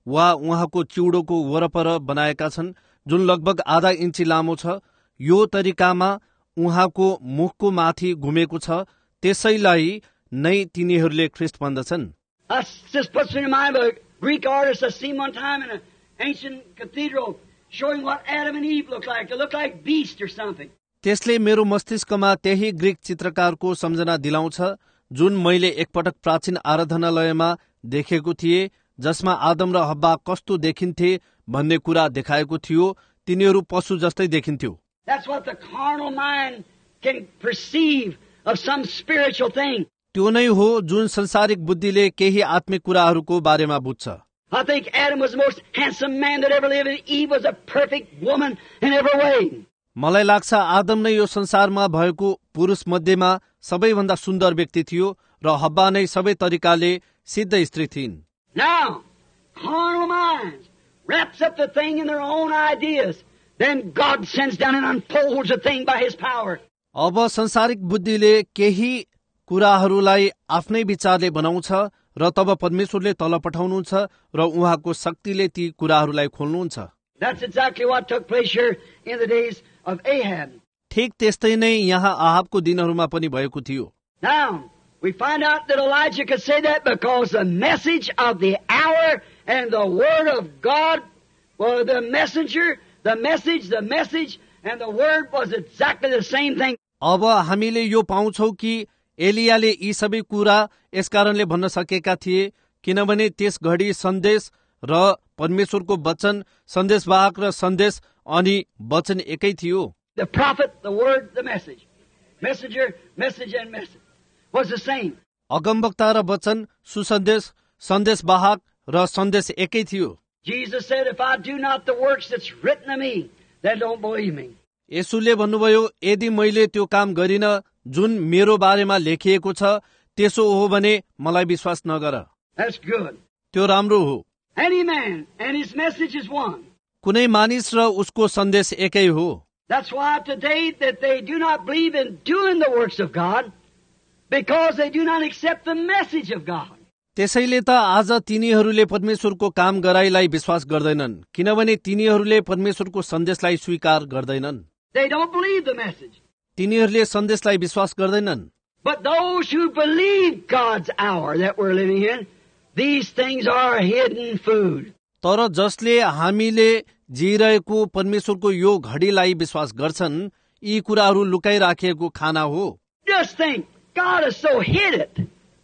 वा उहाँको चिउडोको वरपर बनाएका छन्, जुन लगभग आधा इन्ची लामो छ। यो तरिकामा उहाँको मुखको माथि घुमेको छ, त्यसैलाई नै तिनीहरूले ख्रिस्ट भन्दछन्। This puts me in mind of a Greek artist I seen one time in an ancient cathedral showing what Adam and Eve looked like. They looked like beasts or something. त्यसले मेरो मस्तिष्कमा त्यही ग्रीक चित्रकारको सम्झना दिलाउँछ जुन मैले एकपटक प्राचीन आराधनालयमा देखेको थिए, जसमा आदम र हब्बा कस्तो देखिन्थे भन्ने कुरा देखाएको थियो। तिनीहरू पशु जस्तै देखिन्थ्यो। That's what the carnal mind can perceive of some spiritual thing. त्यो नै हो जुन संसारिक बुद्धिले केही आत्मिक कुराहरूको बारेमा बुझ्छ। I think Adam was the most handsome man that ever lived, and Eve was a perfect woman in every way. मलाई लाग्छ आदम नै यो संसारमा भएको पुरुष मध्येमा सबैभन्दा सुन्दर व्यक्ति थियो र हब्बा नै सबै तरिकाले सिद्ध स्त्री थिइन्। Now, carnal minds wraps up the thing in their own ideas. Then God sends down and unfolds the thing by His power. अब संसारिक बुद्धिले केही कुराहरूलाई आफ्नै विचारले बनाउँछ र तब परमेश्वरले तल पठाउनुहुन्छ र उहाँको शक्तिले ती कुराहरूलाई खोल्नुहुन्छ। That's exactly what took place here in the days of Ahab. ठीक त्यस्तै नै यहाँ आहाबको दिनहरूमा पनि भएको थियो। Now, we find out that Elijah could say that because the message of the hour and the word of God were the messenger, the message, the message, and the word was exactly the same thing. अब हामीले यो पाउँछौ कि एलियाले यी सबै कुरा यस कारणले भन्न सकेका थिए किनभने त्यस घडी सन्देश र परमेश्वरको वचन, सन्देशवाहक र सन्देश अनि वचन एकै थियो। The prophet, the word, the message. Messenger, message and message was the same. अगमवक्ता र वचन, सुसन्देश, सन्देशवाहक र सन्देश एकै थियो। Jesus said, if I do not the works that's written of me, then don't believe me. येशूले भन्नुभयो, यदि मैले त्यो काम गरिन जुन मेरो बारेमा लेखिएको छ, त्यसो हो भने मलाई विश्वास नगर। That's good. त्यो राम्रो हो। Any man and his message is one. कुनै मानिस र उसको सन्देश एकै हो। That's why today that they do not believe in doing the works of God because they do not accept the message of God. त्यसैले त आज तिनीहरूले परमेश्वरको काम गराइलाई विश्वास गर्दैनन् किनभने तिनीहरूले परमेश्वरको सन्देशलाई स्वीकार गर्दैनन्। They don't believe the message. तिनीहरूले सन्देशलाई विश्वास गर्दैनन्। But those who believe God's hour that we're living in, these things are hidden food. तर जसले हामीले जिरहेको परमेश्वरको यो घडीलाई विश्वास गर्छन्, यी कुराहरू लुकाइराखिएको खाना हो। Just think, God has so hid it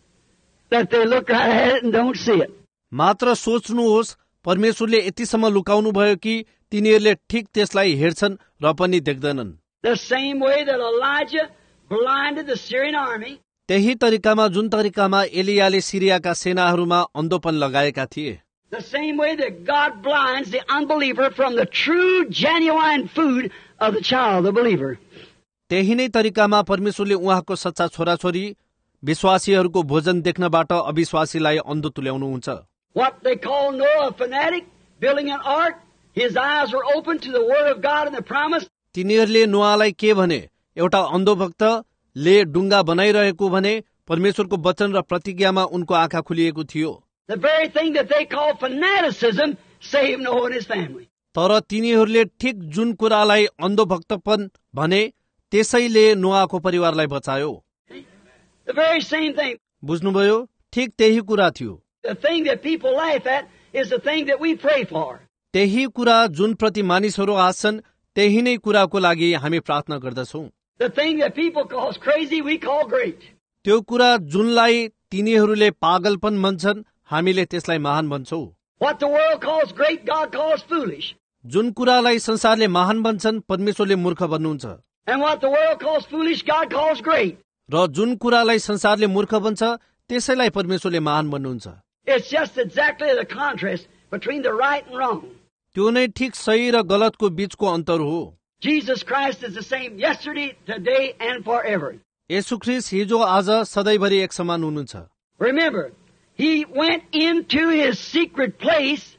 that they look right at it and don't see it. मात्र सोच्नुहोस्, परमेश्वरले यतिसम्म लुकाउनु भयो कि तिनीहरूले ठिक त्यसलाई हेर्छन् र पनि देख्दैनन्। The same way that Elijah blinded the Syrian army. त्यही तरिकामा जुन तरिकामा एलियाले सिरियाका सेनाहरूमा अन्धोपन लगाएका थिए। The same way that God blinds the unbeliever from the true, genuine food of the child, the believer. त्यही नै तरिकामा परमेश्वरले उहाँको सच्चा छोराछोरी विश्वासीहरूको भोजन देख्नबाट अविश्वासीलाई अन्धो तुल्याउनुहुन्छ। What they call Noah a fanatic, building an ark, his eyes were open to the word of God and the promise. तिनीहरूले नोआलाई के भने, एउटा अन्धोभक्तले डुङ्गा बनाइरहेको भने परमेश्वरको वचन र प्रतिज्ञामा उनको आँखा खुलिएको थियो। The very thing that they call fanaticism saved Noah and his family. तर तिनीहरूले ठिक जुन कुरालाई अन्धोभक्तपन भने त्यसैले नोआको परिवारलाई बचायो। The very same thing. बुझ्नुभयो, ठिक त्यही कुरा थियो। The thing that people laugh at is the thing that we pray for. त्यही कुरा जुन प्रति मानिसहरू हाँस्छन् त्यही नै कुराको लागि हामी प्रार्थना गर्दछौँ। The thing that people call crazy, we call great. त्यो कुरा जुनलाई तिनीहरूले पागलपन भन्छन् हामीले त्यसलाई महान भन्छौँ। What the world calls great, God calls foolish. जुन कुरालाई संसारले महान भन्छन् परमेश्वरले मूर्ख भन्नुहुन्छ। And what the world calls foolish, God calls great. र जुन कुरालाई संसारले मूर्ख भन्छ त्यसैलाई परमेश्वरले महान भन्नुहुन्छ। It's just exactly the contrast between the right and wrong. त्यो नै ठिक सही र गलतको बीचको अन्तर हो। Jesus Christ is the same yesterday, today, and forever. येशू ख्रीष्ट हिजो आज सधैँभरि एक समान हुनुहुन्छ। Remember, He went into His secret place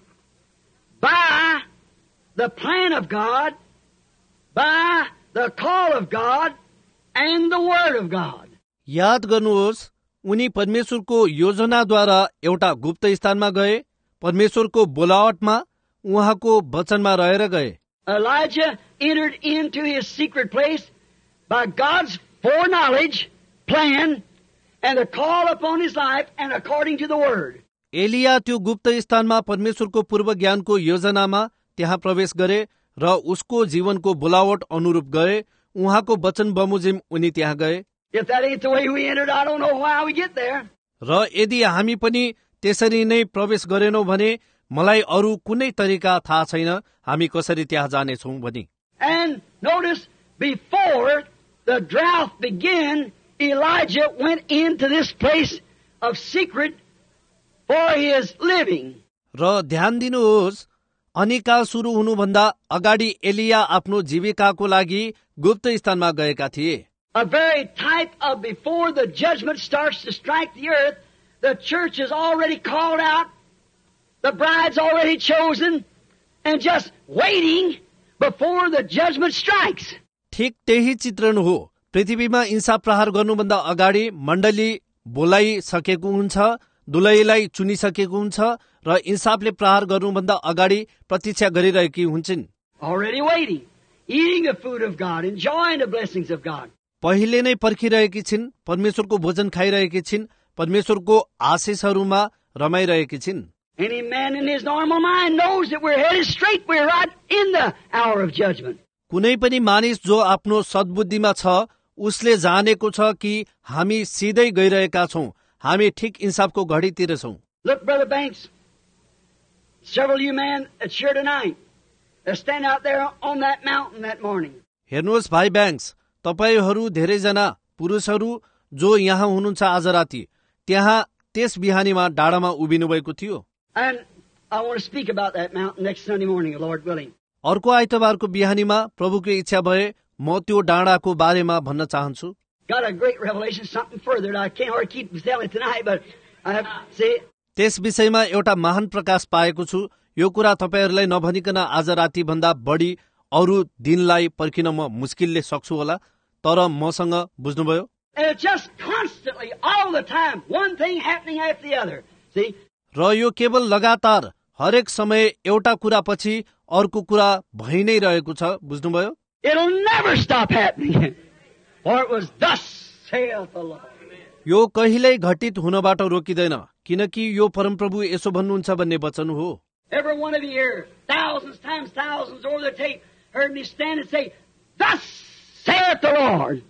by the plan of God, by the call of God, and the word of God. याद गर्नुहोस्, उनी परमेश्वरको योजनाद्वारा एउटा गुप्त स्थानमा गए, परमेश्वरको बोलावटमा उहाँको वचनमा रहेर गए। Elijah entered into his secret place by God's foreknowledge, plan, and the call upon his life and according to the word. Elia त्यो गुप्त स्थानमा परमेश्वरको पूर्व ज्ञानको योजनामा त्यहाँ प्रवेश गरे र उसको जीवनको बोलावट अनुरूप गए। उहाँको वचन बमोजिम उनी त्यहाँ गए। If that ain't the way we entered, I don't know how we get there. र यदि हामी पनि त्यसरी नै प्रवेश गरेनौं भने मलाई अरू कुनै तरिका थाहा छैन हामी कसरी त्यहाँ जानेछौं भनी। And notice, before the drought began, Elijah went into this place of secret for his living. र ध्यान दिनुहोस्, अनिकाल सुरु हुनुभन्दा अगाडि एलिया आफ्नो जीविकाको लागि गुप्त स्थानमा गएका थिए। A very type of before the judgment starts to strike the earth, the church is already called out, the bride's already chosen, and just waiting before the judgment strikes. ठिक त्यही चित्रण हो। पृथ्वीमा इंसाफ प्रहार गर्नुभन्दा अगाडि मण्डली बोलाइसकेको हुन्छ, दुलहीलाई चुनिसकेको हुन्छ र इंसाफले प्रहार गर्नुभन्दा अगाडि प्रतीक्षा गरिरहेकी हुन्छन्। Already waiting, eating the food of God, enjoying the blessings of God. पहिले नै पर्खिरहेकी छिन्, परमेश्वरको भोजन खाइरहेकी छिन्, परमेश्वरको आशीषहरूमा रमाइरहेकी छिन्। Any man in his normal mind knows that we're headed straight, we're right in the hour of judgment. कुनै पनि मानिस जो आफ्नो सद्बुद्धिमा छ उसले जानेको छ कि हामी सिधै गइरहेका छौं, हामी ठिक इंसाफको घडीतिर छौं। Look, Brother Banks, several of you men that's here tonight, that stand out there on that mountain that morning. हेर्नुहोस् भाइ ब्याङ्क्स, तपाईहरू धेरैजना पुरुषहरू जो यहाँ हुनुहुन्छ आज राति, त्यहाँ त्यस बिहानीमा डाँडामा उभिनु भएको थियो। And I want to speak about that mountain next Sunday morning, Lord willing. अर्को आइतबारको बिहानीमा प्रभुको इच्छा भए म त्यो डाँडाको बारेमा भन्न चाहन्छु। Got a great revelation, something further. I can't hardly keep telling it tonight, but I have to say it. त्यस विषयमा एउटा महान प्रकाश पाएको छु। यो कुरा तपाईहरूलाई नभनिकन आज राति भन्दा बढी अरू दिनलाई पर्खिन म मुस्किलले सक्छु होला, तर मसँग बुझ्नुभयो। And it's just constantly, all the time, one thing happening after the other. See? र यो केवल लगातार हरेक समय एउटा कुरा पछि अर्को कुरा भइ नै रहेको छ, बुझ्नुभयो। It'll never stop happening. For it was thus saith the Lord. यो कहिल्यै घटित हुनबाट रोकिँदैन, किनकि यो परमप्रभु यसो भन्नुहुन्छ भन्ने वचन हो। Every one of you here, thousands times thousands over the tape, heard me stand and say, thus saith the Lord.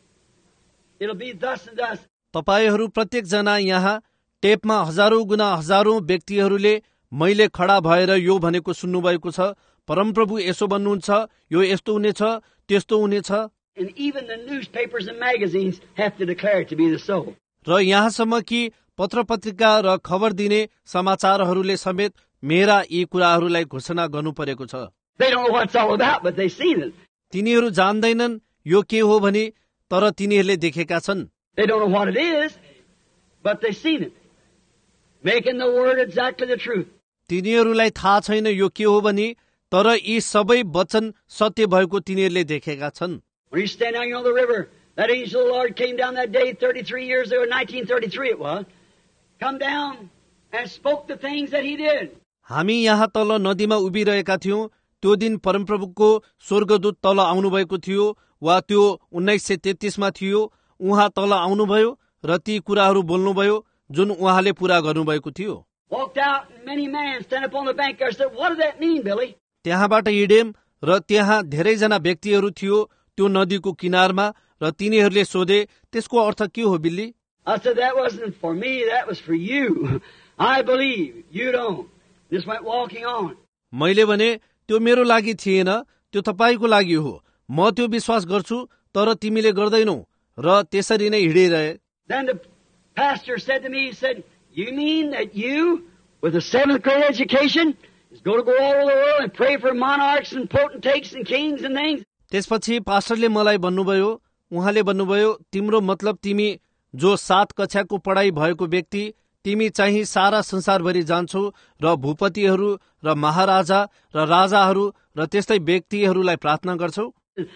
It'll be thus and thus. तपाईहरू प्रत्येक जना यहाँ टेपमा हजारौं गुना हजारौं व्यक्तिहरूले मैले खडा भएर यो भनेको सुन्नुभएको छ, परमप्रभु यसो भन्नुहुन्छ, यो यस्तो हुनेछ, त्यस्तो हुनेछ। And even the newspapers and magazines have to declare it to be the so. र यहाँसम्म कि पत्र पत्रिका र खबर दिने समाचारहरूले समेत मेरा यी कुराहरूलाई घोषणा गर्नु परेको छ। They don't know what it's all about, but they've seen it. तिनीहरू जान्दैनन् यो के हो भनी, तर तिनीहरूले देखेका छन्। They don't know what it is, but they've seen it. Making the word exactly the truth. तिनीहरूलाई थाहा छैन यो के हो भनी, तर यी सबै वचन सत्य भएको तिनीहरूले देखेका छन्। When you stand down here on the river, that angel of the Lord came down that day thirty-three years ago, nineteen thirty-three it was, come down and spoke the things that he did. हामी यहाँ तल नदीमा उभिरहेका थियौं, त्यो दिन परमप्रभुको स्वर्गदूत तल आउनुभएको थियो, वा त्यो उन्नाइस सय तेत्तीसमा थियो। उहाँ तल आउनुभयो र ती कुराहरू बोल्नुभयो जुन उहाँले पूरा गर्नुभएको थियो। Walked out, and many men stand up on the bank there and said, what does that mean, Billy? त्यहाँबाट हिडेम र त्यहाँ धेरैजना व्यक्तिहरू थियो त्यो नदीको किनारमा, र तिनीहरूले सोधे त्यसको अर्थ के हो बिल्ली? I said, that wasn't for me, that was for you. I believe, you don't. Just went walking on. मैले भने त्यो मेरो लागि थिएन, त्यो तपाईको लागि हो। म त्यो विश्वास गर्छु, तर तिमीले गर्दैनौ, र त्यसरी नै हिँडिरहे। Then the pastor said to me, he said, you mean that you, with a seventh grade education, is going to go all over the world and pray for monarchs and potentates and kings and things? त्यसपछि पास्टरले मलाई भन्नुभयो, उहाँले भन्नुभयो, तिम्रो मतलब तिमी जो सात कक्षाको पढाइ भएको व्यक्ति, तिमी चाहिँ सारा संसारभरि जान्छौ र भूपतिहरू र महाराजा र राजाहरू र त्यस्तै व्यक्तिहरूलाई प्रार्थना गर्छौ?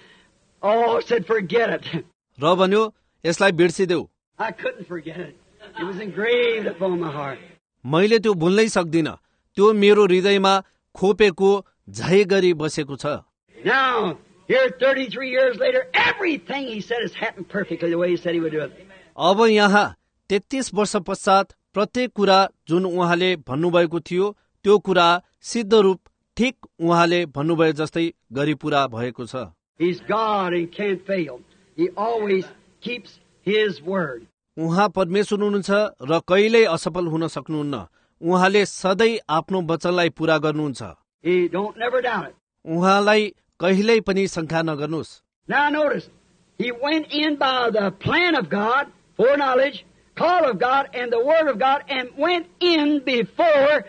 Oh, said forget it. र भन्यो यसलाई बिर्सिदेऊ। I couldn't forget it. It was engraved upon my heart. मैले त्यो भुल्नै सक्दिन, त्यो मेरो हृदयमा खोपेको झै गरी बसेको छ। Now, here thirty-three years later, everything he said has happened perfectly the way he said he would do it. अब यहाँ तेत्तीस वर्ष पश्चात प्रत्येक कुरा जुन उहाँले भन्नुभएको थियो त्यो कुरा सिद्ध रूप ठिक उहाँले भन्नुभयो जस्तै गरी पूरा भएको छ। He's God and can't fail. He always keeps his word. उहाँ परमेश्वर हुनुहुन्छ र कहिल्यै असफल हुन सक्नुहुन्न। उहाँले सधैँ आफ्नो वचनलाई पूरा गर्नुहुन्छ। He don't never doubt it. उहाँलाई कहिल्यै पनि शंका नगर्नुहोस्। Now notice, he went in by the plan of God, foreknowledge, call of God, and the word of God, and went in before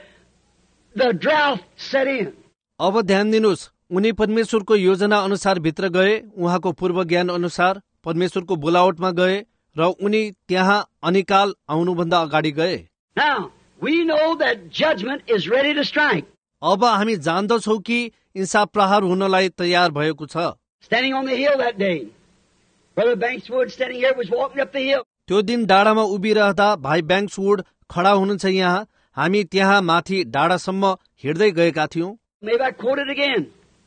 the drought set in. अब ध्यान दिनुहोस्, उनी परमेश्वरको योजना अनुसार भित्र गए, उहाँको पूर्व ज्ञान अनुसार परमेश्वरको बोलावटमा गए र उनी त्यहाँ अनिकाल आउनुभन्दा अगाडि गए। Now, we know that judgment is ready to strike. अब हामी जान्दछौ कि इंसाफ प्रहार हुनलाई तयार भएको छ। Standing on the hill that day, Brother Bankswood standing here was walking up the hill. त्यो दिन डाँडामा उभिरहँदा भाइ ब्याङ्क्सवुड खडा हुनुहुन्छ यहाँ। हामी त्यहाँ माथि डाँडासम्म हिँड्दै गएका थियौं। Maybe I quote it again.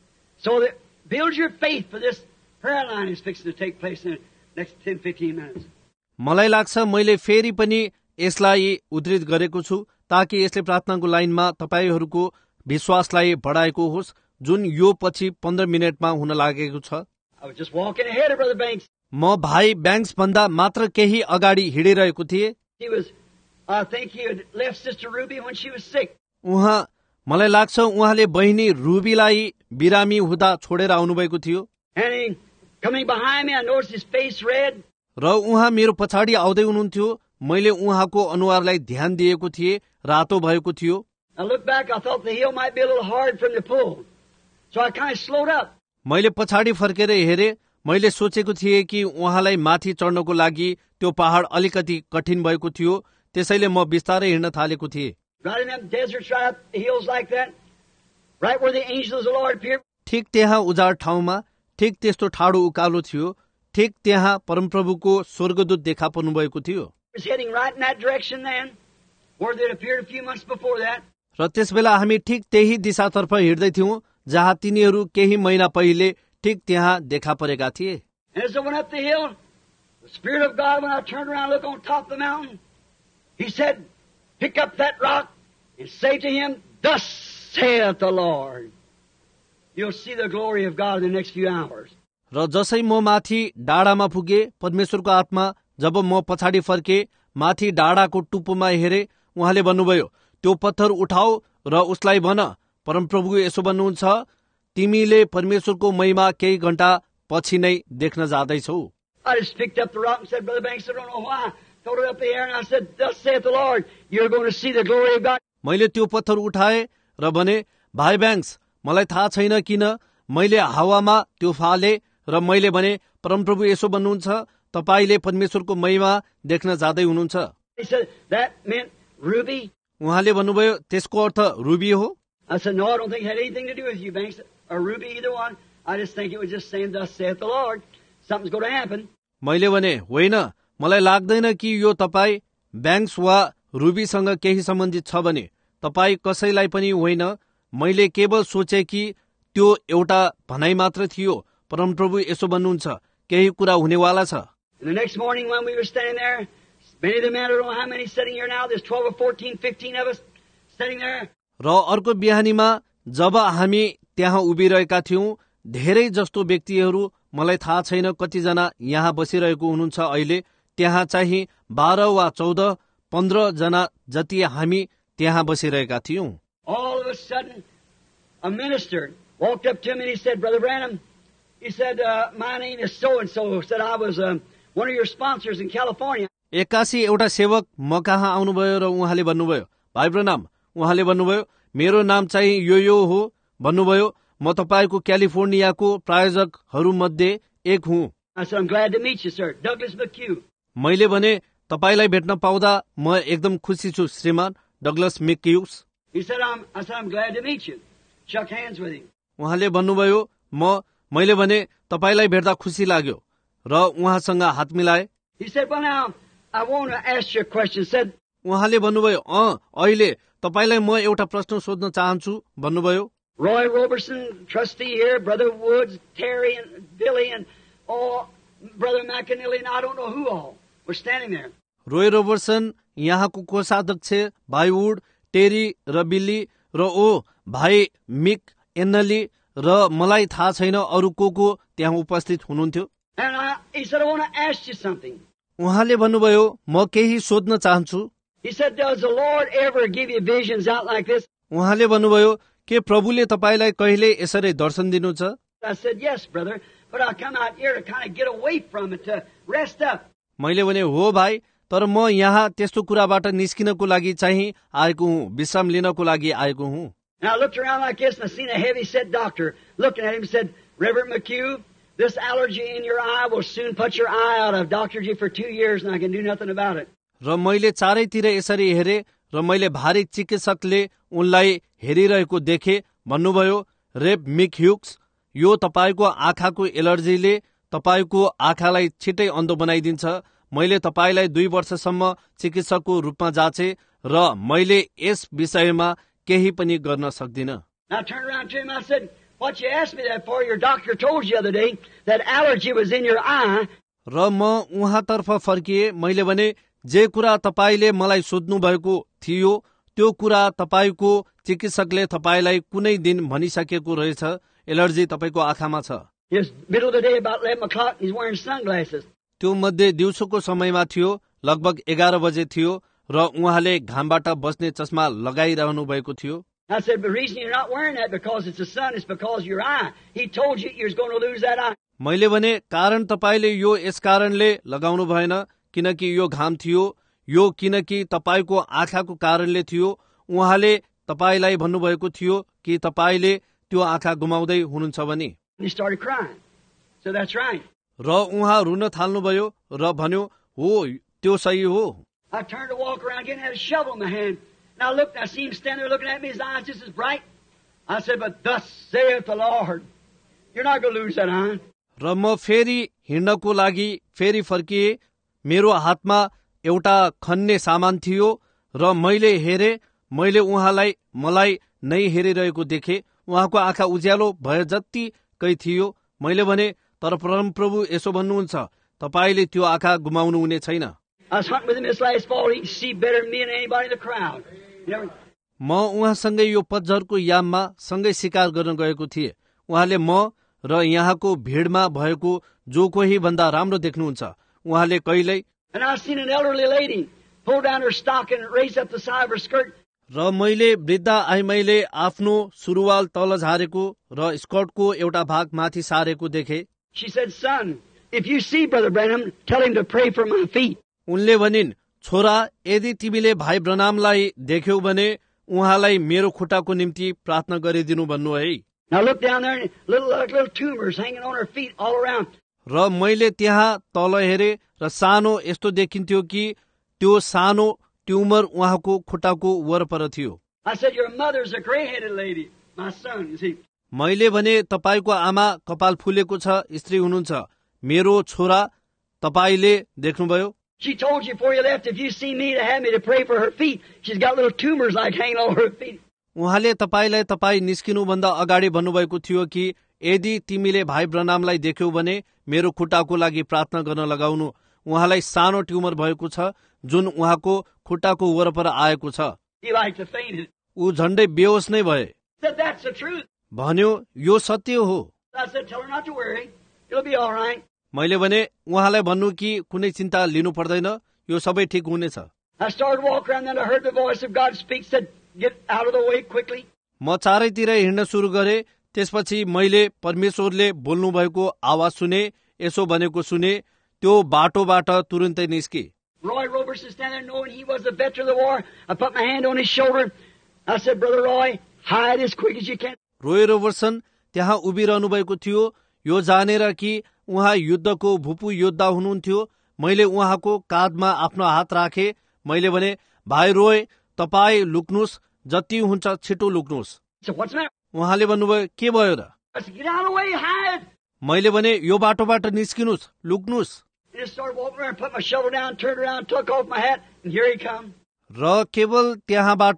So that build your faith for this prayer line is fixing to take place in the next ten fifteen minutes. मलाई लाग्छ मैले फेरि पनि यसलाई उद्धृत गरेको छु ताकि यसले प्रार्थनाको लाइनमा तपाईहरूको विश्वासलाई बढाएको होस् जुन यो पछि पन्ध्र मिनटमा हुन लागेको छ। I was just walking ahead of Brother Banks. म भाइ ब्याङ्क्स भन्दा मात्र केही अगाडि हिँडिरहेको थिएँ। He was, I think he had left Sister Ruby when she was sick. उहाँ मलाई लाग्छ उहाँले बहिनी रुबीलाई बिरामी हुँदा छोडेर आउनुभएको थियो। And he, coming behind me, I noticed his face red. र उहाँ मेरो पछाडि आउँदै हुनुहुन्थ्यो। मैले उहाँको अनुहारलाई ध्यान दिएको थिएँ, रातो भएको थियो। I looked back, I thought the hill might be a little hard for him to pull. So I kind of slowed up. मैले पछाडि फर्केर हेरेँ, मैले सोचेको थिएँ कि उहाँलाई माथि चढ्नको लागि त्यो पहाड अलिकति कठिन भएको थियो, त्यसैले म बिस्तारै हिँड्न थालेको थिएँ। Right in them deserts, right up the hills like that, right where the angels of the Lord appeared. ठिक त्यहाँ उजाड ठाउँमा, ठिक त्यस्तो ठाडो उकालो थियो, ठिक त्यहाँ परमप्रभुको स्वर्गदूत देखा पर्नु भएको थियो। He was heading right in that direction then, where they appeared a few months before that. र त्यसबेला हामी ठिक त्यही दिशातर्फ हिँड्दै थियौं जहाँ तिनीहरू केही महिना पहिले ठिक त्यहाँ देखा परेका थिए। And as I went up the hill, the Spirit of God, when I turned around and looked on top of the mountain, He said, pick up that rock and say to him, thus saith the Lord. You'll see the glory of God in the next few hours. र जसै म माथि डाँडामा पुगे, परमेश्वरको आत्मा जब म पछाडि फर्के, माथि डाँडाको टुप्पोमा हेरे, उहाँले भन्नुभयो, त्यो पत्थर उठाऊ र उसलाई भन, परमप्रभु यसो भन्नुहुन्छ, तिमीले परमेश्वरको महिमा केही घण्टा पछि नै देख्न जाँदैछौ। I just picked up the rock and said, Brother Banks, I don't know why. Throw it up the air and I said, thus saith the Lord, you're going to see the glory of God. मैले त्यो पत्थर उठाए र भने, भाइ ब्याङ्क्स, मलाई थाहा छैन किन मैले हावामा त्यो फाले र मैले भने, परमप्रभु यसो भन्नुहुन्छ, तपाईले परमेश्वरको महिमा देख्न जाँदै हुनुहुन्छ। He said, that meant ruby. उहाँले भन्नुभयो, त्यसको अर्थ रुबी हो। I said, no, I don't think it had anything to do with you, Banks, or ruby, either one. I just think it was just saying, thus saith the Lord. Something's going to happen. मैले भने, होइन, मलाई लाग्दैन कि यो तपाईँ ब्याङ्क्स वा रुबीसँग केही सम्बन्धित छ भने, तपाईँ कसैलाई पनि होइन, मैले केवल सोचे कि त्यो एउटा भनाइ मात्र थियो, परमप्रभु यसो भन्नुहुन्छ, केही कुरा हुनेवाला छ। And the next morning when we were standing there, many of the men, I don't know how many sitting here now, there's twelve or fourteen, fifteen of us sitting there. र अर्को बिहानीमा जब हामी त्यहाँ उभिरहेका थियौं, धेरै जस्तो व्यक्तिहरू, मलाई थाहा छैन कतिजना यहाँ बसिरहेको हुनुहुन्छ अहिले, त्यहाँ चाहिँ बाह्र वा चौध पन्ध्र जना जति हामी त्यहाँ बसिरहेका थियौं। All of a sudden, a minister walked up to me and he said, Brother Branham, he said, uh, my name is so-and-so, said I was um, one of your sponsors in California. एक्कासी एउटा सेवक म कहाँ आउनुभयो र उहाँले भन्नुभयो, भाइ ब्रनाम, उहाँले भन्नुभयो, मेरो नाम चाहिँ यो यो हो, भन्नुभयो, म तपाईको क्यालिफोर्नियाको प्रायोजकहरूमध्ये एक हुँ। I said, I'm glad to meet you, sir. Douglas McHugh. मैले भने, तपाईलाई भेट्न पाउँदा म एकदम खुसी छु, श्रीमान Douglas McHughes. He said, I'm, I said, I'm glad to meet you. Shook hands with him. उहाँले भन्नुभयो, म मैले भने, तपाईलाई भेट्दा खुसी लाग्यो र उहाँसँग हात मिलाए। He said, well, now, I want to ask you a question. Said, उहाँले भन्नुभयो, अँ, अहिले तपाईलाई म एउटा प्रश्न सोध्न चाहन्छु भन्नुभयो। Roy Robertson, trustee here, Brother Woods, Terry and Billy and oh, Brother McAnally and I don't know who all were standing there. Roy Robertson यहाँको कोषाध्यक्ष भाइ वुड, टेरी र बिल्ली र ओ भाइ मिक एन्नली र मलाई थाहा छैन अरू को को त्यहाँ उपस्थित हुनुहुन्थ्यो। And I, he said, I want to ask you something. उहाँले भन्नुभयो म केही सोध्न चाहन्छु। He said, does the Lord ever give you visions out like this? उहाँले भन्नुभयो के प्रभुले तपाईलाई कहिले यसरी दर्शन दिनुहुन्छ? I said, yes, brother, but I come out here to kind of get away from it, to rest up. मैले भने हो भाइ, तर म यहाँ त्यस्तो कुराबाट निस्किनको लागि चाहिँ आएको हुँ, विश्राम लिनको लागि आएको हुँ। And I looked around like this and I seen a heavy-set doctor looking at him and said, Reverend McHugh, this allergy in your eye will soon put your eye out. I've doctored you for two years and I can do nothing about it. र मैले चारैतिर यसरी हेरे र मैले भारी चिकित्सकले उनलाई हेरिरहेको देखे। भन्नुभयो, रेभ मिक ह्युक्स, यो तपाईको आँखाको एलर्जीले तपाईको आँखालाई छिटै अन्धो बनाइदिन्छ। मैले तपाईलाई दुई वर्षसम्म चिकित्सकको रूपमा जाँचे र मैले यस विषयमा केही पनि गर्न सक्दिन। I turned around to him and I said, what you asked me that for? Your doctor told you the other day that allergy was in your eye. र म उहाँतर्फ फर्किए। मैले भने जे कुरा तपाईले मलाई सोध्नु भएको थियो त्यो कुरा तपाईको चिकित्सकले तपाईलाई कुनै दिन भनिसकेको रहेछ, एलर्जी तपाईको आँखामा छ। It's middle of the day about eleven o'clock. He's wearing sunglasses. त्यो मध्ये दिउँसोको समयमा थियो, लगभग एघार बजे थियो र उहाँले घामबाट बस्ने चस्मा लगाइरहनु भएको थियो। I said, the reason you're not wearing that because it's the sun is because your eye. He told you you're going to lose that eye. मैले भने कारण तपाईले यो यस कारणले लगाउनु भएन किनकि यो घाम थियो, यो किनकि तपाईको आँखाको कारणले थियो। उहाँले तपाईलाई भन्नुभएको थियो कि तपाईले त्यो आँखा गुमाउँदै हुनुहुन्छ भने। He started crying. So that's right. र उहाँ रुन थाल्नुभयो र भन्यो, हो त्यो सही हो। I turned to walk around again and had a shovel in my hand. And I looked and I see him standing there looking at me, his eyes just as bright. I said, but thus saith the Lord, you're not going to lose that eye. र म फेरि हिँड्नको लागि फेरि फर्किए। मेरो हातमा एउटा खन्ने सामान थियो र मैले हेरे, मैले उहाँलाई मलाई नै हेरिरहेको देखे। उहाँको आँखा उज्यालो भए जत्तिकै थियो। मैले भने तर परमप्रभु यसो भन्नुहुन्छ, तपाईले त्यो आँखा गुमाउनु हुने छैन। I was hunting with him this last fall. He could see better than me and anybody in the crowd. You know, म उहाँसँगै यो पतझरको याममा सँगै शिकार गर्न गएको थिएँ। उहाँले म र यहाँको भिडमा भएको जो कोही भन्दा राम्रो देख्नुहुन्छ। उहाँले कहिल्यै and I seen an elderly lady pull down her stocking and raise up the side of her skirt. र मैले वृद्धा आइमाईले आफ्नो सुरुवाल तल झारेको र स्कर्टको एउटा भाग माथि सारेको देखे। She said, son, if you see Brother Branham, tell him to pray for my feet. उनले भनिन्, छोरा, यदि तिमीले भाइ ब्रनामलाई देख्यौ भने उहाँलाई मेरो खुट्टाको निम्ति प्रार्थना गरिदिनु भन्नु है। Now look down there and little like little tumors hanging on her feet all around. र मैले त्यहाँ तल हेरे र सानो यस्तो देखिन्थ्यो कि त्यो सानो ट्युमर उहाँको खुट्टाको वरपर थियो। I said, your mother's a gray-headed lady, my son, you see. मैले भने तपाईको आमा कपाल फुलेको छ, स्त्री हुनुहुन्छ, मेरो छोरा, तपाईले देख्नुभयो। She told you before you left, if you see me, to have me to pray for her feet. She's got little tumors like hanging over her feet. उहाँले तपाईलाई तपाई निस्किनुभन्दा अगाडि भन्नुभएको थियो कि यदि तिमीले भाइ ब्रनामलाई देख्यौ भने मेरो खुट्टाको लागि प्रार्थना गर्न लगाउनु। उहाँलाई सानो ट्युमर भएको छ जुन उहाँको खुट्टाको वरपर आएको छ। He like to fainted. ऊ झण्डै बेहोस नै भए। Said, that's the truth. भन्यो, यो सत्य हो। I said, tell her not to worry. It'll be all right. मैले भने उहाँलाई भन्नु कि कुनै चिन्ता लिनु पर्दैन, यो सबै ठिक हुनेछ। I started walking around and I heard the voice of God speak, said, get out of the way quickly. म चारैतिर हिँड्न सुरु गरे। त्यसपछि मैले परमेश्वरले बोल्नु भएको आवाज सुने, यसो भनेको सुने, त्यो बाटोबाट तुरुन्तै निस्के। Roy Robertson standing there knowing he was a veteran of the war. I put my hand on his shoulder. I said, Brother Roy, hide as quick as you can. Roy Robertson त्यहाँ उभिरहनु भएको थियो। यो जानेर कि उहाँ युद्धको भूपू योद्धा हुनुहुन्थ्यो, मैले उहाँको काँधमा आफ्नो हात राखे। मैले भने, भाइ रोय, तपाई लुक्नुस्, जति हुन्छ छिटो लुक्नुस्। So what's the matter? उहाँले भन्नुभयो, के भयो र? I said, get out of the way, hide. मैले भने, यो बाटोबाट निस्किनुस्, लुक्नुस्। And I started walking around, put my shovel down, turned around, took off my hat, and here he come. र केवल त्यहाँबाट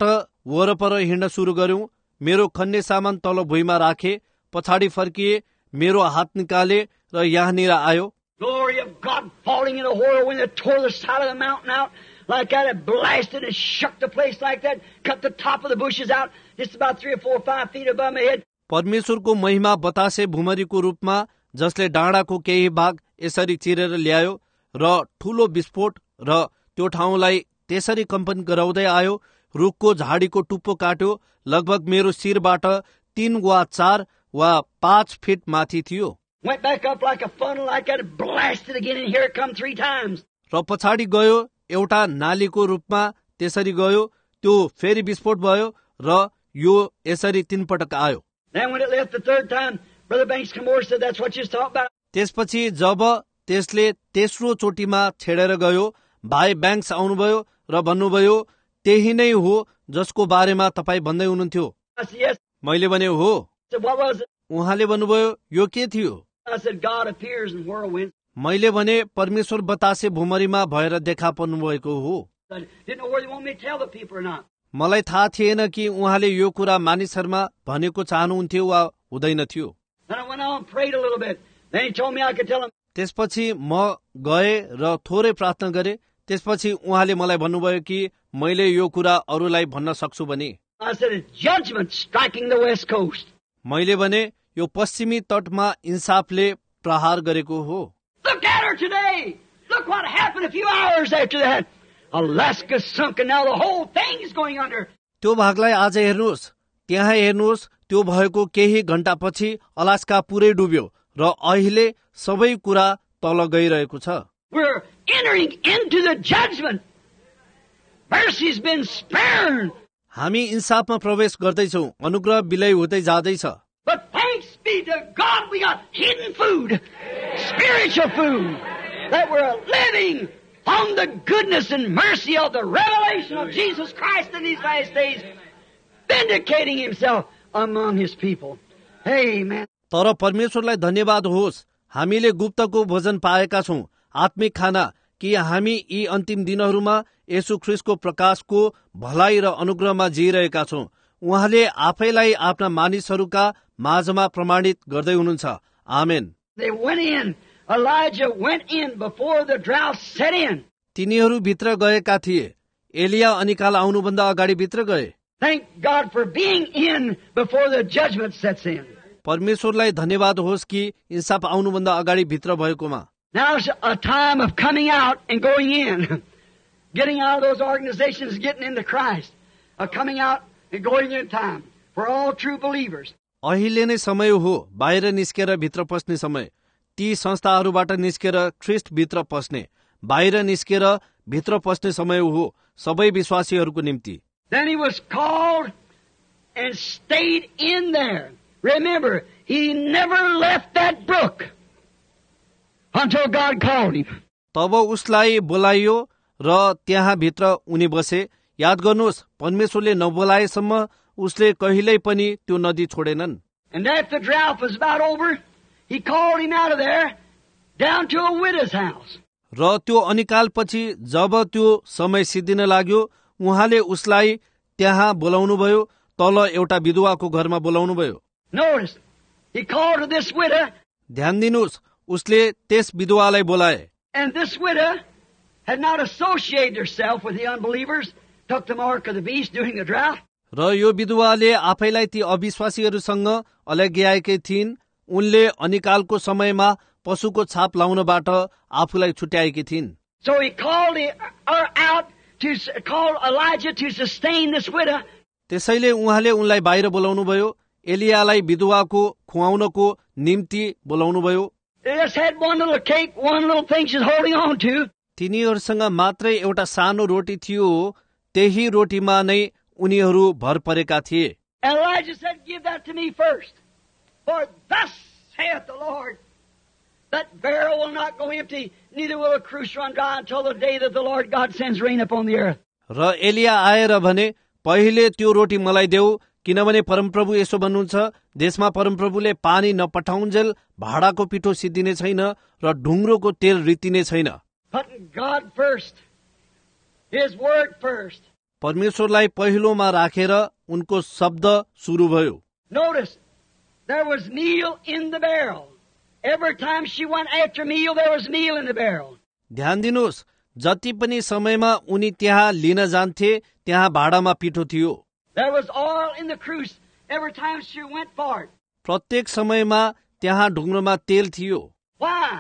वरपर हिँड्न सुरु गर्यौं। मेरो खन्ने सामान तल भुइँमा राखे, पछाडि फर्किए, मेरो हात निकाले र यहाँनिर आयो। Glory of God falling in a whirlwind that tore the side of the mountain out like that. It blasted and shook the place like that, cut the top of the bushes out just about three or four or five feet above my head. परमेश्वरको महिमा बतासे भुमरीको रूपमा जसले डाँडाको केही भाग यसरी चिरेर ल्यायो र ठूलो विस्फोट र त्यो ठाउँलाई त्यसरी कम्पन गराउँदै आयो। रुखको झाडीको टुप्पो काट्यो, लगभग मेरो शिरबाट तीन वा चार वा पाँच फिट माथि थियो। Went back up like a funnel like that, blasted again, and here it come three times. र पछाडि गयो, एउटा नालीको रूपमा त्यसरी गयो, त्यो फेरि विस्फोट भयो र यो यसरी तीन पटक आयो। Then when it left the third time, Brother Banks come over and said, "That's what you was talking about." त्यसपछि जब त्यसले तेस्रो चोटीमा छेडेर गयो, भाइ ब्याङ्क्स आउनुभयो र भन्नुभयो, त्यही नै हो जसको बारेमा तपाईँ भन्दै हुनुहुन्थ्यो। I said, "Yes." मैले भने हो। I said, "What was it?" उहाँले भन्नुभयो, यो के थियो? I said, "God appears in whirlwinds." मैले भने परमेश्वर बतासे भुमरीमा भएर देखा पर्नु भएको हो। I didn't know whether you want me to tell the people or not. मलाई थाहा थिएन कि उहाँले यो कुरा मानिसहरूमा भनेको चाहनुहुन्थ्यो वा हुँदैन थियो। Then I went on and prayed a little bit. Then he told me I could tell him. त्यसपछि म गए र थोरै प्रार्थना गरे। त्यसपछि उहाँले मलाई भन्नुभयो कि मैले यो कुरा अरूलाई भन्न सक्छु भने। I said, "It's judgment striking the west coast." मैले भने यो पश्चिमी तटमा इन्साफले प्रहार गरेको हो। Look at her today. Look what happened a few hours after that. Alaska sunk and now the whole thing is going under. त्यो भागलाई आज हेर्नुहोस्, त्यहाँ हेर्नुहोस्, त्यो भएको केही घण्टापछि अलास्का पुरै डुब्यो र अहिले सबै कुरा तल गइरहेको छ। We're entering into the judgment. Mercy's been spared. हामी इन्साफमा प्रवेश गर्दैछौँ, अनुग्रह विलय हुँदै जाँदैछ। But thanks be to God we got hidden food, spiritual food, that we're living on the goodness and mercy of the revelation of Jesus Christ in these last days, vindicating himself among his people. Amen. तर परमेश्वरलाई धन्यवाद होस्, हामीले गुप्तको भोजन पाएका छौं, आत्मिक खाना, कि हामी यी अन्तिम दिनहरूमा येशू ख्रीष्टको प्रकाशको भलाइ र अनुग्रहमा जिइरहेका छौं। उहाँले आफैलाई आफ्ना मानिसहरूका माझमा प्रमाणित गर्दै हुनुहुन्छ। आमेन। They went in. Elijah went in before the drought set in. तिनीहरू भित्र गएका थिए, एलिया अनिकाल आउनुभन्दा अगाडि भित्र गए। Thank God for being in before the judgment sets in. परमेश्वरलाई धन्यवाद होस् कि इन्साफ आउनुभन्दा अगाडि भित्र भएकोमा। Now's a time of coming out and going in, getting out of those organizations, getting into Christ, a coming out and going in time for all true believers. अहिले नै समय हो बाहिर निस्केर भित्र पस्ने समय, ती संस्थाहरूबाट निस्केर ख्रीष्ट भित्र पस्ने, बाहिर निस्केर भित्र पस्ने समय हो सबै विश्वासीहरूको निम्ति। Then he was called and stayed in there. Remember, he never left that brook until God called him. तब उसलाई बोलाइयो र त्यहाँ भित्र उनी बसे। याद गर्नुहोस्, परमेश्वरले नबोलाएसम्म उसले कहिल्यै पनि त्यो नदी छोडेनन्। And after the drought was about over, he called him out of there down to a widow's house. र त्यो अनिकालपछि जब त्यो समय सिद्धिन लाग्यो, उहाँले उसलाई त्यहाँ बोलाउनुभयो, तल एउटा विधवाको घरमा बोलाउनुभयो। Notice, he called to this widow. ध्यान दिनुहोस्, उसले त्यस विधवालाई बोलाए। And this widow had not associated herself with the unbelievers, took the mark of the beast during the drought. र यो विधवाले आफैलाई ती अविश्वासीहरूसँग अलग्याएकै थिइन्। उनले अनिकालको समयमा पशुको छाप लाउनबाट आफूलाई छुट्याएकी थिइन्। So he called her out to call Elijah to sustain this widow. त्यसैले उहाँले उनलाई बाहिर बोलाउनुभयो, एलियालाई विधवाको खुवाउनको निम्ति बोलाउनुभयो। They just had one little cake, one little thing she's holding on to. तिनीहरूसँग मात्रै एउटा सानो रोटी थियो, त्यही रोटीमा नै उनीहरू भर परेका थिए। And Elijah said, "Give that to me first. For thus saith the Lord, that barrel will not go empty, neither will a cruse run dry until the day that the Lord God sends rain upon the earth." र एलिया आएर भने, पहिले त्यो रोटी मलाई देऊ, किनभने परमप्रभु यसो भन्नुहुन्छ, देशमा परमप्रभुले पानी नपठाउन्जेल भाडाको पिठो सिद्धिने छैन र ढुङ्ग्रोको तेल रित्तिने छैन। Putting God first, His word first. परमेश्वरलाई पहिलोमा राखेर उनको शब्द सुरु भयो। Notice, there was meal in the barrel. Every time she went after meal, there was meal in the barrel. ध्यान दिनुहोस्, जति पनि समयमा उनी त्यहाँ लिन जान्थे त्यहाँ भाँडामा पिठो थियो। There was oil in the cruse every time she went for it. प्रत्येक समयमा त्यहाँ ढुङ्ग्रोमा तेल थियो। Why?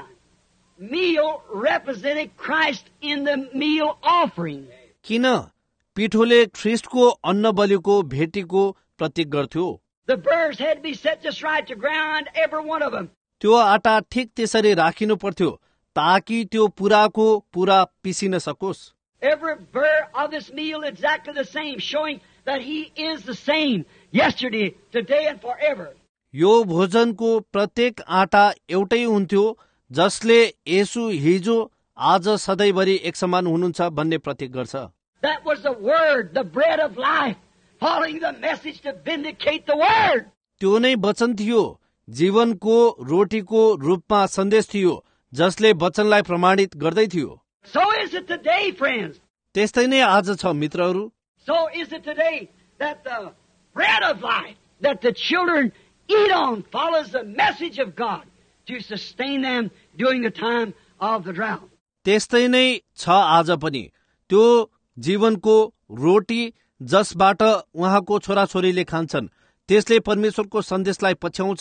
Meal represented Christ in the meal offering. किन? पिठोले ख्रिस्टको अन्न बलिको भेटीको प्रतीक गर्थ्यो। The burrs had to be set just right to grind every one of them. त्यो आटा ठिक त्यसरी राखिनु पर्थ्यो ताकि त्यो पुराको पुरा पिसिन सकोस्। Every burr of this meal exactly the same, showing that He is the same yesterday, today, and forever. यो भोजनको प्रत्येक आटा एउटै हुन्थ्यो जसले येशू हिजो आज सधैँभरि एक समान हुनुहुन्छ भन्ने प्रतीक गर्छ। That was the word, the bread of life, following the message to vindicate the word. त्यो नै वचन थियो, जीवनको रोटीको रूपमा सन्देश थियो जसले वचनलाई प्रमाणित गर्दै थियो। So is it today, friends. त्यस्तै नै आज छ मित्रहरू। So is it today that the bread of life that the children eat on follows the message of God to sustain them during the time of the drought. त्यस्तै नै छ आज पनि त्यो जीवनको रोटी जसबाट उहाँको छोराछोरीले खान्छन् त्यसले परमेश्वरको सन्देशलाई पछ्याउँछ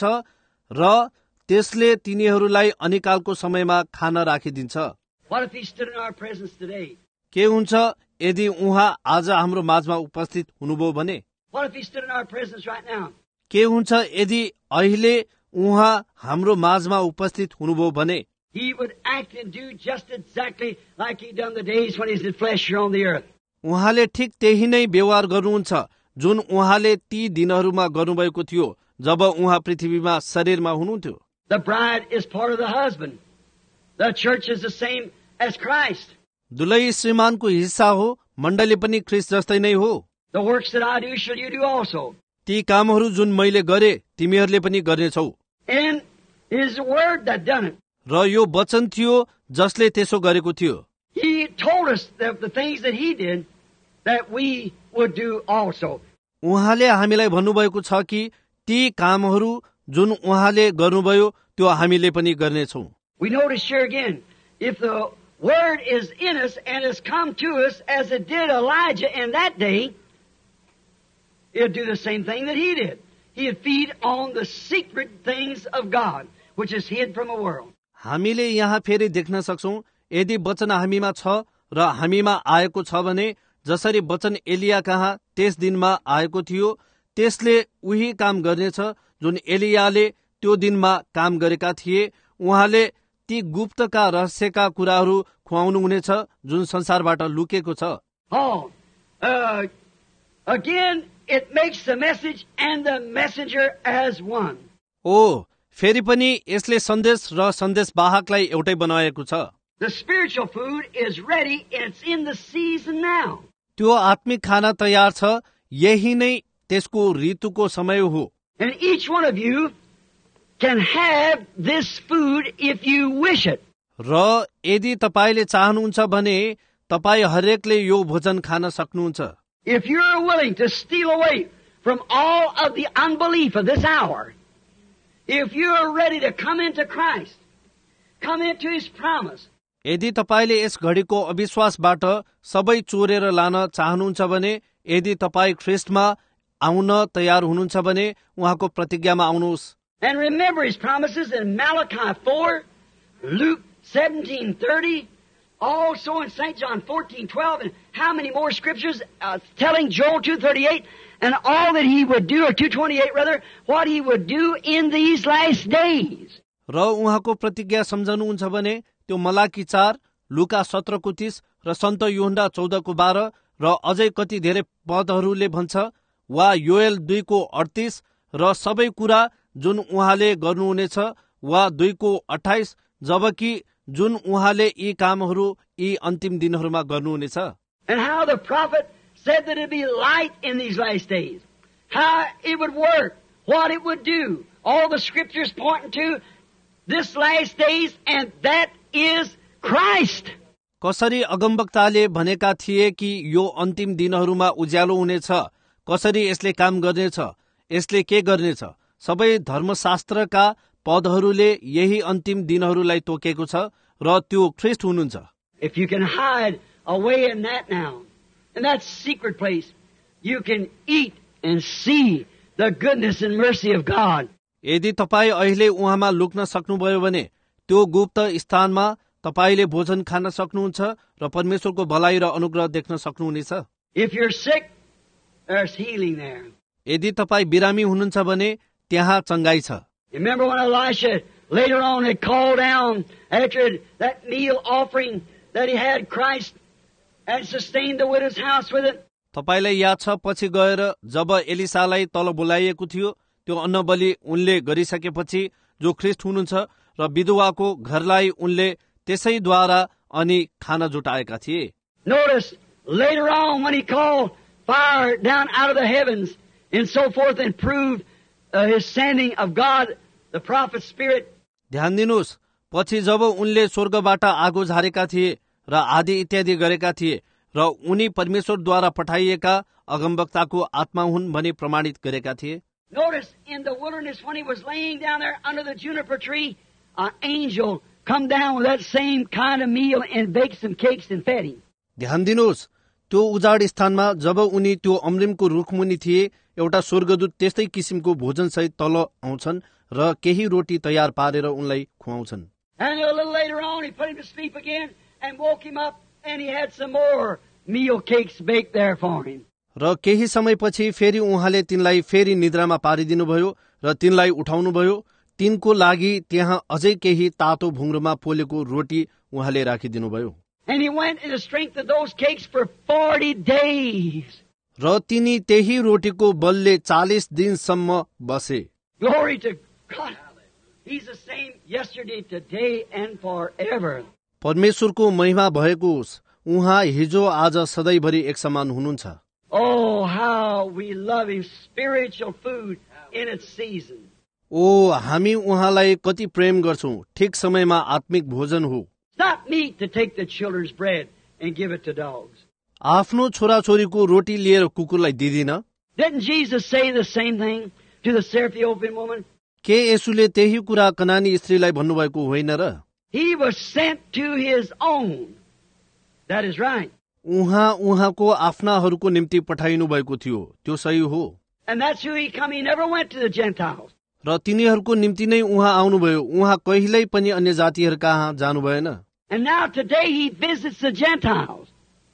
र त्यसले तिनीहरूलाई अनिकालको समयमा खान राखिदिन्छ। What if He stood in our presence today? के हुन्छ यदि उहाँ आज हाम्रो माझमा उपस्थित हुनुभयो भने? What if He stood in our presence right now? के हुन्छ यदि अहिले उहाँ हाम्रो माझमा उपस्थित हुनुभयो भने? He would act and do just exactly like He done the days when He's in flesh here on the earth. उहाँले ठिक त्यही नै व्यवहार गर्नुहुन्छ जुन उहाँले ती दिनहरूमा गर्नुभएको थियो जब उहाँ पृथ्वीमा शरीरमा हुनुहुन्थ्यो। The bride is part of the husband. The church is the same as Christ. दुलही श्रीमानको हिस्सा हो, मण्डली पनि ख्रिस्ट जस्तै नै हो। The works that I do shall you do also. ती कामहरू जुन मैले गरे तिमीहरूले पनि गर्नेछौ। And it is the word that done it. र यो वचन थियो जसले त्यसो गरेको थियो। He told us that the things that He did that we would do also. उहाँले हामीलाई भन्नुभएको छ कि ती कामहरू जुन उहाँले गर्नुभयो त्यो हामीले पनि गर्नेछौँ। We notice here again, if the word is in us and has come to us as it did Elijah in that day, it'll do the same thing that he did. He'd feed on the secret things of God, which is hid from the world. हामीले यहाँ फेरि देख्न सक्छौं यदि वचन हामीमा छ र हामीमा आएको छ भने जसरी वचन एलिया कहाँ त्यस दिनमा आएको थियो त्यसले उही काम गर्नेछ जुन एलियाले त्यो दिनमा काम गरेका थिए। उहाँले ती गुप्तका रहस्यका कुराहरू खुवाउनु हुनेछ जुन संसारबाट लुकेको छ। Oh, uh, again, it makes the message and the messenger as one. ओ फेरि पनि यसले सन्देश र सन्देशवाहकलाई एउटै बनाएको छ। The spiritual food is ready and it's in the season now. त्यो आत्मिक खाना तयार छ, यही नै त्यसको ऋतुको समय हो। And each one of you can have this food if you wish it. र यदि तपाईले चाहनुहुन्छ भने तपाई हरेकले यो भोजन खान सक्नुहुन्छ। If you're willing to steal away from all of the unbelief of this hour, if you're ready to come into Christ, come into His promise. यदि तपाईले यस घडीको अविश्वासबाट सबै चोरेर लान चाहनुहुन्छ भने, यदि तपाई ख्रिस्टमा आउन तयार हुनुहुन्छ भने उहाँको प्रतिज्ञामा आउनुहोस्। And remember His promises in Malachi four, Luke seventeen thirty, also in Saint John fourteen twelve, and how many more scriptures uh, telling Joel two thirty-eight, and all that He would do, or two twenty-eight rather, what He would do in these last days. र उहाँको प्रतिज्ञा सम्झनुहुन्छ भने त्यो मलाकी चार, लुका सत्रको तीस र सन्त यूहन्ना चौधको बाह्र र अझै कति धेरै पदहरूले भन्छ, वा योएल दुईको अडतीस र सबै कुरा जुन उहाँले गर्नुहुनेछ, वा दुईको अठाइस, जबकि जुन उहाँले यी कामहरू यी अन्तिम दिनहरूमा गर्नुहुनेछ। And how the prophet said that it would be light in these last days, how it would work, what it would do, all the scriptures pointing to this last days, and that is Christ. कसरी अगमवक्ताले भनेका थिए कि यो अन्तिम दिनहरूमा उज्यालो हुनेछ, कसरी यसले काम गर्नेछ, यसले के गर्नेछ, सबै धर्मशास्त्रका पदहरूले यही अन्तिम दिनहरूलाई तोकेको छ र त्यो ख्रीष्ट हुनुहुन्छ। If you can hide away in that now, in that secret place, you can eat and see the goodness and mercy of God. यदि तपाईँ अहिले उहाँमा लुक्न सक्नुभयो भने त्यो गुप्त स्थानमा तपाईले भोजन खान सक्नुहुन्छ र परमेश्वरको भलाइ र अनुग्रह देख्न सक्नुहुनेछ। If you're sick, there's healing there. यदि तपाईँ बिरामी हुनुहुन्छ भने त्यहाँ चंगाई छ। Remember when Elisha later on had called down after that meal offering that he had Christ and sustained the widow's house with it? तपाईलाई याद छ पछि गएर जब एलिसालाई तल बोलाइएको थियो त्यो अन्नबलि उनले गरिसकेपछि जो ख्रीष्ट हुनुहुन्छ र विधवाको घरलाई उनले त्यसैद्वारा अनि खाना जुटाएका थिए। Notice later on when he called fire down out of the heavens and so forth and proved uh, his sending of God, the prophet's spirit. ध्यान दिनुस् पछि जब उनले स्वर्गबाट आगो झारेका थिए र आदि इत्यादि गरेका थिए र उनी परमेश्वरद्वारा पठाइएका अगमवक्ताको आत्मा हुन् भनी प्रमाणित गरेका थिए। Notice in the wilderness when he was laying down there under the juniper tree, an angel come down with that same kind of meal and baked some cakes and fed him. ध्यान दिनुहोस् त्यो उजाड स्थानमा जब उनी त्यो अमृमको रुखमुनि थिए एउटा स्वर्गदूत त्यस्तै किसिमको भोजन सहित तल आउँछन् र केही रोटी तयार पारेर उनलाई खुवाउँछन्। And a little later on he put him to sleep again and woke him up and he had some more meal cakes baked there for him. र केही समयपछि फेरि उहाँले तिनलाई फेरि निद्रामा पारिदिनुभयो र तिनलाई उठाउनुभयो। तिनको लागि त्यहाँ अझै केही तातो भुङ्ग्रोमा पोलेको रोटी उहाँले राखिदिनुभयो। And he went in the strength of those cakes for forty days. र तिनी त्यही रोटीको बलले चालीस दिनसम्म बसे। Glory to God. He's the same yesterday, today and forever. परमेश्वरको महिमा भएको होस्। उहाँ हिजो आज सधैँभरि एक समान हुनुहुन्छ। Oh, how we love him. Spiritual food in its season. ओ हामी उहाँलाई कति प्रेम गर्छौं। ठिक समयमा आत्मिक भोजन हो। It's not meat to take the children's bread and give it to dogs. आफ्नो छोराछोरीको रोटी लिएर कुकुरलाई दिदिन। Didn't Jesus say the same thing to the Ethiopian woman? के येशूले त्यही कुरा कनानी स्त्रीलाई भन्नुभएको होइन र? He was sent to his own. That is right. उहाँ उहाँको आफ्नाहरूको निम्ति पठाइनु भएको थियो। त्यो सही हो। And that's who he come. He never went to the Gentiles. र तिनीहरूको निम्ति नै उहाँ आउनुभयो। उहाँ कहिल्यै पनि अन्य जातिहरू कहाँ जानु भएन। And now today he visits the Gentiles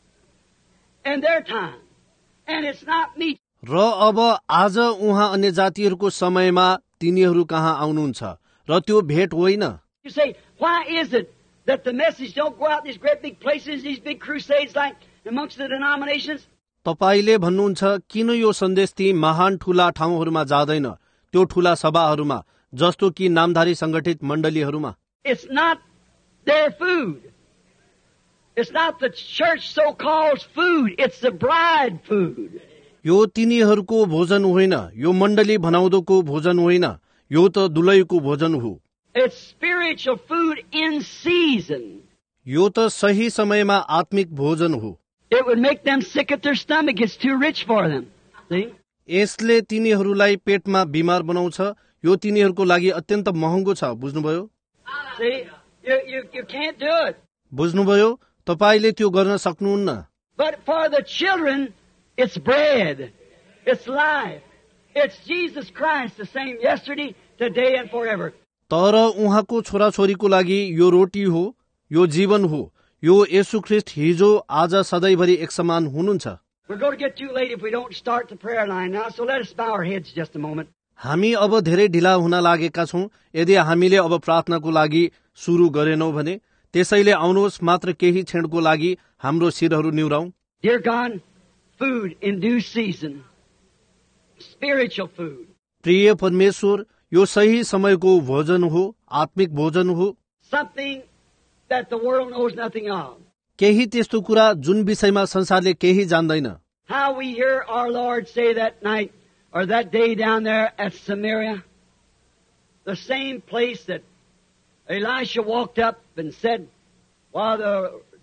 in their time. And it's not meat. र अब आज उहाँ अन्य जातिहरूको समयमा तिनीहरू कहाँ आउनुहुन्छ र त्यो भेट होइन। You say, why is it that the message don't go out these great big places, these big crusades like amongst the denominations? तपाईले भन्नुहुन्छ किन यो सन्देश ती महान ठूला ठाउँहरूमा जाँदैन, त्यो ठूला सभाहरूमा जस्तो कि नामधारी संगठित मण्डलीहरूमा? It's not their food. It's not the church so-called food. It's the bride food. यो तिनीहरूको भोजन होइन, यो मण्डली भनाउँदोको भोजन होइन, यो त दुलैको भोजन हो। It's spiritual food in season. यो त सही समयमा आत्मिक भोजन हो। It would make them sick at their stomach. It's too rich for them. See? यसले तिनीहरूलाई पेटमा बिमार बनाउँछ। यो तिनीहरूको लागि अत्यन्त महँगो छ। बुझ्नुभयो? See? You, you, you can't do it. बुझ्नुभयो? तपाईले त्यो गर्न सक्नुहुन्न। But for the children, it's bread. It's life. It's Jesus Christ, the same yesterday, today, and forever. तर उहाँको छोराछोरीको लागि यो रोटी हो, यो जीवन हो, यो येशू ख्रीष्ट हिजो आज सधैँभरि एक समान हुनुहुन्छ। We're going to get too late if we don't start the prayer line now, so let us bow our heads just a moment. हामी अब धेरै ढिला हुन लागेका छौं। यदि हामीले अब प्रार्थनाको लागि सुरु गरेनौं भने त्यसैले आउनुहोस् मात्र केही क्षणको लागि हाम्रो शिरहरू निहुराउँ। Dear God, food in due season, spiritual food. प्रिय परमेश्वर, यो सही समयको भोजन हो, आत्मिक भोजन हो। Something that the world knows nothing of. केही त्यस्तो कुरा जुन विषयमा संसारले केही जान्दैन। How we hear our Lord say that night or that day down there at Samaria, the same place that Elisha walked up and said, while the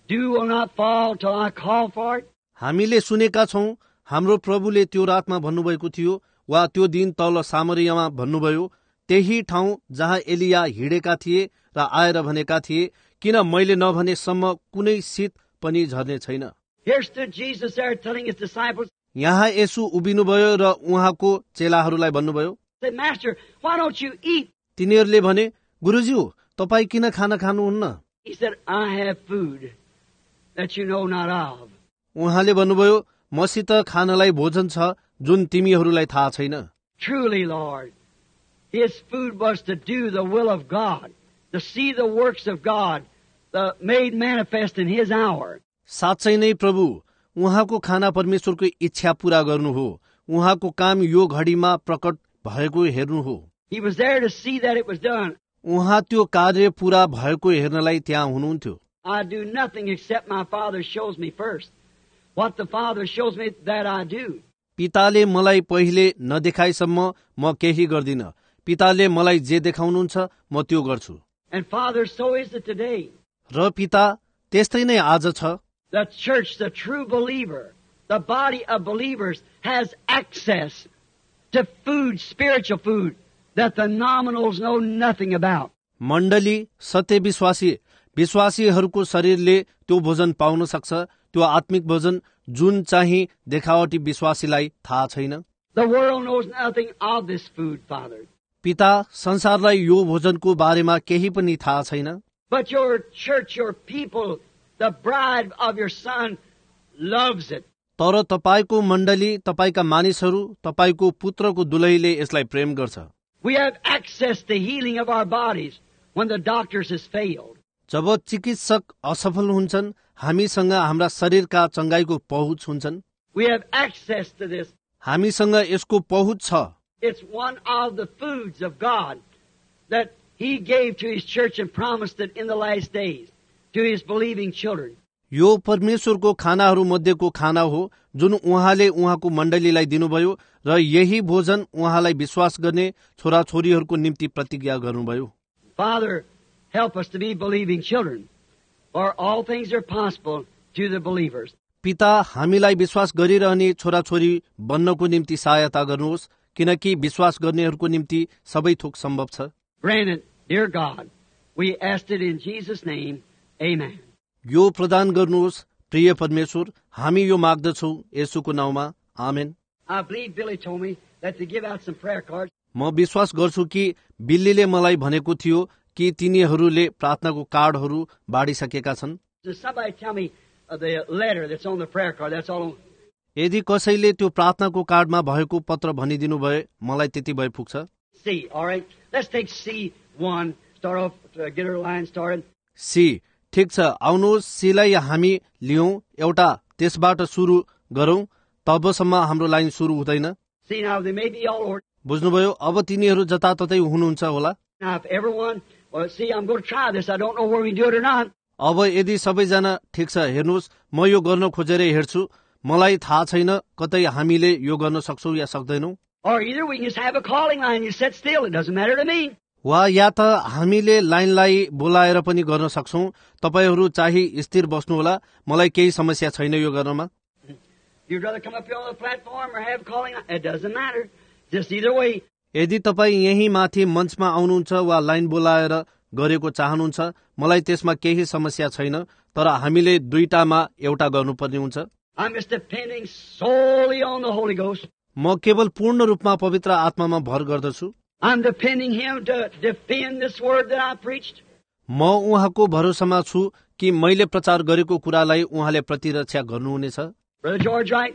dew will not fall till I call for it. हामीले सुनेका छौं हाम्रो प्रभुले त्यो रातमा भन्नुभएको थियो वा त्यो दिन तल सामरियामा भन्नुभयो, त्यही ठाउँ जहाँ एलिया हिँडेका थिए र आएर भनेका थिए, किन मैले नभनेसम्म कुनै शीत पनि झर्ने छैन। Here stood Jesus there telling his disciples, यहाँ यसु उभिनुभयो र उहाँको चेलाहरूलाई भन्नुभयो, said, Master, why don't you eat? तिनीहरूले भने, गुरुज्यू तपाईँ किन खाना खानुहुन्न? He said, I have food that you know not of. उहाँले भन्नुभयो, मसित खानलाई भोजन छ जुन तिमीहरूलाई थाहा छैन। Truly, Lord, his food was to do the will of God, to see the works of God, the made manifest in his hour. साँच्चै नै प्रभु, उहाँको खाना परमेश्वरको इच्छा पूरा गर्नु हो, उहाँको काम यो घडीमा प्रकट भएको हेर्नु हो। He was there to see that it was done. उहाँ त्यो कार्य पूरा भएको हेर्नलाई त्यहाँ हुनुहुन्थ्यो। I do nothing except my Father shows me first. What the Father shows me, that I do. पिताले मलाई पहिले नदेखाइसम्म म केही गर्दिन, पिताले मलाई जे देखाउनुहुन्छ म त्यो गर्छु। And Father, so is it today. र पिता त्यस्तै नै आज छ। The church, the true believer, the body of believers has access to food, spiritual food, that the nominals know nothing about. मण्डली सत्य विश्वासी विश्वासीहरूको शरीरले त्यो भोजन पाउन सक्छ, त्यो आत्मिक भोजन जुन चाहिँ देखावटी विश्वासीलाई थाहा छैन। The world knows nothing of this food, Father. पिता संसारलाई यो भोजनको बारेमा केही पनि थाहा छैन। But your church, your people, the bride of your son loves it. तर तपाईको मण्डली, तपाईका मानिसहरू, तपाईको पुत्रको दुलहीले यसलाई प्रेम गर्छ। We have access to healing of our bodies when the doctors has failed. जब चिकित्सक असफल हुन्छन्, हामीसँग हाम्रा शरीरका चंगाईको पहुँच हुन्छन्। We have access to this. हामीसँग यसको पहुँच छ। It's one of the foods of God that He gave to His church and promised it in the last days to His believing children. यो परमेश्वरको खानाहरू मध्येको खाना हो जुन उहाँले उहाँको मण्डलीलाई दिनुभयो र यही भोजन उहाँलाई विश्वास गर्ने छोराछोरीहरूको निम्ति प्रतिज्ञा गर्नुभयो। Father, help us to be believing children, for all things are possible to the believers. पिता, हामीलाई विश्वास गरिरहने छोराछोरी बन्नको निम्ति सहायता गर्नुहोस्, किनकि विश्वास गर्नेहरूको निम्ति सबै थोक सम्भव छ। Grant it, dear God. We asked it in Jesus' name. Amen. यो प्रदान गर्नुहोस् प्रिय परमेश्वर, हामी यो माग्दछौ येशूको नाउँमा, आमेन। I believe Billy told me that to give out some prayer cards. म विश्वास गर्छु कि बिल्लीले मलाई भनेको थियो कि तिनीहरूले प्रार्थनाको कार्डहरू बाँडिसकेका छन्। Does somebody tell me uh, the letter that's on the prayer card? That's all. यदि कसैले त्यो प्रार्थनाको कार्डमा भएको पत्र भनिदिनु भए मलाई त्यति भए पुग्छ। C, all right. Let's take C one. Start off, uh, get our line started. C, ठिक छ, आउनुहोस् सीलाई हामी लियौं, एउटा त्यसबाट सुरु गरौं, तबसम्म हाम्रो लाइन सुरु हुँदैन। See, now they may be all over. बुझ्नुभयो? अब तिनीहरू जताततै हुनुहुन्छ होला। Now if everyone, well, see, I'm going to try this. I don't know where we do it or not. अब यदि सबैजना ठिक छ, हेर्नुहोस्, म यो गर्न खोजेरै हेर्छु, मलाई थाहा छैन कतै हामीले यो गर्न सक्छौं या सक्दैनौं। Or either we can just have a calling line. You sit still. It doesn't matter to me. वा या त हामीले लाइनलाई बोलाएर पनि गर्न सक्छौं, तपाईहरू चाहिँ स्थिर बस्नुहोला, मलाई केही समस्या छैन यो गर्नमा। You'd rather come up here on the platform or have a calling line? It doesn't matter. Just either way. यदि तपाईँ यही माथि मञ्चमा आउनुहुन्छ वा लाइन बोलाएर गरेको चाहनुहुन्छ, मलाई त्यसमा केही समस्या छैन, तर हामीले दुईटामा एउटा गर्नुपर्ने हुन्छ। I'm just depending solely on the Holy Ghost. म केवल पूर्ण रूपमा पवित्र आत्मामा भर गर्दछु। I'm depending Him to defend this word that I preached. म उहाँको भरोसामा छु कि मैले प्रचार गरेको कुरालाई उहाँले प्रतिरक्षा गर्नुहुनेछ। Brother George Wright,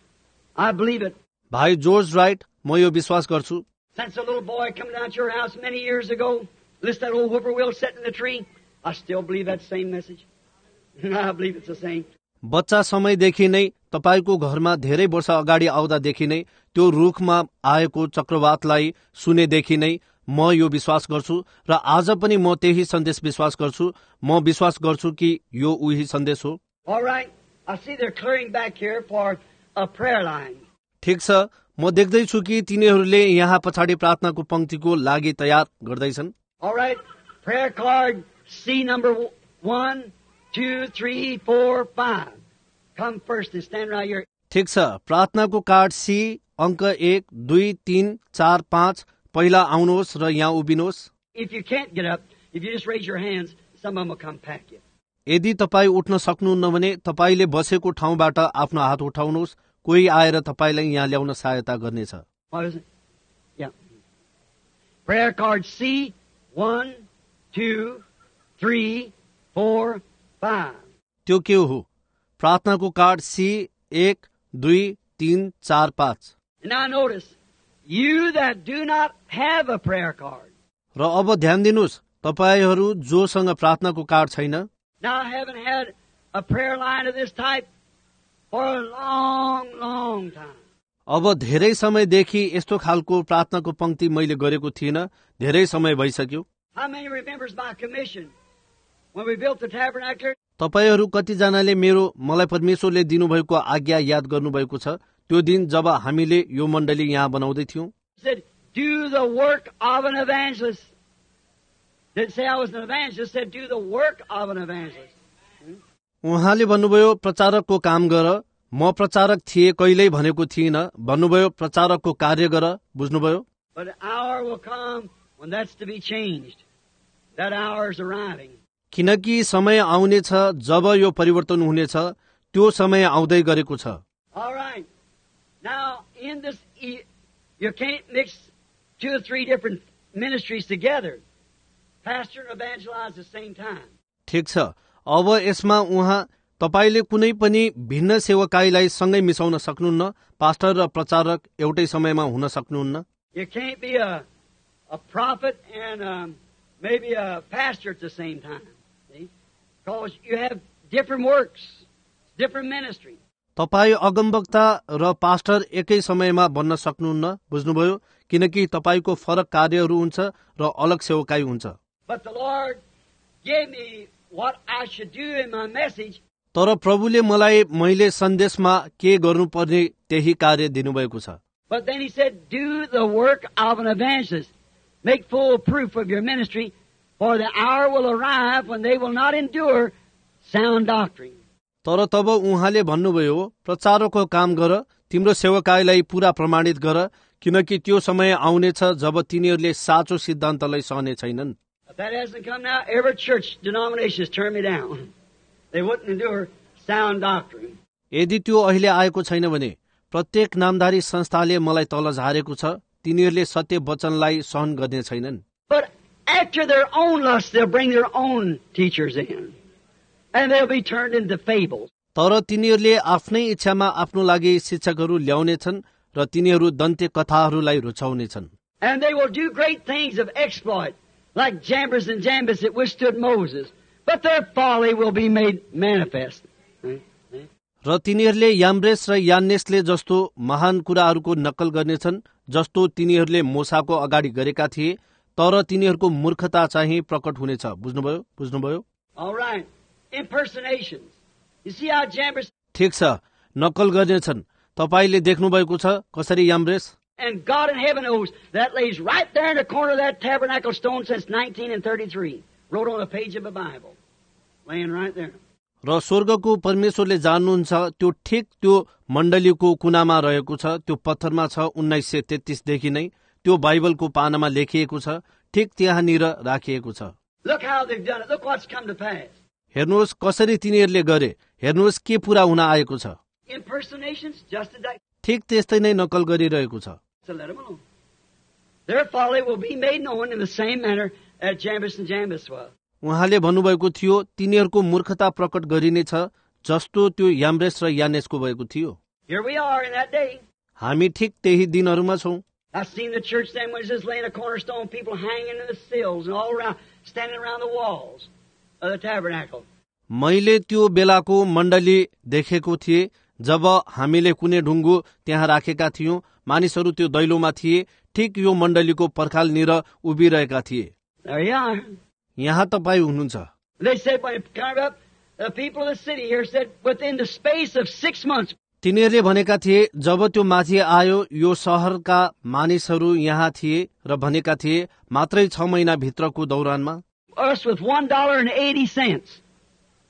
I believe it. भाइ जोर्ज राइट, म यो विश्वास गर्छु। Since a little boy coming down to your house many years ago, listen to that old whippoorwill sitting in the tree, I still believe that same message. I believe it's the same. बच्चा समयदेखि नै तपाईको घरमा धेरै वर्ष अगाडि आउँदादेखि नै त्यो रुखमा आएको चक्रवातलाई सुनेदेखि नै म यो विश्वास गर्छु र आज पनि म त्यही सन्देश विश्वास गर्छु। म विश्वास गर्छु कि यो उही सन्देश हो। All right. I see they're clearing back here for a prayer line. ठिक छ, म देख्दैछु कि तिनीहरूले यहाँ पछाडि प्रार्थनाको पंक्तिको लागि तयार गर्दैछन्। All right. Prayer card C number one, two, three, four, five. Come first and stand right here. ठिक छ, प्रार्थनाको कार्ड सी अङ्क एक दुई तीन चार पाँच पहिला आउनुहोस् र यहाँ उभिनुहोस्. If you can't get up, if you just raise your hands, some of them will come pack you. यदि तपाईँ उठ्न सक्नुहुन्न भने तपाईँले बसेको ठाउँबाट आफ्नो हात उठाउनुहोस्. कोही आएर तपाईँलाई यहाँ ल्याउन सहायता गर्नेछ. What is it? Yeah. Prayer card C, one, two, three, four, five. त्यो के हो? प्रार्थनाको कार्ड सी एक दुई तीन चार पाँच. Now notice, you that do not have a prayer card. र अब ध्यान दिनुहोस्, तपाईहरू जोसँग प्रार्थनाको कार्ड छैन. Now I haven't had a prayer line of this type for a long, long time. अब धेरै समयदेखि यस्तो खालको प्रार्थनाको पंक्ति मैले गरेको थिइनँ. धेरै समय भइसक्यो. How many remembers my commission when we built the tabernacle? तपाईहरू कतिजनाले मेरो मलाई परमेश्वरले दिनुभएको आज्ञा याद गर्नुभएको छ? त्यो दिन जब हामीले यो मण्डली यहाँ बनाउँदै थियौं. Said, do the work of an evangelist. Didn't say I was an evangelist. Said, do the work of an evangelist. उहाँले भन्नुभयो प्रचारकको काम गर. म प्रचारक थिए कहिल्यै भनेको थिइन. भन्नुभयो प्रचारकको कार्य गर. बुझ्नुभयो? But an hour will come when that's to be changed. That hour is arriving. किनकि समय आउनेछ जब यो परिवर्तन हुनेछ. त्यो समय आउँदै गरेको छ. All right. Now, in this, you can't mix two or three different ministries together. Pastor and evangelize at the same time. ठिक छ. अब यसमा उहाँ तपाईले कुनै पनि भिन्न सेवकाईलाई सँगै मिसाउन सक्नुहुन्न. पास्टर र प्रचारक एउटै समयमा हुन सक्नुहुन्न. You can't be a a prophet and um, maybe a pastor at the same time. See? Because you have different works, different ministry. तपाई अगमवक्ता र पास्टर एकै समयमा बन्न सक्नुहुन्न. बुझ्नुभयो? किनकि तपाईको फरक कार्यहरू हुन्छ र अलग सेवकाई हुन्छ. But the Lord gave me what I should do in my message. तर प्रभुले मलाई मैले सन्देशमा के गर्नुपर्ने त्यही कार्य दिनुभएको छ. But then he said, do the work of an evangelist. Make full proof of your ministry, for the hour will arrive when they will not endure sound doctrine. तर तब उहाँले भन्नुभयो प्रचारकको काम गर. तिम्रो सेवकाईलाई पूरा प्रमाणित गर. किनकि त्यो समय आउनेछ जब तिनीहरूले साँचो सिद्धान्तलाई सहने छैनन्. If that hasn't come now, every church denomination has turned me down. They wouldn't endure sound doctrine. यदि त्यो अहिले आएको छैन भने प्रत्येक नामधारी संस्थाले मलाई तल झारेको छ. तिनीहरूले सत्य वचनलाई सहन गर्ने छैनन्. But after their own lust, they'll bring their own teachers in. And they'll be turned into fables. तर तिनीहरूले आफ्नै इच्छामा आफ्नो लागि शिक्षकहरू ल्याउनेछन् र तिनीहरू दन्त्य कथाहरूलाई रुचाउनेछन्. And they will do great things of exploit, like Jambres and Jambres that withstood Moses. But their folly will be made manifest. र तिनीहरूले याम्ब्रेस र यान्नेसले जस्तो महान कुराहरूको नक्कल गर्नेछन् जस्तो तिनीहरूले मोसाको अगाडि गरेका थिए. तर तिनीहरूको मूर्खता चाहिँ प्रकट हुनेछ. बुझ्नुभयो? बुझ्नुभयो? All right. Impersonations. You see how Jambres... ठिक छ. नक्कल गर्नेछन्. तपाईले देख्नु भएको छ कसरी याम्ब्रेस. And God in heaven knows that lays right there in the corner of that tabernacle stone since nineteen thirty-three. Wrote on a page of the Bible. Laying right there. र स्वर्गको परमेश्वरले जान्नुहुन्छ त्यो ठिक त्यो मण्डलीको कुनामा रहेको छ. त्यो पत्थरमा छ. उन्नाइस सय तेत्तीस देखि नै त्यो बाइबलको पानामा लेखिएको छ. ठिक त्यहाँनिर राखिएको छ. Look how they've done it. Look what's come to pass. हेर्नुहोस् कसरी तिनीहरूले गरे. हेर्नुहोस् के पूरा हुन आएको छ. Impersonations just as that. ठिक त्यस्तै नै नक्कल गरिरहेको छ. So let them alone. Their folly will be made known in the same manner as Jambres and Jambres was. उहाँले भन्नुभएको थियो तिनीहरूको मूर्खता प्रकट गरिनेछ जस्तो त्यो याम्ब्रेस र यानेसको भएको थियो. Here we are in that day. हामी ठिक त्यही दिनहरूमा छौं. I've seen the church then was just laying a cornerstone, people hanging in the sills and all around, standing around the walls of the tabernacle. मैले त्यो बेलाको मण्डली देखेको थिए जब हामीले कुनै ढुङ्गो त्यहाँ राखेका थियौं. मानिसहरू त्यो दैलोमा थिए. ठिक यो मण्डलीको पर्खालनिर उभिरहेका थिए. There you are. यहाँ तपाईँ हुनुहुन्छ. They said when it came up, the people of the city here said within the space of six months. तिनीहरूले भनेका थिए जब त्यो माथि आयो यो शहरका मानिसहरू यहाँ थिए र भनेका थिए मात्रै छ महिना भित्रको दौरानमा Us with one dollar and eighty cents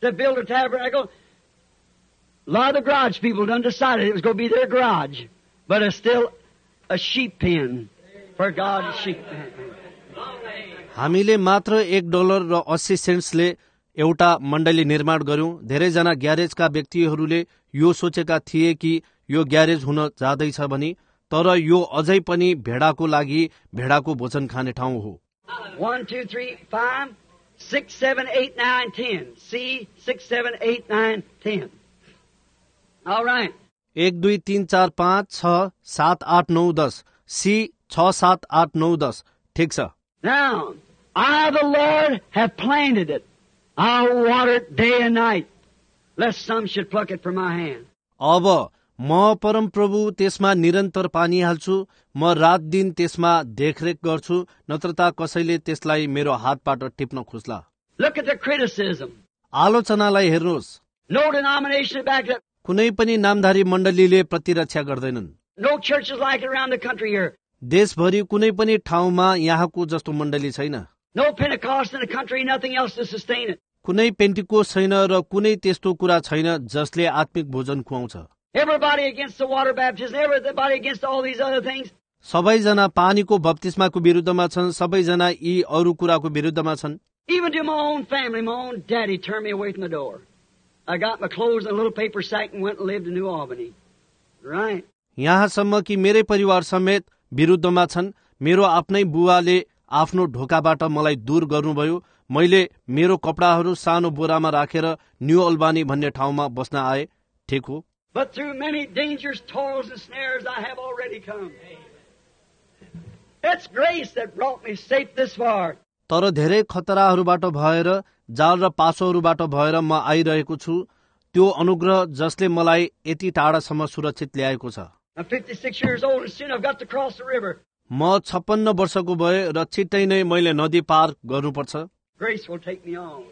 to build a tabernacle. A lot of the garage people done decided it was going to be their garage, but it's still a sheep pen for God's sheep. हामीले मात्र एक डलर र अस्सी सेन्ट्सले एउटा मण्डली निर्माण गर्यौं। धेरैजना ग्यारेजका व्यक्तिहरूले यो सोचेका थिए कि यो ग्यारेज हुन जाँदैछ भनी, तर यो अझै पनि भेडाको लागि भेडाको भोजन खाने ठाउँ हो। One, two, three, five, six, seven, eight, nine, ten. C, six, seven, eight, nine, ten. All right. एक दुई तीन चार पाँच छ सात आठ नौ दस। सी छ सात आठ नौ दस। ठिक छ। Now, I, the Lord, have planted it. I'll water it day and night, lest some should pluck it from my hand. अब म परम प्रभु त्यसमा निरन्तर पानी हाल्छु, म रात दिन त्यसमा देखरेख गर्छु, नत्रता कसैले त्यसलाई मेरो हातबाट टिप्न खोज्ला। Look at the criticism. आलोचनालाई हेर्नुहोस्। No denomination back up. कुनै पनि नामधारी मण्डलीले प्रतिरक्षा गर्दैनन्। No churches like it around the country here. देशभरि कुनै पनि ठाउँमा यहाँको जस्तो मण्डली छैन। No Pentecost in the country, nothing else to sustain it. कुनै पेन्टिकोस छैन र कुनै त्यस्तो कुरा छैन जसले आत्मिक भोजन खुवाउँछ। Everybody against the water baptism, everybody against all these other things. सबैजना पानीको बप्तिस्माको विरुद्धमा छन्, सबैजना यी अरू कुराको विरुद्धमा छन्। Even to my own family, my own daddy turned me away from the door. I got my clothes in a little paper sack and went and lived in New Albany. Right. यहाँसम्म कि मेरै परिवार समेत विरुद्धमा छन्। मेरो आफ्नै बुवाले आफ्नो ढोकाबाट मलाई दूर गर्नुभयो। मैले मेरो कपडाहरू सानो बोरामा राखेर न्यू अल्बानी भन्ने ठाउँमा बस्न आए। ठिक हो। But through many dangers, toils and snares I have already come. It's grace that brought me safe this far. तर धेरै खतराहरूबाट भएर, जाल र पासोहरूबाट भएर म आइरहेको छु। त्यो अनुग्रह जसले मलाई यति टाढासम्म सुरक्षित ल्याएको छ। I'm fifty-six years old and soon I've got to cross the river. म छप्पन्न वर्षको भए र छिट्टै नै मैले नदी पार गर्नुपर्छ। Grace will take me on.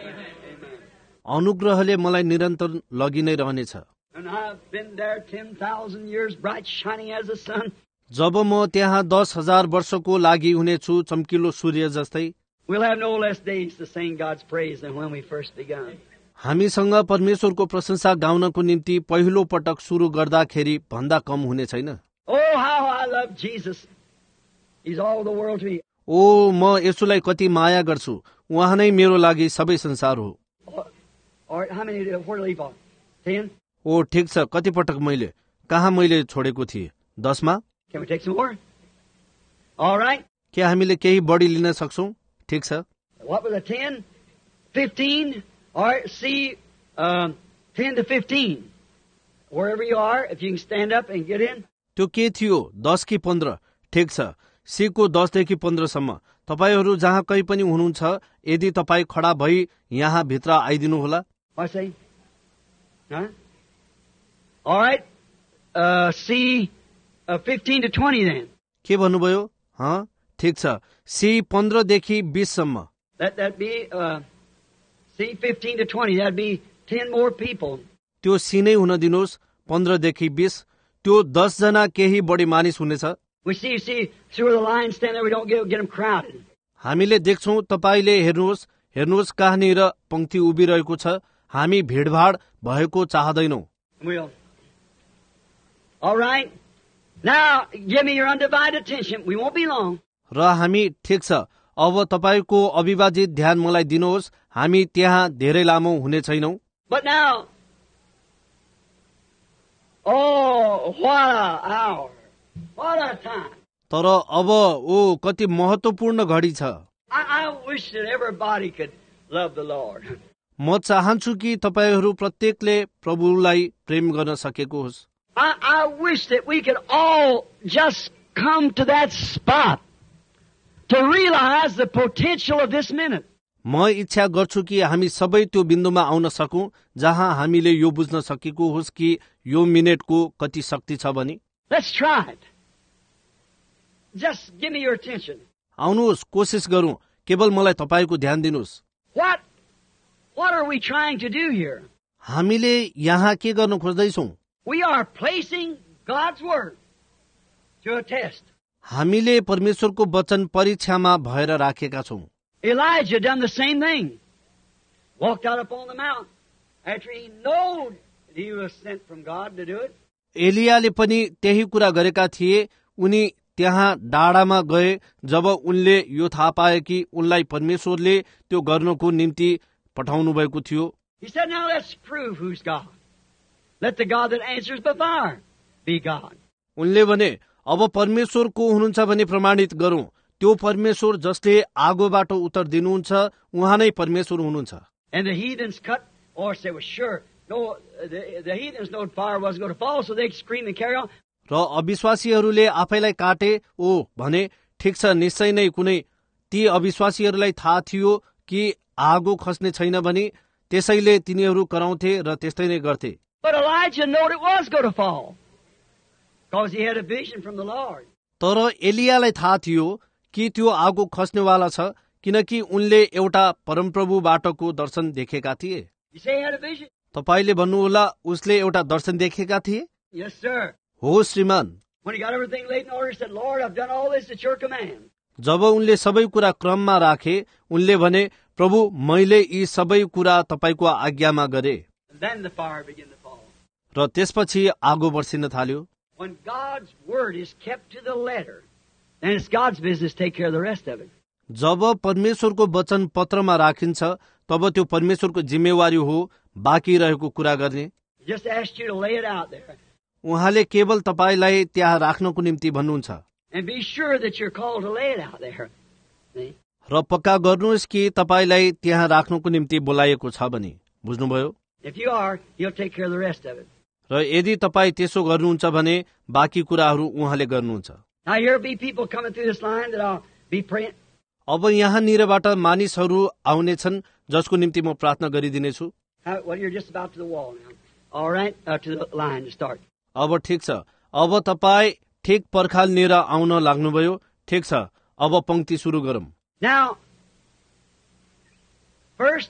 अनुग्रहले मलाई निरन्तर लगी नै रहनेछ। And I've been there ten thousand years, bright shining as the sun. जब म त्यहाँ दस हजार वर्षको लागि हुनेछु, चम्किलो सूर्य जस्तै। We'll have no less days to sing God's praise than when we first begun. हामीसँग परमेश्वरको प्रशंसा गाउनको निम्ति पहिलो पटक सुरु गर्दाखेरि भन्दा कम हुने छैन। Oh, how I love Jesus. He's all the world to me. ओ म यसुलाई कति माया गर्छु, उहाँ नै मेरो लागि सबै संसार हो। Or how many did where leave off? Ten? ओ ठिक छ, कति पटक मैले कहाँ मैले छोडेको थिएँ? दसमा? Can we take some more? All right. के हामीले केही बढी लिन सक्छौं? ठिक छ। What was it? Ten? Fifteen? All right, see, um, ten to fifteen. Wherever you are, if you can stand up and get in. त्यो के थियो? दस कि पन्ध्र? ठिक छ। सीको दसदेखि पन्ध्रसम्म। तपाईहरू जहाँ कहीँ पनि हुनुहुन्छ, यदि तपाईँ खडा भई यहाँ भित्र आइदिनु होला। I say? Huh? All right. Uh, see, uh, fifteen to twenty then. के भन्नुभयो? हाँ, ठिक छ। सी पन्ध्रदेखि बीससम्म। Let that be, uh, see, fifteen to twenty. That'd be ten more people. त्यो सी नै हुन दिनुहोस्, पन्ध्रदेखि बीस। त्यो दस जना केही बढी मानिस हुनेछ। We see, see, through the line stand there, we don't get, get them crowded. हामीले देख्छौं, तपाईले हेर्नुहोस्, हेर्नुहोस् कहाँनिर पंक्ति उभिरहेको छ। हामी भिडभाड भएको चाहदैनौं। We'll. All right. Now, give me your undivided attention. We won't be long. र हामी ठिक छ, अब तपाईको अविभाजित ध्यान मलाई दिनुहोस्। हामी त्यहाँ धेरै लामो हुने छैनौं। But now, oh, what an hour. What a time. तर अब ओ कति महत्त्वपूर्ण घडी छ। I, I wish that everybody could love the Lord. म चाहन्छु कि तपाईहरू प्रत्येकले प्रभुलाई प्रेम गर्न सकेको होस्। I, I wish that we could all just come to that spot to realize the potential of this minute. म इच्छा गर्छु कि हामी सबै त्यो बिन्दुमा आउन सकौं जहाँ हामीले यो बुझ्न सकेको होस् कि यो मिनेटको कति शक्ति छ भनी। Let's try it. Just give me your attention. आउनुहोस्, कोशिश गरौं। केवल मलाई तपाईको ध्यान दिनुहोस्। What what are we trying to do here? हामीले यहाँ के गर्न खोज्दैछौं? We are placing God's word to a test. हामीले परमेश्वरको वचन परीक्षामा भएर राखेका छौं। Elijah done the same thing. walked out upon the mountain after he knew that he was sent from God to do it. एलियाले पनि त्यही कुरा गरेका थिए। उनी त्यहाँ डाँडामा गए जब उनले यो थाहा पाए कि उनलाई परमेश्वरले त्यो गर्नको निम्ति पठाउनु भएको थियो। He said, now let's prove who's God. Let the God that answers by fire be God. उनले भने अब परमेश्वर को हुनुहुन्छ भने प्रमाणित गरौं। त्यो परमेश्वर जसले आगोबाट उत्तर दिनुहुन्छ उहाँ नै परमेश्वर हुनुहुन्छ। And the heathens cut or say, well, sure, no, the, the heathens knowed fire wasn't going to fall, so they scream and carry on. र अविश्वासीहरूले आफैलाई काटे ओ भने ठिक छ, निश्चय नै कुनै ती अविश्वासीहरूलाई थाहा थियो कि आगो खस्ने छैन भने त्यसैले तिनीहरू कराउँथे र त्यस्तै नै गर्थे। But Elijah knew it was going to fall because he had a vision from the Lord. तर एलियालाई थाहा थियो कि त्यो आगो खस्नेवाला छ किनकि उनले एउटा परमप्रभुबाटको दर्शन देखेका थिए। You say he had a vision? तपाईले भन्नुहोला उसले एउटा दर्शन देखेका थिए? Yes, sir. हो श्रीमान। When he got everything laid in order, he said, Lord, I've done all this at your command. जब उनले सबै कुरा क्रममा राखे उनले भने प्रभु मैले यी सबै कुरा तपाईको आज्ञामा गरे। And then the fire began to fall. र त्यसपछि आगो बर्सिन थाल्यो। When God's word is kept to the letter, then it's God's business to take care of the rest of it. जब परमेश्वरको वचन पत्रमा राखिन्छ तब त्यो परमेश्वरको जिम्मेवारी हो बाँकी रहेको कुरा गर्ने। He just asked you to lay it out there. उहाँले केवल तपाईलाई त्यहाँ राख्नको निम्ति भन्नुहुन्छ। And be sure that you're called to lay it out there. See? र पक्का गर्नुहोस् कि तपाईलाई त्यहाँ राख्नको निम्ति बोलाएको छ भने। बुझ्नुभयो? If you are, he'll take care of the rest of it. र यदि तपाई त्यसो गर्नुहुन्छ भने बाँकी कुराहरू उहाँले गर्नुहुन्छ। Now here'll be people coming through this line that I'll be praying. अब यहाँनिरबाट मानिसहरू आउनेछन् जसको निम्ति म प्रार्थना गरिदिनेछु। How, well, you're just about to the wall now. All right, uh, to the line to start. अब ठिक छ, अब तपाई ठिक पर्खालनिर आउन लाग्नुभयो। ठिक छ, अब पंक्ति सुरु गरौं। Now, first,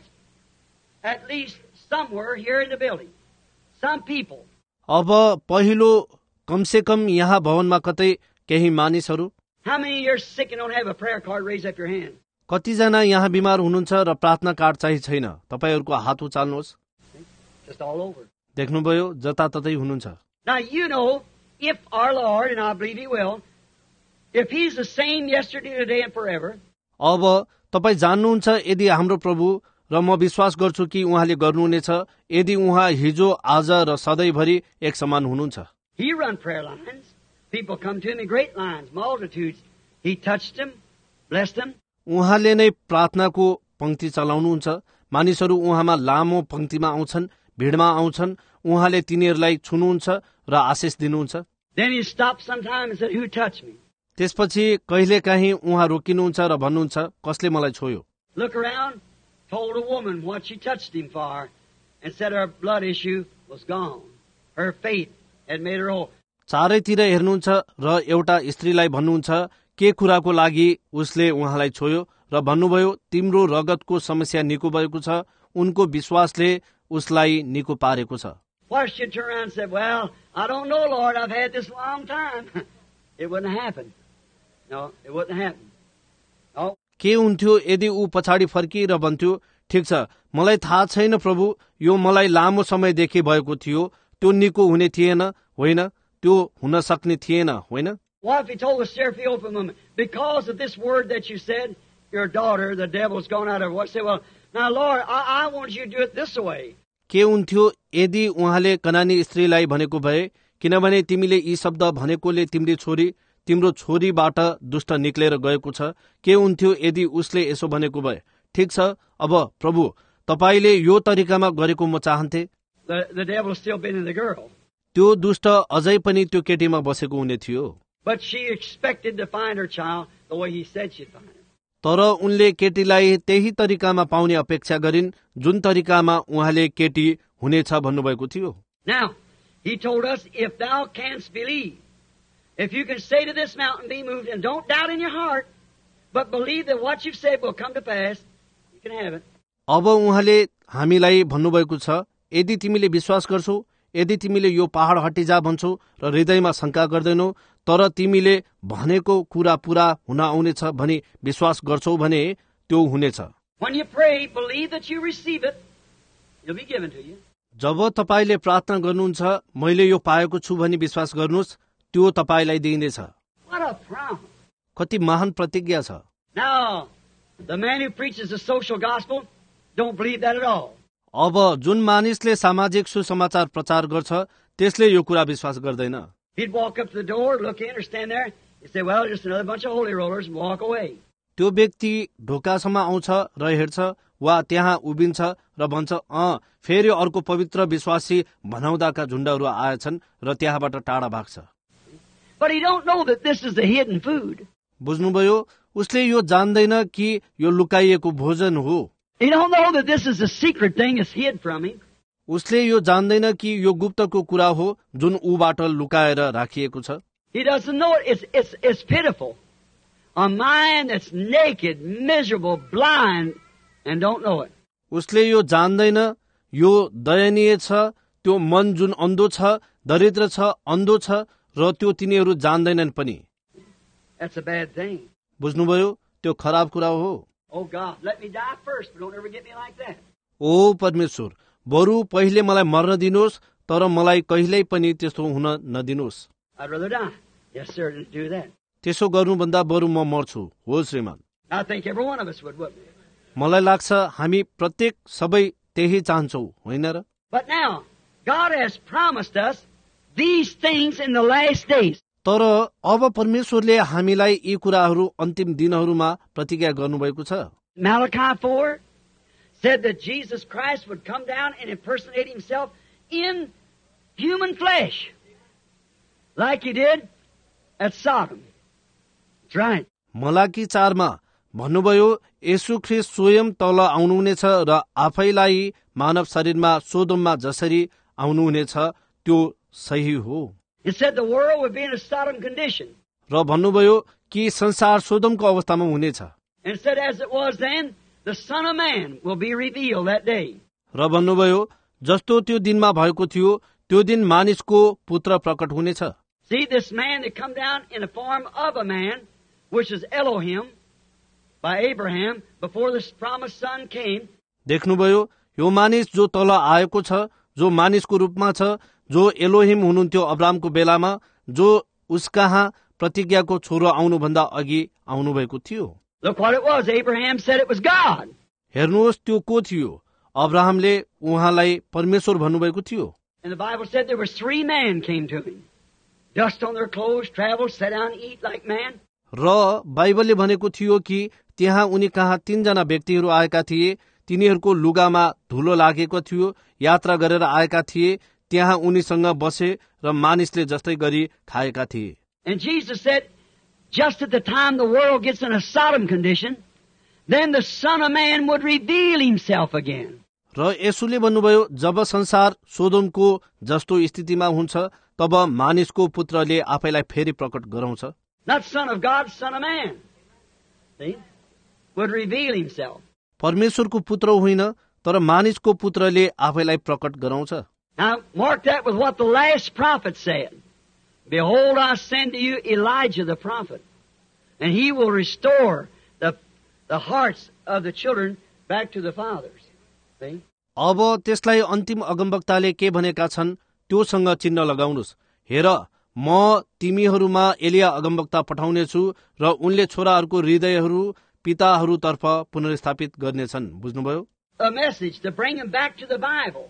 at least somewhere here in the building, some people. अब पहिलो कमसे कम यहाँ भवनमा कतै केही मानिसहरू। How many of you are sick and don't have a prayer card? Raise up your hand. कतिजना यहाँ बिमार हुनुहुन्छ र प्रार्थना कार्ड चाहिँ छैन? तपाईहरुको हात उचाल्नुहोस्। Just all over. देख्नुभयो जताततै हुनुहुन्छ। Now you know, if our Lord, and I believe He will, if He's the same yesterday, today, and forever. अब तपाई जान्नुहुन्छ यदि हाम्रो प्रभु र म विश्वास गर्छु कि उहाँले गर्नुहुनेछ यदि उहाँ हिजो आज र सधैँभरि एक समान हुनुहुन्छ। He run prayer lines. People come to Him in great lines, multitudes. He touched them, blessed them. उहाँले नै प्रार्थनाको पंक्ति चलाउनुहुन्छ। मानिसहरू उहाँमा लामो पंक्तिमा आउँछन्, भिडमा आउँछन्। उहाँले तिनीहरूलाई छुनुहुन्छ र आशिष दिनुहुन्छ। Then He stopped sometime and said, "Who touched me?" त्यसपछि कहिलेकाहीँ उहाँ रोकिनुहुन्छ र भन्नुहुन्छ कसले मलाई छोयो। Look around, told a woman what she touched Him for, and said her blood issue was gone. Her faith had made her whole. चारैतिर हेर्नुहुन्छ र एउटा स्त्रीलाई भन्नुहुन्छ के कुराको लागि उसले उहाँलाई छोयो र भन्नुभयो तिम्रो रगतको समस्या निको भएको छ। उनको विश्वासले उसलाई निको पारेको छ। Why should she turn around and say, "Well, I don't know, Lord. I've had this a long time." It wouldn't happen. No, it wouldn't happen. No. के हुन्थ्यो यदि ऊ पछाडि फर्किएर भन्थ्यो ठिक छ मलाई थाहा छैन प्रभु यो मलाई लामो समयदेखि भएको थियो त्यो निको हुने थिएन होइन त्यो हुन सक्ने थिएन होइन। What if He told the Seraphian woman, "Because of this word that you said, your daughter, the devil's gone out of her." What say, "Well, now, Lord, I, I want you to do it this way." के हुन्थ्यो यदि उहाँले कनानी स्त्रीलाई भनेको भए किनभने तिमीले यी शब्द भनेकोले तिम्रो छोरी तिम्रो छोरीबाट दुष्ट निक्लेर गएको छ। के हुन्थ्यो यदि उसले यसो भनेको भए ठिक छ अब प्रभु तपाईले यो तरिकामा गरेको म चाहन्थे। The, the devil still been in the girl. त्यो दुष्ट अझै पनि त्यो केटीमा बसेको हुने थियो। But she expected to find her child the way He said she'd find him. तर उनले केटीलाई त्यही तरिकामा पाउने अपेक्षा गरिन् जुन तरिकामा उहाँले केटी हुनेछ भन्नुभएको थियो। Now, He told us, "If thou canst believe, if you can say to this mountain, be moved, and don't doubt in your heart, but believe that what you've said will come to pass, you can have it." अब उहाँले हामीलाई भन्नुभएको छ यदि तिमीले विश्वास गर्छौ यदि तिमीले यो पहाड हटिजा भन्छौ र हृदयमा शंका गर्दैनौ तर तिमीले भनेको कुरा पूरा हुन आउनेछ भनी विश्वास गर्छौ भने त्यो हुनेछ। When you pray, believe that you receive it. It'll be given to you. जब तपाईले प्रार्थना गर्नुहुन्छ, मैले यो पाएको छु भनी विश्वास गर्नुस्, त्यो तपाईलाई दिइनेछ। What a promise. कति महान प्रतिज्ञा छ। Now, the man who preaches the social gospel don't believe that at all. अब जुन मानिसले सामाजिक सुसमाचार प्रचार गर्छ, त्यसले यो कुरा विश्वास गर्दैन। He'd walk up to the door, look in, or stand there. He'd say, "Well, just another bunch of holy rollers," and walk away. त्यो व्यक्ति ढोकासम्म आउँछ र हेर्छ वा त्यहाँ उभिन्छ र भन्छ, अँ फेरि अर्को पवित्र विश्वासी भनाउँदाका झुण्डहरू आएछन् र त्यहाँबाट टाढा भाग्छ। But he don't know that this is the hidden food. बुझ्नुभयो, उसले यो जान्दैन कि यो लुकाइएको भोजन हो। He don't know that this is a secret thing that's hid from him. उसले यो जान्दैन कि यो गुप्तको कुरा हो जुन ऊबाट लुकाएर राखिएको छ। He doesn't know it. It's, it's, it's pitiful. A mind that's naked, miserable, blind, and don't know it. उसले यो जान्दैन, यो दयनीय छ, त्यो मन जुन अन्धो छ, दरिद्र छ, अन्धो छ र त्यो तिनीहरू जान्दैनन् पनि। That's a bad thing. बुझ्नुभयो, त्यो खराब कुरा हो। Oh God, let me die first, but don't ever get me like that. ओ परमेश्वर, बरु पहिले मलाई मर्न दिनुहोस्, तर मलाई कहिल्यै पनि त्यस्तो हुन नदिनुहोस्। I'd rather die. Yes, sir, to do that. त्यसो गर्नुभन्दा बरु म मर्छु। हो श्रीमान। I think every one of us would, wouldn't we? मलाई लाग्छ हामी प्रत्येक सबै त्यही चाहन्छौ, होइन र? But now, God has promised us these things in the last days. तर अब परमेश्वरले हामीलाई यी कुराहरू अन्तिम दिनहरूमा प्रतिज्ञा गर्नुभएको छ। Malachi four said that Jesus Christ would come down and impersonate himself in human flesh, like he did at Sodom. That's right. Malachi चारमा भन्नुभयो, येशू ख्रीष्ट स्वयं तल आउनुहुनेछ र आफैलाई मानव शरीरमा सोदोममा जसरी आउनुहुनेछ त्यो सही हो। It said the world would be in a Sodom condition. र भन्नुभयो कि संसार सोदोमको अवस्थामा हुनेछ। And it said as it was then, the Son of Man will be revealed that day. र भन्नुभयो जस्तो त्यो दिनमा भएको थियो, त्यो दिन मानिसको पुत्र प्रकट हुनेछ। See, this man that come down in the form of a man, which is Elohim, by Abraham, before this promised son came. देख्नुभयो, यो मानिस जो तल आएको छ, जो मानिसको रूपमा छ, जो एलोहिम हुनुहुन्थ्यो अब्रामको बेलामा, जो उसकहाँ प्रतिज्ञाको छोरो आउनुभन्दा अघि आउनुभएको थियो। Look what it was. Abraham said it was God. हेर्नुहोस् त्यो को थियो? अब्राहमले उहाँलाई परमेश्वर भन्नुभएको थियो। And the Bible said there were three men came to him. Dust on their clothes, traveled, sat down, eat like man. र बाइबलले भनेको थियो कि त्यहाँ उनी कहाँ तीनजना व्यक्तिहरू आएका थिए, तिनीहरूको लुगामा धुलो लागेको थियो, यात्रा गरेर आएका थिए, त्यहाँ उनीसँग बसे र मानिसले जस्तै गरी खाएका थिए। And Jesus said, just at the time the world gets in a Sodom condition, then the Son of Man would reveal himself again. र येशूले भन्नुभयो, जब संसार सोदोमको जस्तो स्थितिमा हुन्छ, तब मानिसको पुत्रले आफैलाई फेरि प्रकट गराउँछ। Not Son of God, Son of Man. See? Would reveal himself. परमेश्वरको पुत्र होइन, तर मानिसको पुत्रले आफैलाई प्रकट गराउँछ। Now, mark that with what the last prophet said. Behold, I send to you Elijah the prophet, and he will restore the, the hearts of the children back to the fathers. See? अब त्यसलाई अन्तिम अगमवक्ताले के भनेका छन्, त्योसँग चिन्ह लगाउनुस्। हेर, म तिमीहरूमा एलिया अगमवक्ता पठाउनेछु र उनले छोराहरूको हृदयहरू पिताहरूतर्फ पुनर्स्थापित गर्नेछन्। बुझ्नुभयो? A message to bring them back to the Bible.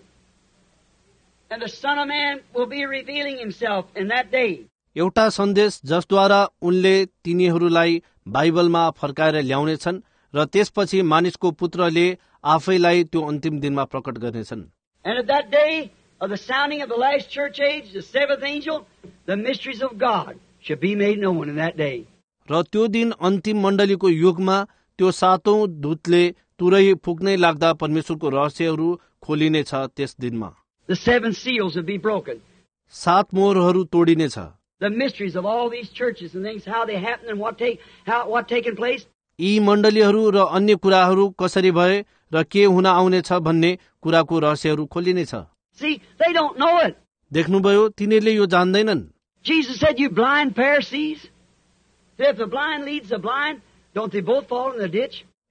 And the Son of Man will be revealing himself in that day. एउटा सन्देश जसद्वारा उनले तिनीहरूलाई बाइबलमा फर्काएर ल्याउनेछन् र त्यसपछि मानिसको पुत्रले आफैलाई त्यो अन्तिम दिनमा प्रकट गर्नेछन्। And at that day of the sounding of the last church age, the seventh angel, the mysteries of God should be made known in that day. र त्यो दिन अन्तिम मण्डलीको युगमा त्यो सातौं दूतले तुरै फुक्नै लाग्दा परमेश्वरको रहस्यहरू खोलिनेछ। त्यस दिनमा The seven seals will be broken. सात मोहरहरू तोडिनेछ। The mysteries of all these churches and things, how they happen and what take, how what taken place. यी मण्डलीहरू र अन्य कुराहरू कसरी भए र के हुन आउनेछ भन्ने कुराको रहस्यहरू खोलिनेछ। See, they don't know it. देख्नुभयो, तिनीहरूले यो जान्दैनन्। Jesus said, "You blind Pharisees, if the blind leads the blind, don't they both fall in the ditch?"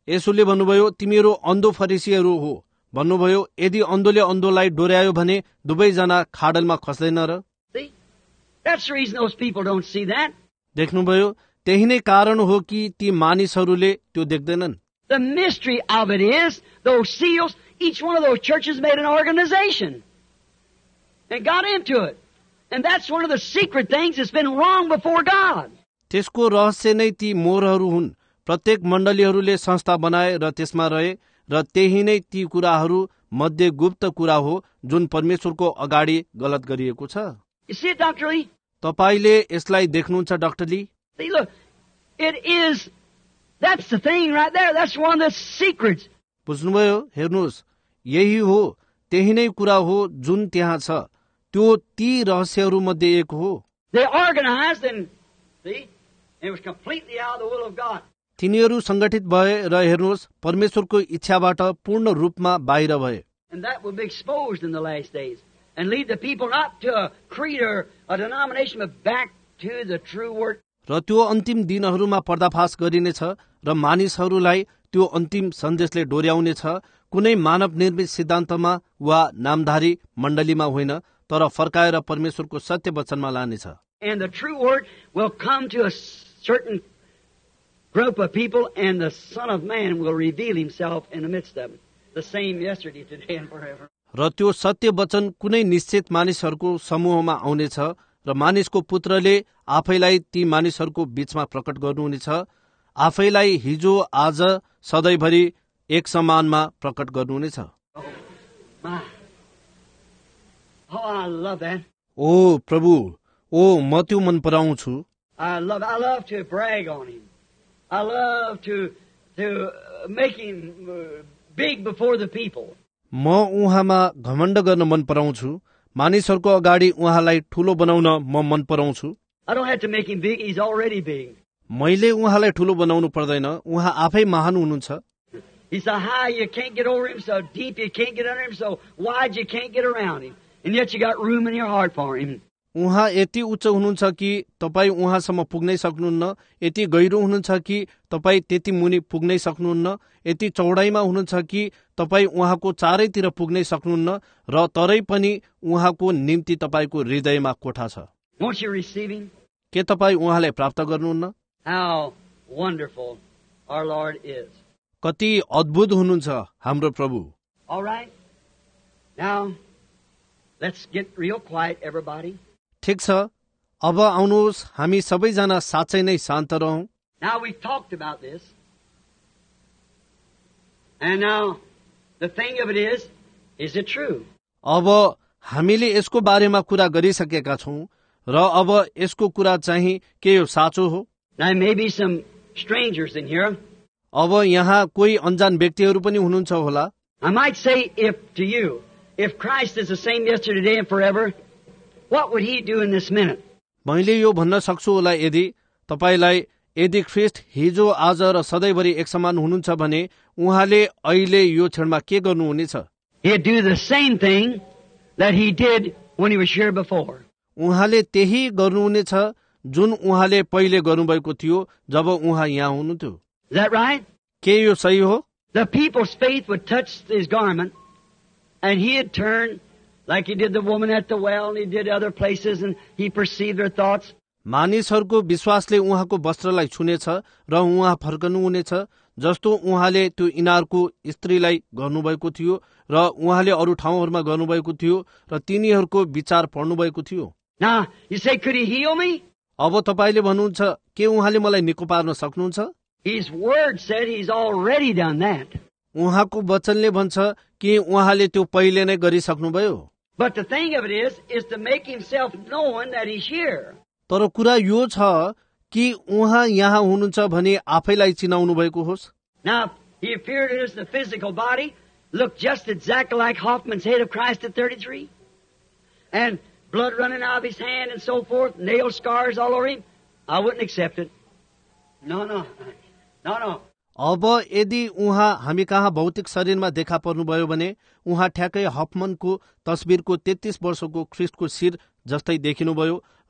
यसोले भन्नुभयो, तिमीहरू अन्धो फरिसीहरू हो। भन्नुभयो, यदि अन्धोले अन्धोलाई डोर्यायो भने दुवैजना खाडलमा खस्दैन र? See? That's the reason those people don't see that. देख्नुभयो, त्यही नै कारण हो कि ती मानिसहरूले त्यो देख्दैनन्। The mystery of it is, those seals, each one of those churches made an organization and got into it. And that's one of the secret things that's been wrong before God. त्यसको रहस्य नै ती मोहरहरू हुन्। प्रत्येक मण्डलीहरूले संस्था बनाए र त्यसमा रहे र त्यही नै ती कुराहरू मध्ये गुप्त कुरा हो जुन परमेश्वरको अगाडि गलत गरिएको छ। You see it, Doctor Lee? तपाईले यसलाई देख्नुहुन्छ doctor Lee? See, look, it is, that's the thing right there. That's one of the secrets. बुझ्नुभयो? हेर्नुहोस्, यही हो, त्यही नै कुरा हो जुन त्यहाँ छ। त्यो ती रहस्यहरू मध्ये एक हो। They organized and, see, it was completely out of the will of God. तिनीहरू संगठित भए र हेर्नुहोस्, परमेश्वरको इच्छाबाट पूर्ण रूपमा बाहिर भए। And that will be exposed in the last days and lead the people not to a creed or a denomination but back to the true word. र त्यो अन्तिम दिनहरूमा पर्दाफास गरिनेछ र मानिसहरूलाई त्यो अन्तिम सन्देशले डोर्याउनेछ, कुनै मानव निर्मित सिद्धान्तमा वा नामधारी मण्डलीमा होइन, तर फर्काएर परमेश्वरको सत्य वचनमा लानेछ। And the true word will come to a certain group of people, and the Son of Man will reveal himself in the midst of them, the same yesterday, today, and forever. र त्यो सत्य वचन कुनै निश्चित मानिसहरूको समूहमा आउनेछ र मानिसको पुत्रले आफैलाई ती मानिसहरूको बीचमा प्रकट गर्नुहुनेछ, आफैलाई हिजो आज सधैँभरि एक समानमा प्रकट गर्नुहुनेछ। Oh, my. Oh, I love that. ओ प्रभु, ओ म त्यो मन पराउँछु। I love, I love to brag on him. I love to, to uh, make him uh, big before the people. म उहाँमा घमण्ड गर्न मन पराउँछु। मानिसहरूको अगाडि उहाँलाई ठूलो बनाउन म मन पराउँछु। I don't have to make him big, he's already big. मैले उहाँलाई ठूलो बनाउनु पर्दैन, उहाँ आफै महान हुनुहुन्छ। He's so high you can't get over him, so deep you can't get under him, so wide you can't get around him. And yet you got room in your heart for him. उहाँ यति उच्च हुनुहुन्छ कि तपाईँ उहाँसम्म पुग्नै सक्नुहुन्न, यति गहिरो हुनुहुन्छ कि तपाईँ त्यति मुनि पुग्नै सक्नुहुन्न, यति चौडाइमा हुनुहुन्छ कि तपाईँ उहाँको चारैतिर पुग्नै सक्नुहुन्न, र तरै पनि उहाँको निम्ति तपाईँको हृदयमा कोठा छ। Won't you receive him? के तपाईँ उहाँलाई प्राप्त गर्नुहुन्न? How wonderful our Lord is. कति अद्भुत हुनुहुन्छ हाम्रो प्रभु। All right. Now, let's get real quiet, everybody. ठिक छ, अब आउनुहोस् हामी सबैजना साँच्चै नै शान्त रहौं। Now we've talked about this. And now, the thing of it is, is it true? अब हामीले यसको बारेमा कुरा गरिसकेका छौं र अब यसको कुरा चाहिँ के यो साँचो हो? Now, maybe some strangers in here. अब यहाँ कोही अनजान व्यक्तिहरू पनि हुनुहुन्छ होला। I might say, if to you, if Christ is the same yesterday, today, and forever, what would he do in this minute? मैले यो भन्न सक्छु होला, यदि तपाईलाई यदि ख्रीष्ट हिजो आज र सधैँभरि एक समान हुनुहुन्छ भने उहाँले अहिले यो क्षणमा के गर्नुहुनेछ? He'd do the same thing that he did when he was here before. उहाँले त्यही गर्नुहुनेछ जुन उहाँले पहिले गर्नुभएको थियो जब उहाँ यहाँ हुनुहुन्थ्यो। Is that right? के यो सही हो? The people's faith would touch his garment, and he'd turn like he did the woman at the well, and he did other places, and he perceived their thoughts. मानिसहरूको विश्वासले उहाँको वस्त्रलाई छुनेछ र उहाँ फर्कनुहुनेछ, जस्तो उहाँले त्यो इनारको स्त्रीलाई गर्नुभएको थियो र उहाँले अरू ठाउँहरूमा गर्नुभएको थियो र तिनीहरूको विचार पढ्नुभएको थियो। Now, you say, could he heal me? अब तपाईले भन्नुहुन्छ के उहाँले मलाई निको पार्न सक्नुहुन्छ? His word said he's already done that. उहाँको वचनले भन्छ कि उहाँले त्यो पहिले नै गरिसक्नुभयो। But the thing of it is, is to make himself known that he's here. तर कुरा यो छ कि उहाँ यहाँ हुनुहुन्छ भने आफैलाई चिनाउनु भएको होस्। Now, he appeared in us in the physical body, looked just exactly like Hoffman's head of Christ at thirty-three, and blood running out of his hand and so forth, nail scars all over him. I wouldn't accept it. No, no, no, no. अब यदि उहाँ हामी कहाँ भौतिक शरीरमा देखा पर्नुभयो भने उहाँ ठ्याक्कै हफमनको तस्बिरको तेत्तीस वर्षको ख्रीष्टको शिर जस्तै देखिनुभयो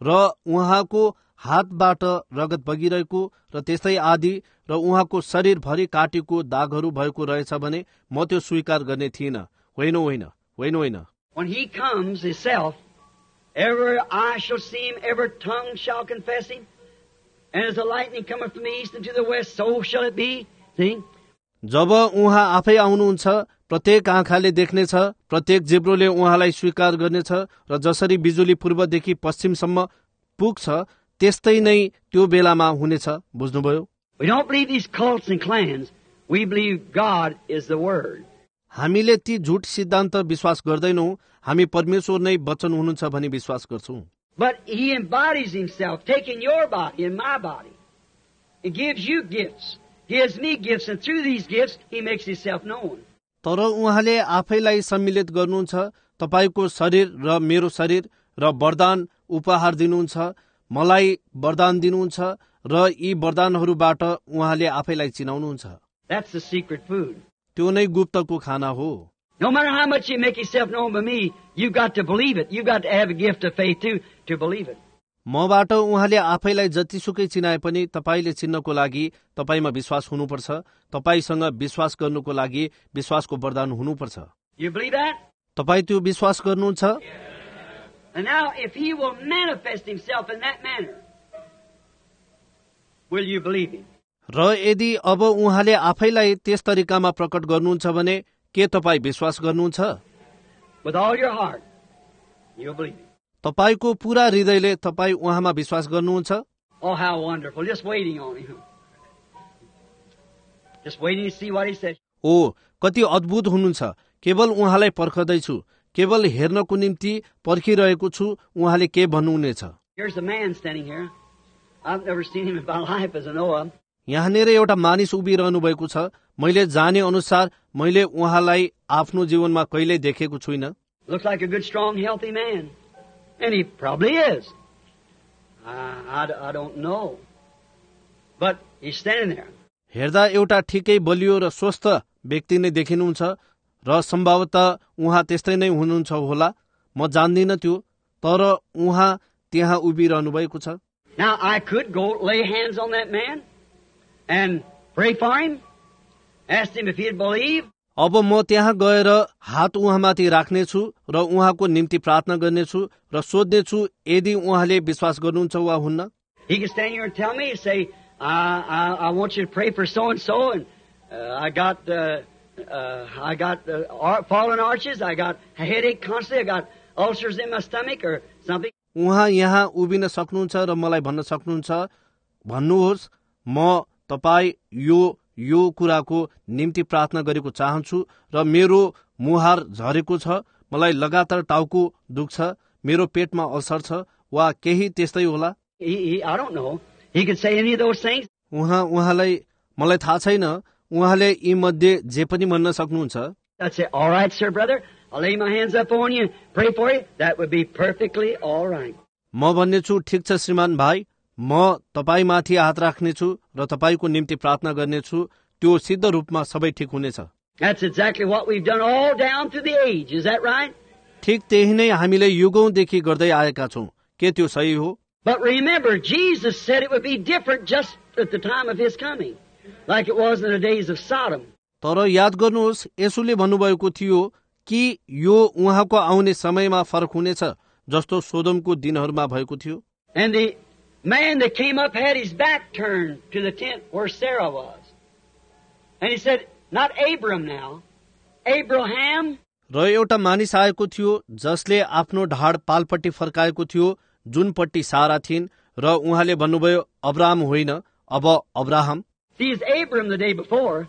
र उहाँको हातबाट रगत बगिरहेको र त्यस्तै आदि र उहाँको शरीरभरि काटेको दागहरू भएको रहेछ भने म त्यो स्वीकार गर्ने थिइनँ। होइन होइन होइन होइन When he comes himself, every eye shall see him, every tongue shall confess him, and as the lightning cometh from the east and to the west, so shall it be. See? जब उहाँ आफै आउनुहुन्छ, प्रत्येक आँखाले देख्नेछ, प्रत्येक जिब्रोले उहाँलाई स्वीकार गर्नेछ र जसरी बिजुली पूर्वदेखि पश्चिमसम्म पुग्छ त्यस्तै नै त्यो बेलामा हुनेछ। बुझ्नुभयो? We don't believe these cults and clans. We believe God is the Word. हामीले ती झुट सिद्धान्त विश्वास गर्दैनौ, हामी परमेश्वर नै वचन हुनुहुन्छ भनी विश्वास गर्छौं। But He embodies Himself, taking your body and my body. He gives you gifts, gives me gifts, and through these gifts He makes Himself known. तर उहाँले आफैलाई सम्मिलित गर्नुहुन्छ, तपाईको शरीर र मेरो शरीर र वरदान उपहार दिनुहुन्छ, मलाई वरदान दिनुहुन्छ र यी वरदानहरूबाट उहाँले आफैलाई चिनाउनुहुन्छ। That's the secret food. त्यो नै गुप्तको खाना हो। No matter how much you make yourself known by me, you've got to believe it. You've got to have a gift of faith too to believe it. मबाट उहाँले आफैलाई जतिसुकै चिनाए पनि तपाईले चिन्नको लागि तपाईमा विश्वास हुनुपर्छ। तपाईसँग विश्वास गर्नुको लागि विश्वासको वरदान हुनुपर्छ। You believe that? तपाई त्यो विश्वास गर्नुहुन्छ? And now if He will manifest Himself in that manner, will you believe Him? र यदि अब उहाँले आफैलाई त्यस तरिकामा प्रकट गर्नुहुन्छ भने के तपाई विश्वास गर्नुहुन्छ? With all your heart, you'll believe Him. तपाईको पूरा हृदयले तपाई उहाँमा विश्वास गर्नुहुन्छ? Oh, how wonderful. Just waiting on Him. Just waiting to see what He says. ओ, कति अद्भुत हुनुहुन्छ। केवल उहाँलाई पर्खदैछु, केवल हेर्नको निम्ति पर्खिरहेको छु उहाँले के भन्नुहुनेछ। Here's a man standing here. I've never seen him in my life as I know of. यहाँनिर एउटा मानिस उभिरहनु भएको छ। मैले जाने अनुसार मैले उहाँलाई आफ्नो जीवनमा कहिल्यै देखेको छुइनँ। Looks like a good, strong, healthy man. And he probably is. I, I, I don't know. But he's standing there. हेर्दा एउटा ठिकै बलियो र स्वस्थ व्यक्ति नै देखिनुहुन्छ र सम्भवतः उहाँ त्यस्तै नै हुनुहुन्छ होला। म जान्दिनँ त्यो, तर उहाँ त्यहाँ उभिरहनु भएको छ। Now I could go lay hands on that man and pray for him, ask him if he'd believe. अब म त्यहाँ गएर हात उहाँमाथि राख्नेछु र उहाँको निम्ति प्रार्थना गर्नेछु र सोध्नेछु यदि उहाँले विश्वास गर्नुहुन्छ वा हुन्न। He can stand here and tell me, say, I, I, I want you to pray for so and so, and uh, I got uh, uh, I got uh, ar- fallen arches, I got a headache constantly, I got ulcers in my stomach or something. उहाँ यहाँ उभिन सक्नुहुन्छ र मलाई भन्न सक्नुहुन्छ, भन्नुहोस् म तपाई यो यो कुराको निम्ति प्रार्थना गरेको चाहन्छु र मेरो मुहार झरेको छ, मलाई लगातार टाउको दुख्छ, मेरो पेटमा अल्सर छ वा केही त्यस्तै होला। He, he, I don't know. He could say any of those things. उहाँ उहाँलाई मलाई थाहा छैन, उहाँले यी मध्ये जे पनि भन्न सक्नुहुन्छ। I'd say, all right, sir, brother, I'll lay my hands up on you and pray for you. That would be perfectly all right. म भन्नेछु ठिक छ श्रीमान भाइ, म तपाईमाथि हात राख्नेछु र तपाईको निम्ति प्रार्थना गर्नेछु, त्यो सिद्ध रूपमा सबै ठिक हुनेछ। That's exactly what we've done all down through the age. Is that right? ठिक त्यही नै हामीले युगौंदेखि गर्दै आएका छौं। के त्यो सही हो? But remember, Jesus said it would be different just at the time of His coming, like it was in the days of Sodom. तर याद गर्नुहोस्, येशूले भन्नुभएको थियो कि यो उहाँको आउने समयमा फरक हुनेछ, जस्तो सोदोमको दिनहरूमा भएको थियो। And the man that came up had his back turned to the tent where Sarah was. And he said, not Abram now, Abraham. र एउटा मानिस आएको थियो जसले आफ्नो ढाड पालपट्टि फर्काएको थियो, जुनपट्टि सारा थिइन्, र उहाँले भन्नुभयो अब्राहम होइन, अब Abraham. He is Abram the day before,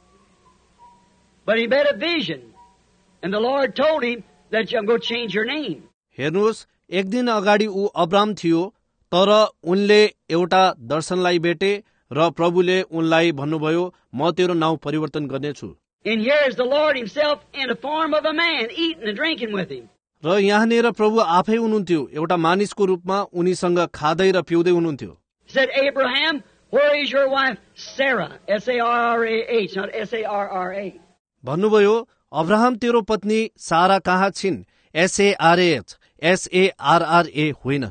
but he had a vision, and the Lord told him that I'm going to change your name. हेर्नुहोस्, एक दिन अगाडि ऊ अब्राहम थियो, तर उनले एउटा दर्शनलाई भेटे र प्रभुले उनलाई भन्नुभयो म तेरो नाउँ परिवर्तन गर्नेछु। And here is the Lord Himself in the form of a man, eating and drinking with him. र यहाँनिर प्रभु आफै हुनुहुन्थ्यो, एउटा मानिसको रूपमा उनीसँग खाँदै र पिउँदै हुनुहुन्थ्यो। Said, Abraham, where is your wife Sarah? S A R R A H, not S A R R A. भन्नुभयो अब्राहम तेरो पत्नी सारा कहाँ छिन्? S A R H, S A R R A होइन।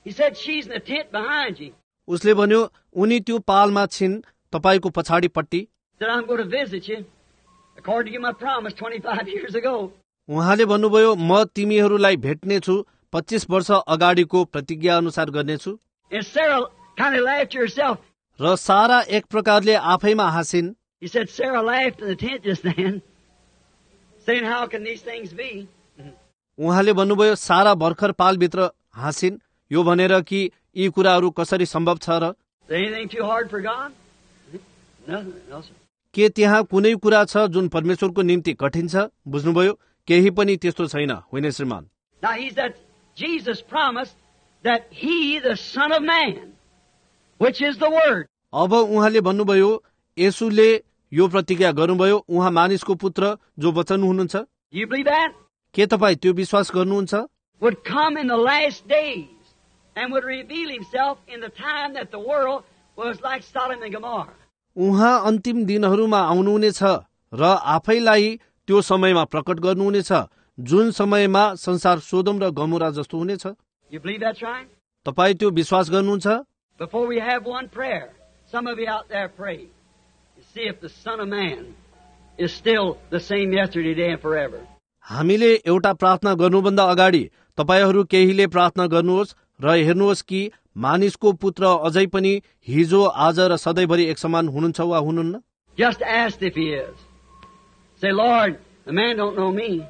He said, she's in the tent behind you. उसले भन्यो उनी त्यो पालमा छिन् तपाईको पछाडिपट्टि. He said, I'm going to visit you according to my promise twenty-five years ago. उहाँले भन्नुभयो म तिमीहरूलाई भेट्ने छु पच्चीस वर्ष अगाडिको प्रतिज्ञा अनुसार गर्नेछु. And Sarah kind of laughed to herself. र सारा एक प्रकारले आफैमा हाँसिन्. He said, Sarah laughed in the tent just then, saying, how can these things be? उहाँले भन्नुभयो सारा भर्खर पालभित्र हाँसिन् यो भनेर कि यी कुराहरू कसरी सम्भव छ र. Is there anything too hard for God? Nothing, no, sir. के त्यहाँ कुनै कुरा छ जुन परमेश्वरको निम्ति कठिन छ? बुझ्नुभयो केही पनि त्यस्तो छैन होइन श्रीमान. Now he's that Jesus promised that he, the Son of Man, which is the Word. अब उहाँले भन्नुभयो येशूले यो प्रतिज्ञा गर्नुभयो उहाँ मानिसको पुत्र जो वचन हुनुहुन्छ. You believe that? के तपाईँ त्यो विश्वास गर्नुहुन्छ? Would come in the last days and would reveal himself in the time that the world was like Sodom and Gomorrah. उहाँ अन्तिम दिनहरूमा आउनुहुनेछ र आफैलाई त्यो समयमा प्रकट गर्नुहुनेछ जुन समयमा संसार सोदोम र गमोरा जस्तो हुनेछ. You believe that's right? तपाईँ त्यो विश्वास गर्नुहुन्छ? Before we have one prayer, some of you out there pray. You see if the Son of Man is still the same yesterday, today, and forever. हामीले एउटा प्रार्थना गर्नुभन्दा अगाडि तपाईहरू केहीले प्रार्थना गर्नुहोस् र हेर्नुहोस् कि मानिसको पुत्र अझै पनि हिजो आज र सधैँभरि एक समान हुनुहुन्छ वा हुनुहुन्न. Just ask if he is. Say, Lord, the man don't know me,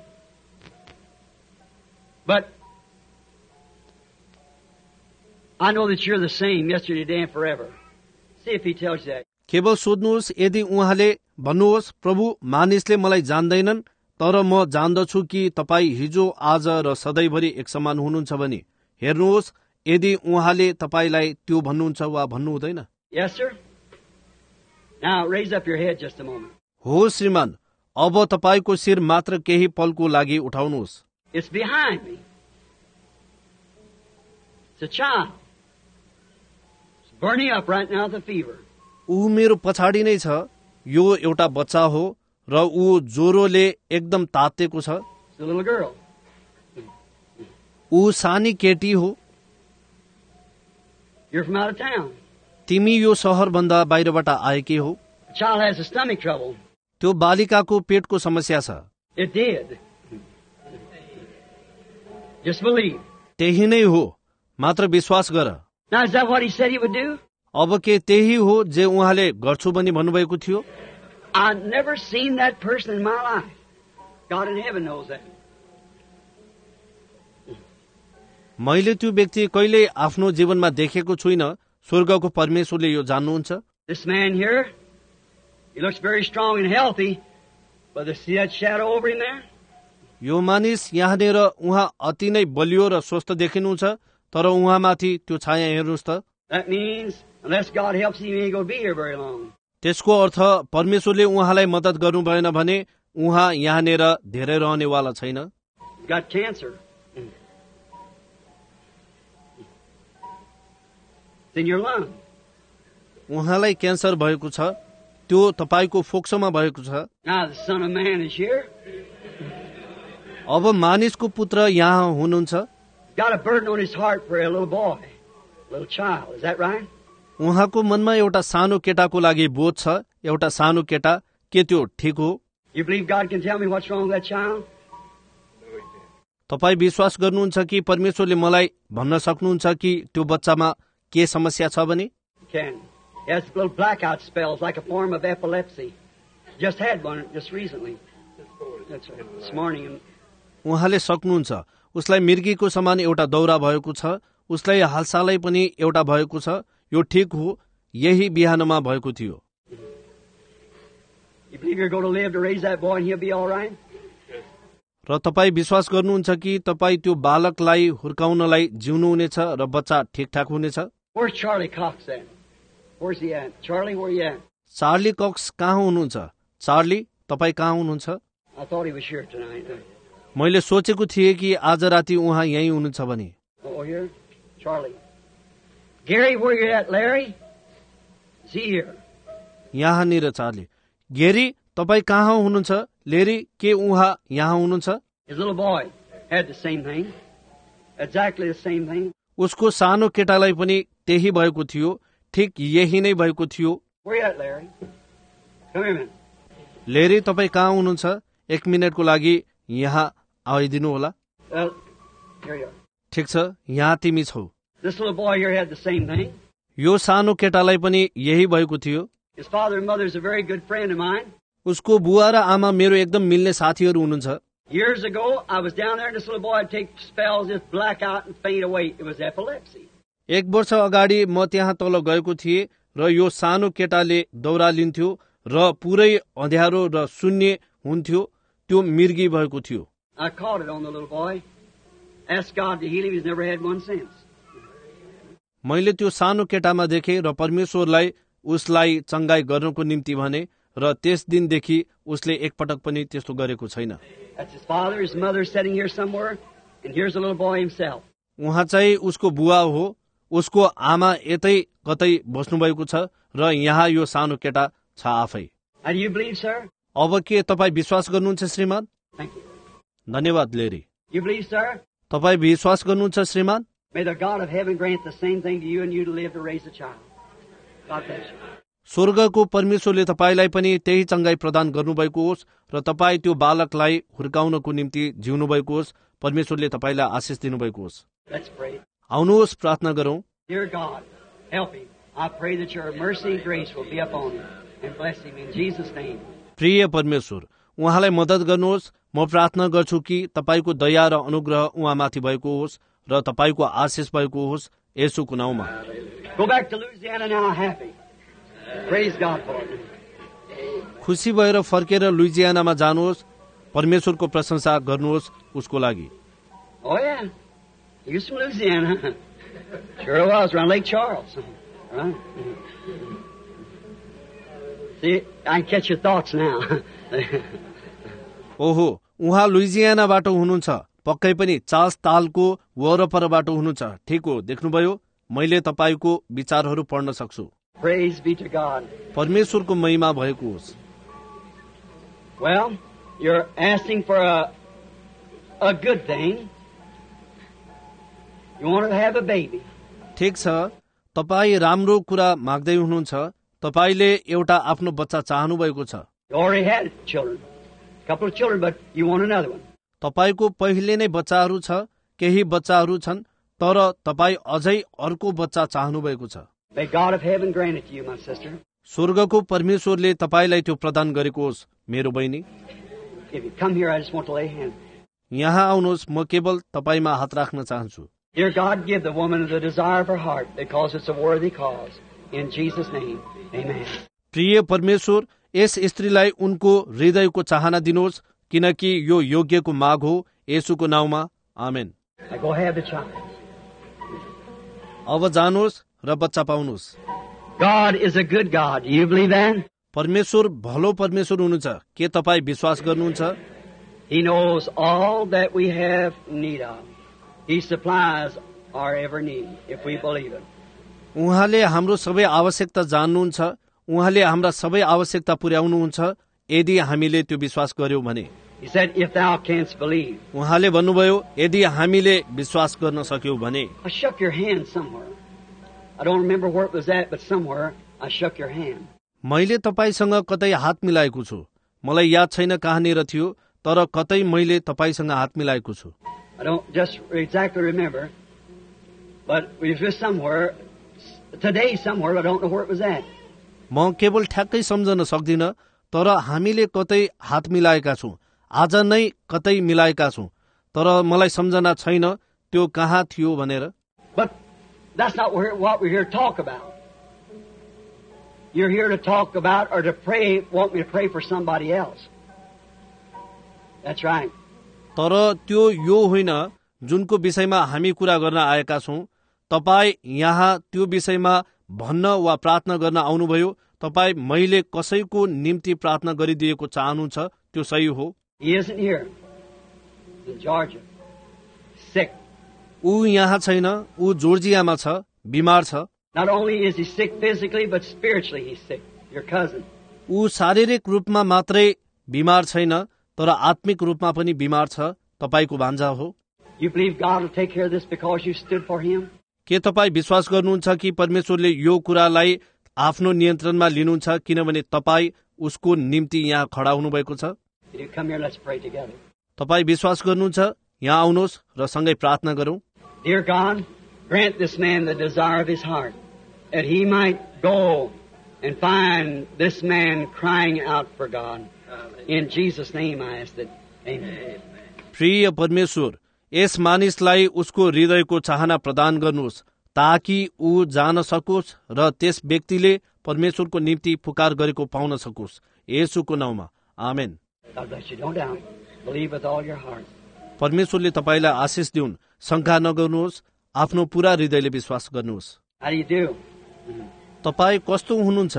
but I know that you're the same yesterday, today, and forever. See if he tells you that. केवल सोध्नुहोस् यदि उहाँले भन्नुहोस् प्रभु मानिसले मलाई जान्दैनन् तर म जान्दछु कि तपाईँ हिजो आज र सधैँभरि एक समान हुनुहुन्छ भने हेर्नुहोस् यदि उहाँले तपाईलाई त्यो भन्नुहुन्छ वा भन्नु हुँदैन. Yes, sir. Now raise up your head just a moment. हो श्रीमान अब तपाईको शिर मात्र केही पलको लागि उठाउनुहोस्. It's behind me. It's a child. It's burning up right now with a fever. ऊ मेरो पछाडि नै छ. यो एउटा बच्चा हो र ऊ ज्वरोले एकदम तातेको छ. It's a little girl. ऊ सानी केटी हो. You're from out of town. तिमी यो सहरभन्दा बाहिरबाट आएकी हो. The child has a stomach trouble. त्यो बालिकाको पेटको समस्या छ. It did. Just believe. त्यही नै हो मात्र विश्वास गर. Now is that what he said he would do? अब के त्यही हो जे उहाँले गर्छु भनी भन्नुभएको थियो? I've never seen that person in my life. God in heaven knows that. मैले त्यो व्यक्ति कहिले आफ्नो जीवनमा देखेको छुइनँ. स्वर्गको परमेश्वरले यो जान्नुहुन्छ. This man here, he looks very strong and healthy, but you see that shadow over him there? यो मानिस यहाँनिर उहाँ अति नै बलियो र स्वस्थ देखिनुहुन्छ तर उहाँमाथि त्यो छाया हेर्नुहोस् त. That means unless God helps him, he ain't going to be here very long. त्यसको अर्थ परमेश्वरले उहाँलाई मद्दत गर्नु भएन भने उहाँ यहाँनिर धेरै रहनेवाला छैन. Got cancer. It's in your lung. उहाँलाई क्यान्सर भएको छ. त्यो तपाईको फोक्सोमा भएको छ. Now the Son of Man is here. अब मानिसको पुत्र यहाँ हुनुहुन्छ. Got a burden on his heart for a little boy, a little child. Is that right? उहाँको मनमा एउटा सानो केटाको लागि बोझ छ. एउटा सानो केटा. के त्यो ठिक हो? You believe God can tell me what's wrong with that child? तपाईँ विश्वास गर्नुहुन्छ कि परमेश्वरले मलाई भन्न सक्नुहुन्छ कि त्यो बच्चामा के समस्या छ भने? Can. He has little blackout spells like a form of epilepsy. Just had one just recently. That's right. This morning. उहाँले सक्नुहुन्छ. उसलाई मिर्गीको समान एउटा दौरा भएको छ. उसलाई हालसालै पनि एउटा भएको छ. यो ठिक हो. यही बिहानमा भएको थियो. You believe you're going to live to raise that boy and he'll be all right? र तपाईँ विश्वास गर्नुहुन्छ कि तपाईँ त्यो बालकलाई हुर्काउनलाई जिउनु हुनेछ र बच्चा ठिकठाक हुनेछ? Where's Charlie Cox at? Where's he at? Charlie, where you at? Charlie Cox कहाँ हुनुहुन्छ? चार्ली तपाईँ कहाँ हुनुहुन्छ? I thought he was here tonight. मैले सोचेको थिएँ कि आज राति उहाँ यहीँ हुनुहुन्छ भने. Oh, here? Charlie. Gary, where you at? Larry? Is he here? यहाँनिर चार्ली. गेरी तपाईँ कहाँ हुनुहुन्छ? लेरी के उहाँ यहाँ हुनुहुन्छ? His little boy had the same thing. Exactly the same thing. उसको सानो केटालाई पनि त्यही भएको थियो, ठिक यही नै भएको थियो। Where you at, Larry? Come here a minute. लेरी, तपाईँ कहाँ हुनुहुन्छ? एक मिनटको लागि यहाँ आइदिनु होला। Well, here you are. ठिक छ, यहाँ तिमी छौ। This little boy here had the same thing. यो सानो केटालाई पनि यही भएको थियो। His father and mother is a very good friend of mine. उसको बुवा र आमा मेरो एकदम मिल्ने साथीहरू हुनुहुन्छ। Years ago, I was down there and this little boy would take spells, just black out and faint away. It was epilepsy. एक वर्ष अगाडि म त्यहाँ तल गएको थिएँ र यो सानो केटाले दौरा लिन्थ्यो र पुरै अँध्यारो र शून्य हुन्थ्यो, त्यो मिर्गी भएको थियो। I caught it on the little boy. Asked God to heal him. He's never had one since. मैले त्यो सानो केटामा देखेँ र परमेश्वरलाई उसलाई चंगाई गर्नको निम्ति भने र त्यस दिनदेखि उसले एकपटक पनि त्यस्तो गरेको छैन। That's his father, his mother sitting here somewhere, and here's the little boy himself. उहाँ चाहिँ उसको बुवा हो, उसको आमा यतै कतै बस्नुभएको छ र यहाँ यो सानो केटा छ आफै। How do you believe, sir? अब के तपाईँ विश्वास गर्नुहुन्छ श्रीमान? Thank you. धन्यवाद लेरी। You believe, sir? तपाईँ विश्वास गर्नुहुन्छ श्रीमान? May the God of heaven grant the same thing to you and you to live to raise a child. God bless you. स्वर्गको परमेश्वरले तपाईँलाई पनि त्यही चंगाई प्रदान गर्नुभएको होस् र तपाईँ त्यो बालकलाई हुर्काउनको निम्ति जिउनु भएको होस्। परमेश्वरले तपाईँलाई आशिष दिनुभएको होस्। Let's pray. आउनुहोस् प्रार्थना गरौं। Dear God, help him. I pray that your mercy and grace will be upon him and bless him in Jesus' name. प्रिय परमेश्वर, उहाँलाई मद्दत गर्नुहोस्। म प्रार्थना गर्छु कि तपाईँको दया र अनुग्रह उहाँमाथि भएको होस् र तपाईँको आशिष भएको होस् येशूको नाउँमा। Go back to Louisiana now happy. Praise God for it. खुसी भएर फर्केर लुइजियानामा जानुहोस्, परमेश्वरको प्रशंसा गर्नुहोस् उसको लागि। Oh yeah, he was from Louisiana. Sure it was, around Lake Charles. Right? See, I can catch your thoughts now. ओहो, उहाँ लुइजियानाबाट हुनुहुन्छ, पक्कै पनि चार्ल्स तालको वरपरबाट हुनुहुन्छ। ठिक हो, देख्नुभयो, मैले तपाईँको विचारहरू पढ्न सक्छु। Praise be to God. परमेश्वरको महिमा भएको होस्। Well, you're asking for a a good thing. You want to have a baby. ठिक छ, तपाईँ राम्रो कुरा माग्दै हुनुहुन्छ। तपाईले एउटा आफ्नो बच्चा चाहनु भएको छ। You already had children. A couple of children, but you want another one. तपाईको पहिले नै बच्चाहरू छ, केही बच्चाहरू छन्, तर तपाईँ अझै अर्को बच्चा चाहनु भएको छ। May God of heaven grant it to you, my sister. स्वर्गको परमेश्वरले तपाईलाई त्यो प्रदान गरेको होस्, मेरो बहिनी। If you come here, I just want to lay hands. यहाँ आउनुहोस्, म केवल तपाईमा हात राख्न चाहन्छु। Dear God, give the woman the desire of her heart because it's a worthy cause. In Jesus' name, amen. प्रिय परमेश्वर, यस स्त्रीलाई उनको हृदयको चाहना दिनुहोस्, किनकि यो योग्यको माग हो, येशूको नाउँमा, आमेन। Now go have the child. अब जानुहोस् र बच्चा पाउनुहोस्। God is a good God. Do you believe that? परमेश्वर भलो परमेश्वर हुनुहुन्छ, के तपाईँ विश्वास गर्नुहुन्छ? He knows all that we have need of. He supplies our every need if we believe it. उहाँले हाम्रो सबै आवश्यकता जान्नुहुन्छ, उहाँले हाम्रा सबै आवश्यकता पुर्याउनुहुन्छ यदि हामीले त्यो विश्वास गर्यौं भने। He said, if thou canst believe. उहाँले भन्नुभयो, यदि हामीले विश्वास गर्न सक्यौं भने। I shook your hand somewhere. I don't remember where it was at, but somewhere I shook your hand. मैले तपाईसँग कतै हात मिलाएको छु, मलाई याद छैन कहाँनिर थियो, तर कतै मैले तपाईसँग हात मिलाएको छु। I don't just exactly remember, but it was just somewhere, today somewhere, but I don't know where it was at. म केवल ठ्याक्कै सम्झन सक्दिन, तर हामीले कतै हात मिलाएका छौं, आज नै कतै मिलाएका छौं, तर मलाई सम्झना छैन त्यो कहाँ थियो भनेर। But that's not what we're here to talk about. You're here to talk about or to pray, want me to pray for somebody else. That's right. तर त्यो यो होइन जुनको विषयमा हामी कुरा गर्न आएका छौं। तपाई यहाँ त्यो विषयमा भन्न वा प्रार्थना गर्न आउनुभयो। तपाई मैले कसैको निम्ति प्रार्थना गरिदिएको चाहनुहुन्छ, त्यो सही हो। He isn't here. In Georgia. Sick. ऊ यहाँ छैन, ऊ जोर्जियामा छ, बिमार छ। Not only is he sick physically, but spiritually he's sick. Your cousin. ऊ शारीरिक रूपमा मात्रै बिमार छैन, तर आत्मिक रूपमा पनि बिमार छ, तपाईको भान्जा हो। You believe God will take care of this because you stood for him? के तपाईँ विश्वास गर्नुहुन्छ कि परमेश्वरले यो कुरालाई आफ्नो नियन्त्रणमा लिनुहुन्छ, किनभने तपाईँ उसको निम्ति यहाँ खडा हुनुभएको छ? तपाईँ विश्वास गर्नुहुन्छ? यहाँ आउनुहोस् र सँगै प्रार्थना गरौं। Dear God, grant this man the desire of his heart, that he might go and find this man crying out for God. In Jesus' name I ask it. Amen. प्रिय परमेश्वर, यस मानिसलाई उसको हृदयको चाहना प्रदान गर्नुहोस्, ताकि ऊ जान सकोस् र त्यस व्यक्तिले परमेश्वरको निम्ति पुकार गरेको पाउन सकोस्। येशूको नाउँमा आमेन। God bless you. Don't doubt. Believe with all your heart. परमेश्वरले तपाईलाई आशिष दिउन्। शंका नगर्नुहोस्, आफ्नो पूरा हृदयले विश्वास गर्नुहोस्। How do you do? तपाईँ कस्तो हुनुहुन्छ?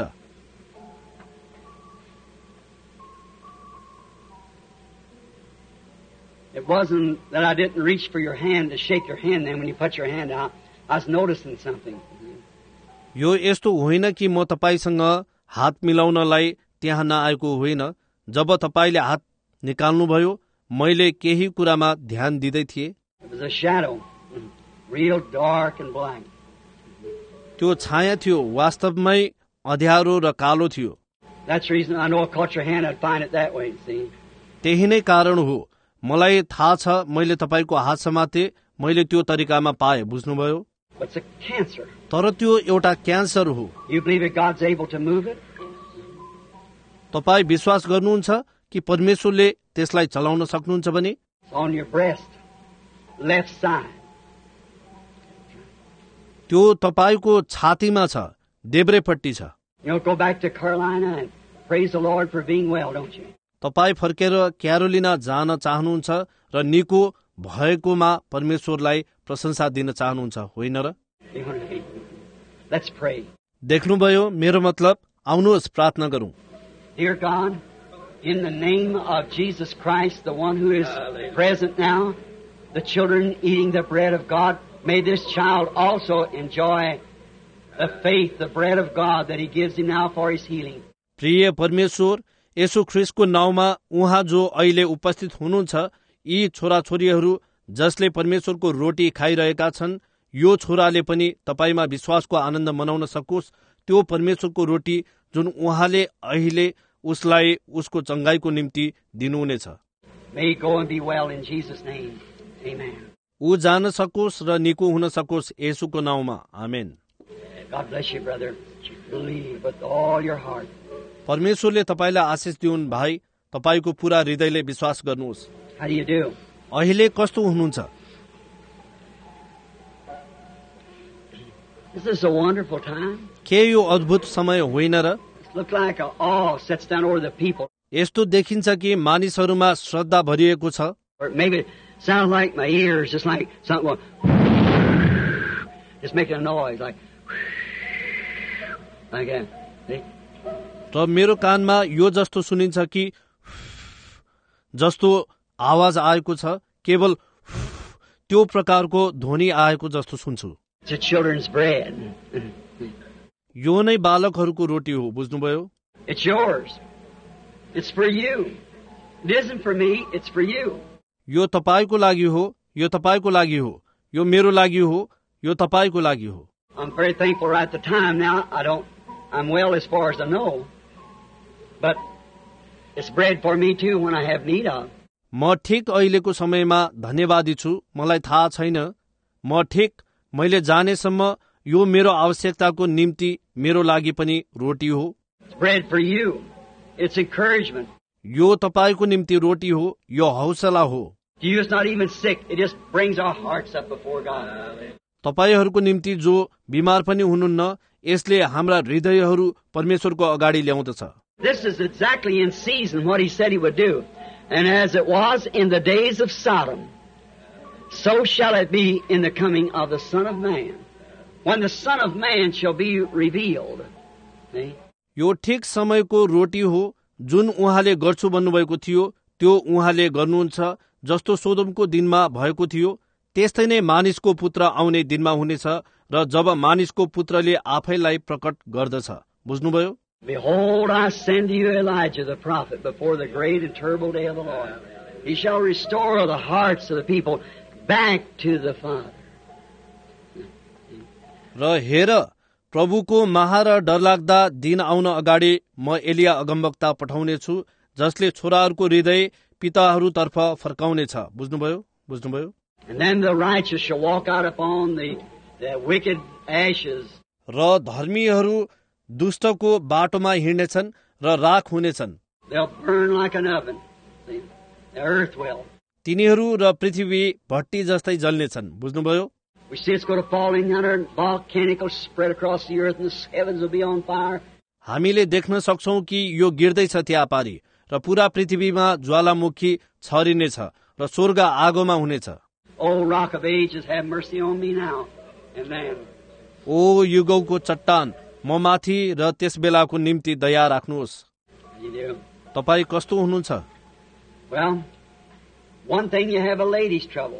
It wasn't that I didn't reach for your hand to shake your hand then when you put your hand out. I was noticing something. यो यस्तो होइन कि म तपाईसँग हात मिलाउनलाई त्यहाँ नआएको होइन। जब तपाईले हात निकाल्नुभयो, मैले केही कुरामा ध्यान दिँदै थिएँ। It was a shadow, real dark and black. त्यो छाया थियो, वास्तवमै अँध्यारो र कालो थियो। That's the reason I know I caught your hand. I'd find it that way. See. त्यही नै कारण हो, मलाई थाहा छ मैले तपाईको हात समाते, मैले त्यो तरिकामा पाए। बुझ्नुभयो? But it's a cancer. तर त्यो एउटा क्यान्सर हो। You believe that God's able to move it? तपाई विश्वास गर्नुहुन्छ कि परमेश्वरले त्यसलाई चलाउन सक्नुहुन्छ भने? It's on your breast, left side. त्यो तपाईको छातीमा छ, देब्रेपट्टि छ। You know, go back to Carolina and praise the Lord for being well, don't you? तपाई फर्केर क्यारोलिना जान चाहनुहुन्छ र निको भएकोमा परमेश्वरलाई प्रशंसा दिन चाहनुहुन्छ, होइन र? Let's pray. देख्नुभयो मेरो मतलब? आउनुहोस् प्रार्थना गरौं। Dear God, in the name of Jesus Christ, the one who is present now, the children eating the bread of God, may this child also enjoy the faith, the bread of God that He gives him now for his healing. प्रिय परमेश्वर, येशू ख्रीष्टको नाउँमा उहाँ जो अहिले उपस्थित हुनुहुन्छ, यी छोराछोरीहरू जसले परमेश्वरको रोटी खाइरहेका छन्, यो छोराले पनि तपाईमा विश्वासको आनन्द मनाउन सकोस्। त्यो परमेश्वरको रोटी जुन उहाँले अहिले उसलाई उसको चंगाईको निम्ति दिनुहुनेछ। May he go and be well in Jesus' name. Amen. ऊ जान सकोस् र निको हुन सकोस् येशूको नाउँमा। आमेन। God bless you, brother. Believe with all your heart. परमेश्वरले तपाईलाई आशिष दिउन् भाइ। तपाईको पूरा हृदयले विश्वास गर्नुहोस्। How do you do? अहिले कस्तो हुनुहुन्छ? This is a wonderful time. के यो अद्भुत समय होइन र? It looks like a awe sets down over the people. यस्तो देखिन्छ कि मानिसहरूमा श्रद्धा भरिएको छ। Or maybe it sounds like my ears, just like something, just making a noise, like, like that. See? र मेरो कानमा यो जस्तो सुनिन्छ कि जस्तो आवाज आएको छ, केवल त्यो प्रकारको ध्वनि आएको जस्तो सुन्छु। It's a children's bread. यो नै बालकहरूको रोटी हो। बुझ्नुभयो? It's yours. It's for you. It isn't for me, it's for you. यो तपाईको लागि हो, यो तपाईको लागि हो, यो मेरो लागि हो, यो तपाईको लागि हो। I'm very thankful right at the time now. I don't, I'm well as far as I know. But it's bread for me too when I have need of. म ठिक अहिलेको समयमा धन्यवादी छु। मलाई थाहा छैन। म ठिक मैले जानेसम्म यो मेरो आवश्यकताको निम्ति मेरो लागि पनि रोटी हो। It's bread for you. It's encouragement. यो तपाईको निम्ति रोटी हो, यो हौसला हो। To you it's not even sick. It just brings our hearts up before God. तपाईहरूको निम्ति जो बिमार पनि हुनुहुन्न, यसले हाम्रा हृदयहरू परमेश्वरको अगाडि ल्याउँदछ। This is exactly in season what He said He would do. And as it was in the days of Sodom, so shall it be in the coming of the Son of Man. When the Son of Man shall be revealed. See? यो ठिक समयको रोटी हो, जुन उहाँले गर्छु भन्नुभएको थियो, त्यो उहाँले गर्नुहुन्छ। जस्तो सोदोमको दिनमा भएको थियो, त्यस्तै नै मानिसको पुत्र आउने दिनमा हुनेछ, र जब मानिसको पुत्रले आफैलाई प्रकट गर्दछ। बुझ्नुभयो? Behold, I send you Elijah the prophet before the great and terrible day of the Lord. He shall restore the hearts of the people back to the Father. र हेर, प्रभुको महा र डरलाग्दा दिन आउन अगाडि म एलिया अगमवक्ता पठाउनेछु, जसले छोराहरूको हृदय पिताहरूतर्फ फर्काउनेछ। बुझ्नुभयो बुझ्नुभयो And then the righteous shall walk out upon the, the wicked ashes. र धर्मीहरू दुष्टको बाटोमा हिँड्नेछन् र राख हुनेछन्। They'll burn like an oven. See? The earth will. तिनीहरू र पृथ्वी भट्टी जस्तै जल्नेछन्। बुझ्नुभयो? We see it's going to fall in yonder and volcanical spread across the earth and the heavens will be on fire. हामीले देख्न सक्छौं कि यो गिर्दैछ त्यहाँ पारी र पूरा पृथ्वीमा ज्वालामुखी छरिनेछ र स्वर्ग आगोमा हुनेछ। O rock of ages, have mercy on me now. Amen. ओ युगौको चट्टान, म माथि र त्यस बेलाको निम्ति दया राख्नुहोस्। You do. तपाई कस्तो हुनुहुन्छ? Well, one thing, you have a lady's trouble.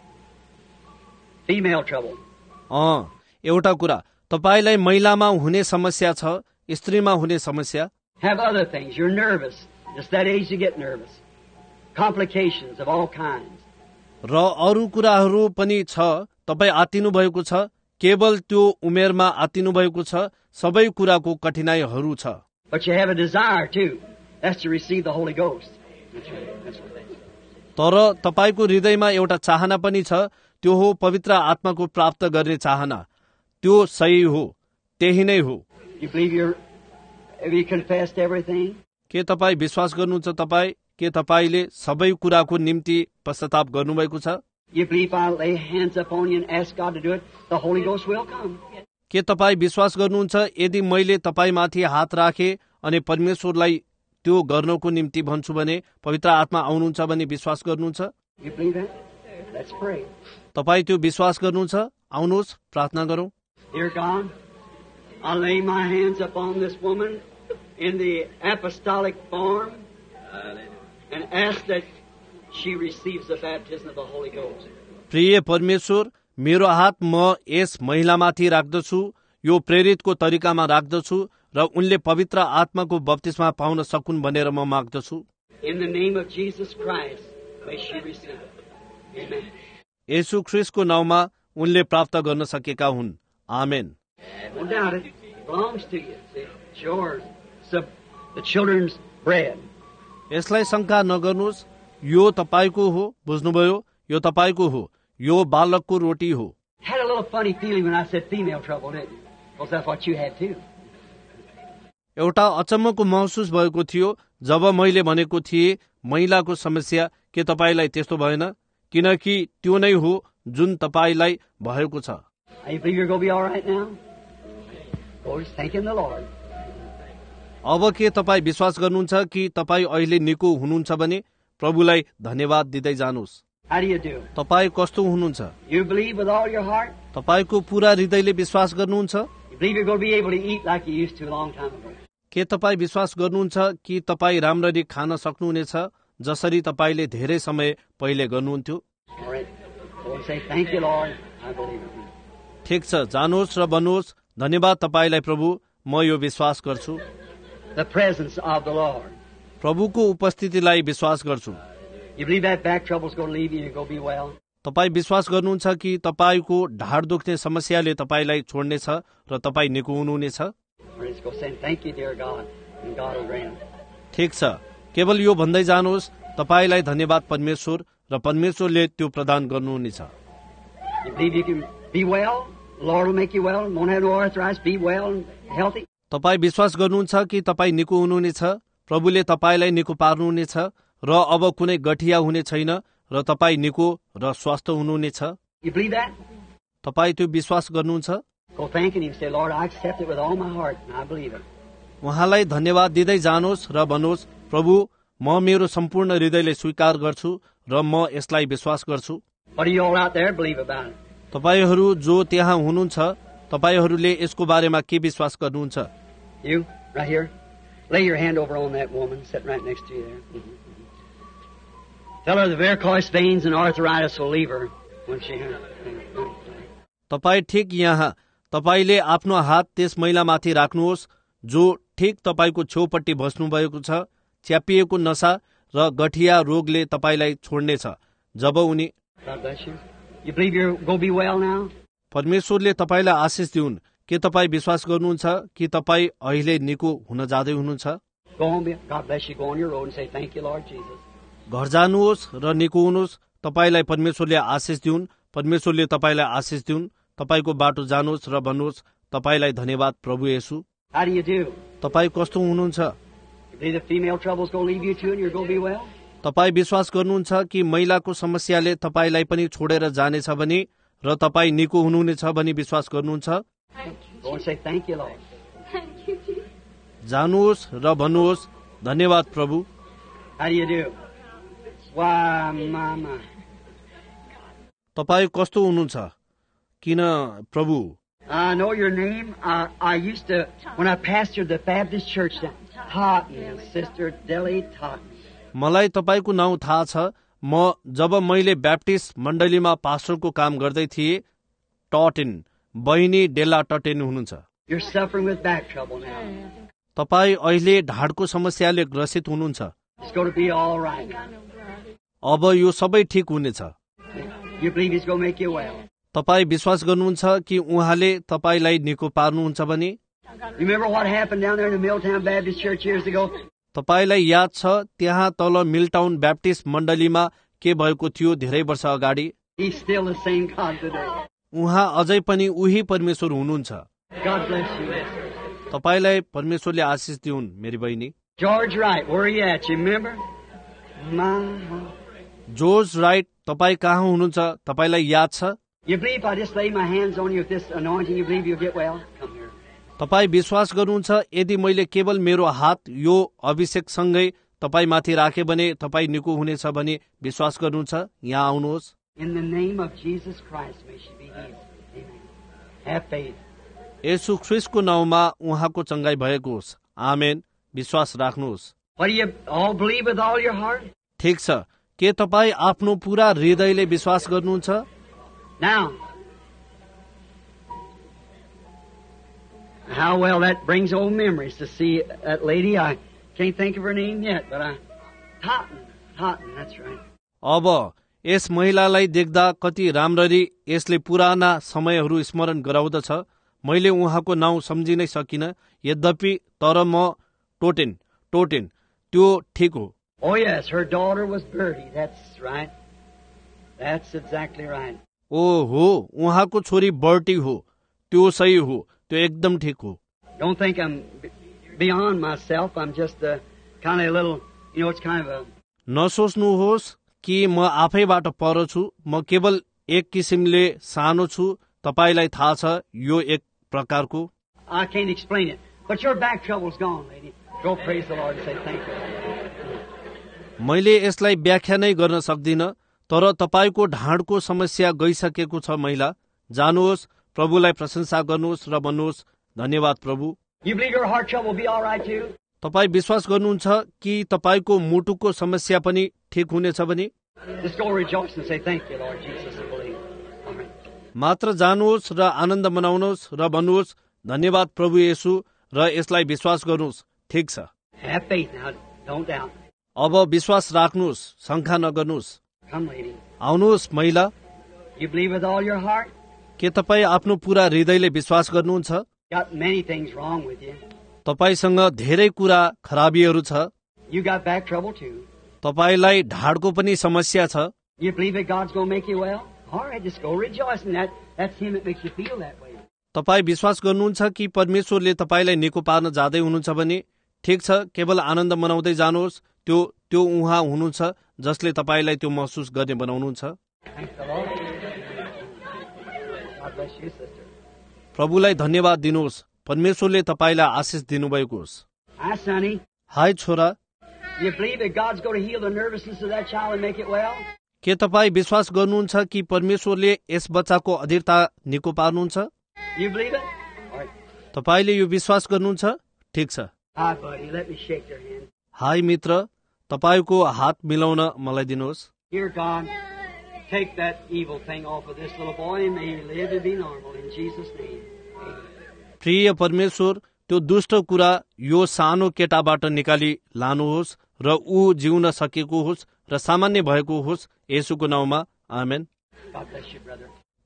Female trouble. अँ, एउटा कुरा, तपाईलाई महिलामा हुने समस्या छ, स्त्रीमा हुने समस्या। Have other things. You're nervous. Just that age you get nervous. Complications of all kinds. र अरू कुराहरू पनि छ, तपाईँ आत्तिनु भएको छ, केवल त्यो उमेरमा आत्तिनु भएको छ, सबै कुराको कठिनाइहरू छ। But you have a desire too. That's to receive the Holy Ghost. That's right. That's right. तर तपाईको हृदयमा एउटा चाहना पनि छ, त्यो हो पवित्र आत्माको प्राप्त गर्ने चाहना। त्यो सही हो, त्यही नै हो। You believe you're, have you confessed everything? के तपाईँ विश्वास गर्नुहुन्छ? तपाईँ के तपाईले सबै कुराको निम्ति पश्चाताप गर्नुभएको छ? You believe if I lay hands upon you and ask God to do it, the Holy Ghost will come. के तपाईँ विश्वास गर्नुहुन्छ यदि मैले तपाईमाथि हात राखे अनि परमेश्वरलाई त्यो गर्नको निम्ति भन्छु भने पवित्र आत्मा आउनुहुन्छ भने विश्वास गर्नुहुन्छ? You believe that? Let's pray. तपाईँ त्यो विश्वास गर्नुहुन्छ? आउनुहोस् प्रार्थना गरौँ। Dear God, I lay my hands upon this woman in the apostolic form and ask that she receives the baptism of the Holy Ghost. प्रिय परमेश्वर, मेरो हात म यस महिलामाथि राख्दछु, यो प्रेरितको तरिकामा राख्दछु र उनले पवित्र आत्माको बप्तिस्मा पाउन सकुन् भनेर म माग्दछु। In the name of Jesus Christ, may she receive it. Amen. येशू ख्रीष्टको नाउँमा उनले प्राप्त गर्न सकेका हुन्। आमेन। No doubt it. It belongs to you. See, it's yours. It's the, the children's bread. यसलाई शंका नगर्नुहोस्, यो तपाईको हो। बुझ्नुभयो? यो तपाईको हो, यो बालकको रोटी हो। Had a little funny feeling when I said female trouble, didn't you? Because that's what you had too. एउटा अचम्मको महसुस भएको थियो जब मैले भनेको थिएँ महिलाको समस्या। के तपाईलाई त्यस्तो भएन? किनकि त्यो नै हो जुन तपाईलाई भएको छ। You believe you're going to be all right now? Lord, thanking the Lord. अब के तपाईँ विश्वास गर्नुहुन्छ कि तपाईँ अहिले निको हुनुहुन्छ भने प्रभुलाई धन्यवाद दिँदै जानुहोस्। How do you do? तपाईँ कस्तो हुनुहुन्छ? You believe with all your heart? तपाईको पूरा हृदयले विश्वास गर्नुहुन्छ? You believe you're going to be able to eat like you used to a long time ago? के तपाईँ विश्वास गर्नुहुन्छ कि तपाईँ राम्ररी खान सक्नुहुनेछ जसरी तपाईले धेरै समय पहिले गर्नुहुन्थ्यो? All right. Go and say, thank you, Lord. I believe it. ठिक छ, जानुहोस् र भन्नुहोस्, धन्यवाद तपाईलाई प्रभु, म यो विश्वास गर्छु। The presence of the Lord. प्रभुको उपस्थितिलाई विश्वास गर्छु। You believe that back trouble's going to leave you and you're going to be well? तपाईँ विश्वास गर्नुहुन्छ कि तपाईको ढाड दुख्ने समस्याले तपाईलाई छोड्नेछ र तपाईँ निको हुनुहुनेछ? Or just go saying, thank you, dear God, and God will grant. ठिक छ, केवल यो भन्दै जानुहोस्, तपाईलाई धन्यवाद परमेश्वर र परमेश्वरले त्यो प्रदान गर्नुहुनेछ। You believe you can be well? The Lord will make you well. Won't have no arthritis. Be well and healthy. तपाईँ विश्वास गर्नुहुन्छ कि तपाईँ निको हुनुहुनेछ, प्रभुले तपाईलाई निको पार्नुहुनेछ र अब कुनै गठिया हुने छैन र तपाईँ निको र स्वस्थ हुनुहुनेछ? You believe that? तपाईँ त्यो विश्वास गर्नुहुन्छ? Go thanking Him. Say, Lord, I accept it with all my heart, and I believe it. उहाँलाई धन्यवाद दिँदै जानुहोस् र भन्नुहोस्, प्रभु, म मेरो सम्पूर्ण हृदयले स्वीकार गर्छु र म यसलाई विश्वास गर्छु। What do you all out there believe about it? तपाईहरू जो त्यहाँ हुनुहुन्छ, तपाईहरूले यसको बारेमा के विश्वास गर्नुहुन्छ? You, right here. Lay your hand over on that woman sitting right next to you there. Mm-hmm. Tell her the varicose veins and arthritis will leave her when she... तपाईँ ठिक यहाँ, तपाईले आफ्नो हात त्यस महिलामाथि राख्नुहोस् जो ठिक तपाईको छेउपट्टि बस्नु भएको छ। च्यापिएको नसा र गठिया रोगले तपाईलाई छोड्नेछ जब उनी... God bless you. You believe you're going to be well now? परमेश्वरले तपाईलाई आशिष दिउन्। के तपाईँ विश्वास गर्नुहुन्छ कि तपाईँ अहिले निको हुन जाँदै हुनुहुन्छ? Go home. God bless you. Go on your road and say, thank you, Lord Jesus. घर जानुहोस् र निको हुनुहोस्। तपाईलाई परमेश्वरले आशिष दिउन्। परमेश्वरले तपाईलाई आशिष दिउन्। तपाईको बाटो जानुहोस् र भन्नुहोस्, तपाईलाई धन्यवाद प्रभु येशू। How do you do? तपाईँ कस्तो हुनुहुन्छ? You believe the female trouble is going to leave you too and you're going to be well? तपाईँ विश्वास गर्नुहुन्छ कि महिलाको समस्याले तपाईलाई पनि छोडेर जानेछ भने र तपाईँ निको हुनुहुनेछ भनी विश्वास गर्नुहुन्छ? Go and say, thank you, Lord. जानुहोस् र भन्नुहोस्, धन्यवाद प्रभु। How do you do? Why, mama. तपाईँ कस्तो हुनुहुन्छ? किन प्रभु? I know your name. I, I used to, when I pastored the Baptist church, Totten, Sister Deli Totten. मलाई तपाईको नाउँ थाहा छ। म जब मैले ब्याप्टिस्ट मण्डलीमा पास्टरको काम गर्दै थिएँ, टटेन, बहिनी डेला टटेन हुनुहुन्छ। You're suffering with back trouble now. तपाईँ अहिले ढाडको समस्याले ग्रसित हुनुहुन्छ। It's going to be all right. अब यो सबै ठिक हुनेछ। You believe He's going to make you well. तपाईँ विश्वास गर्नुहुन्छ कि उहाँले तपाईलाई निको पार्नुहुन्छ भने? Remember what happened down there in the Milltown Baptist Church years ago? तपाईलाई याद छ त्यहाँ तल मिलटाउन ब्याप्टिस्ट मण्डलीमा के भएको थियो धेरै वर्ष अगाडि? He's still the same God today. उहाँ अझै पनि उही परमेश्वर हुनुहुन्छ। God bless you. तपाईलाई परमेश्वरले आशिष दिउन् मेरी बहिनी। George Wright, where are you at? You remember? My. George Wright, तपाईँ कहाँ हुनुहुन्छ? तपाईलाई याद छ? You believe if I just lay my hands on you with this anointing, you believe you'll get well? Come here. तपाईँ विश्वास गर्नुहुन्छ यदि मैले केवल मेरो हात यो अभिषेकसँगै तपाईमाथि राखे भने तपाईँ निको हुनेछ भने विश्वास गर्नुहुन्छ? यहाँ आउनुहोस्। In the name of Jesus Christ, may she be healed. Amen. Have faith. येशू ख्रीष्टको नाउँमा उहाँको चंगाई भएको होस्। आमेन। विश्वास राख्नुहोस्। What do you all believe with all your heart? ठीक छ। के तपाईँ आफ्नो पूरा हृदयले विश्वास गर्नुहुन्छ? Now, how well that brings old memories to see that lady. I can't think of her name yet, but I... Totten. Totten, that's right. अब यस महिलालाई देख्दा कति राम्ररी यसले पुराना समयहरू स्मरण गराउँदछ। मैले उहाँको नाउँ सम्झिनै सकिन, यद्यपि तर म टोटेन टोटेन त्यो ठिक हो। Oh yes, her daughter was Bertie. That's right. That's exactly right. ओ हो, उहाँको छोरी बर्टी हो। त्यो सही हो, त्यो एकदम ठिक हो। Don't think I'm beyond myself. I'm just a kind of a little, you know, it's kind of a... नसोच्नुहोस् कि म आफैबाट पर छु। म केवल एक किसिमले सानो छु। तपाईलाई थाहा छ यो एक प्रकारको। I can't explain it. But your back trouble's gone, lady. Go praise the Lord and say thank you. मैले यसलाई व्याख्या नै गर्न सक्दिन, तर तपाईको ढाडको समस्या गइसकेको छ महिला। जानुहोस्, प्रभुलाई प्रशंसा गर्नुहोस् र भन्नुहोस्, धन्यवाद प्रभु। You believe your heart trouble will be all right too? तपाई विश्वास गर्नुहुन्छ कि तपाईको मुटुको समस्या पनि ठिक हुनेछ भने? Just go rejoice and say thank you, Lord Jesus, and believe. All right. मात्र जानुहोस् र आनन्द मनाउनुहोस् र भन्नुहोस्, धन्यवाद प्रभु येशू, र यसलाई विश्वास गर्नुहोस्। ठिक छ। Have faith now. Don't doubt. अब विश्वास राख्नुहोस्, शंका नगर्नुहोस्। Come, lady. आउनुहोस् महिला। You believe with all your heart? के तपाईँ आफ्नो पूरा हृदयले विश्वास गर्नुहुन्छ? Got many things wrong with you. तपाईसँग धेरै कुरा खराबीहरू छ। You got back trouble too. तपाईलाई ढाडको पनि समस्या छ। You believe that God's going to make you well? All right, just go rejoice in that. That's Him that makes you feel that way. तपाईँ विश्वास गर्नुहुन्छ कि परमेश्वरले तपाईलाई निको पार्न जाँदै हुनुहुन्छ भने? ठिक छ, केवल आनन्द मनाउँदै जानुहोस्। त्यो त्यो उहाँ हुनुहुन्छ जसले तपाईलाई त्यो महसुस गर्ने बनाउनुहुन्छ। Thank the Lord. God bless you, sister. प्रभुलाई धन्यवाद दिनुहोस्। परमेश्वरले तपाईलाई आशिष दिनुभएको होस्। Hi, sonny. हाय छोरा, You believe that God's going to heal the nervousness of that child and make it well? के तपाईँ विश्वास गर्नुहुन्छ कि परमेश्वरले यस बच्चाको अधीरता निको पार्नुहुन्छ? You believe it? All right. तपाईले यो विश्वास गर्नुहुन्छ? ठिक छ। Hi, buddy. Let me shake your hand. हाय मित्र, तपाईको हात मिलाउन मलाई दिनुहोस्। Dear God, take that evil thing off of this little boy and may he live to be normal in Jesus' name. Amen. प्रिय परमेश्वर, त्यो दुष्ट कुरा यो सानो केटाबाट निकाली लानुहोस् र ऊ जिउन सकेको होस् र सामान्य भएको होस्, येशूको नाउँमा, आमेन। God bless you, brother.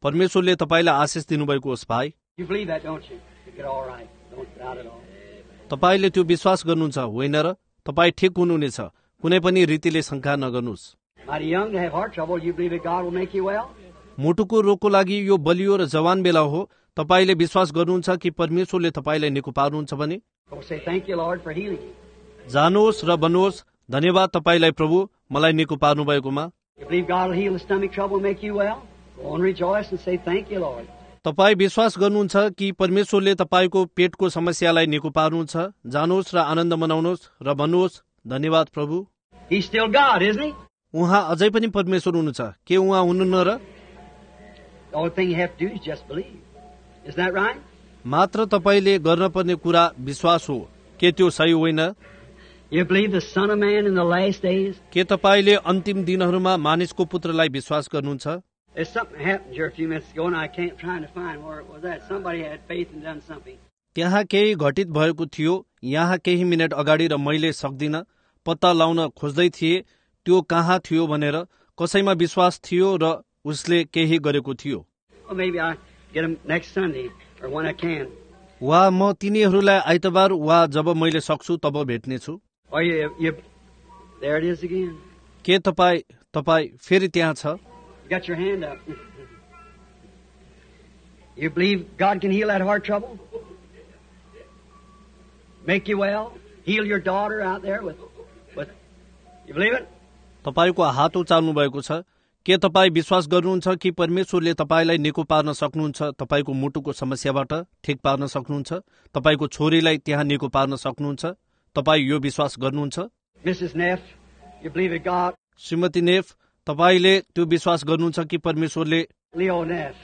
परमेश्वरले तपाईलाई आशिष दिनुभएको होस् भाइ। You believe that, don't you? You get all right. Don't doubt it all. तपाईले त्यो विश्वास गर्नुहुन्छ होइन र? तपाईँ ठिक हुनुहुनेछ, कुनै पनि रीतिले शंका नगर्नुहोस्। Mighty young to have heart trouble. You believe that God will make you well? मुटुको रोगको लागि यो बलियो र जवान बेला हो। तपाईले विश्वास गर्नुहुन्छ कि परमेश्वरले तपाईलाई निको पार्नुहुन्छ भने? Go say thank you, Lord, for healing you. जानुहोस् र भन्नुहोस्, धन्यवाद तपाईलाई प्रभु मलाई निको पार्नु भएकोमा। You believe God will heal the stomach trouble and make you well? Go and rejoice and say thank you, Lord. तपाईँ विश्वास गर्नुहुन्छ कि परमेश्वरले तपाईको पेटको समस्यालाई निको पार्नुहुन्छ? जानुहोस् र आनन्द मनाउनुहोस् र भन्नुहोस्, धन्यवाद प्रभु। He's still God, isn't he? उहाँ अझै पनि परमेश्वर हुनुहुन्छ, के उहाँ हुनुहुन्न र? The only thing you have to do is just believe. Isn't that right? मात्र तपाईले गर्न पर्ने कुरा विश्वास हो, के त्यो सही होइन? You believe the Son of Man in the last days? के तपाईले अन्तिम दिनहरूमा मानिसको पुत्रलाई विश्वास गर्नुहुन्छ? There's something happened here a few minutes ago, and I can't trying to find where it was at. Somebody had faith and done something. त्यहाँ केही घटित भएको थियो, यहाँ केही मिनट अगाडि र मैले सक्दिन पत्ता लाउन खोज्दै थिए त्यो कहाँ थियो भनेर। कसैमा विश्वास थियो र उसले केही गरेको थियो। Well, maybe I get them next Sunday or when I can. वा म तिनीहरूलाई आइतबार वा जब मैले सक्छु तब भेट्नेछु। Or you, you, there it is again. के तपाईँ तपाईँ फेरि त्यहाँ छ? You got your hand up. You believe God can heal that heart trouble? Make you well? Heal your daughter out there with, with, you believe it? तपाईको हात उचाल्नु भएको छ। के तपाईँ विश्वास गर्नुहुन्छ कि परमेश्वरले तपाईलाई निको पार्न सक्नुहुन्छ? तपाईको मुटुको समस्याबाट ठिक पार्न सक्नुहुन्छ? तपाईको छोरीलाई त्यहाँ निको पार्न सक्नुहुन्छ? तपाईँ यो विश्वास गर्नुहुन्छ? Missus Neff, you believe that God? श्रीमती नेफ, तपाईले त्यो विश्वास गर्नुहुन्छ कि परमेश्वरले? Leo Neff.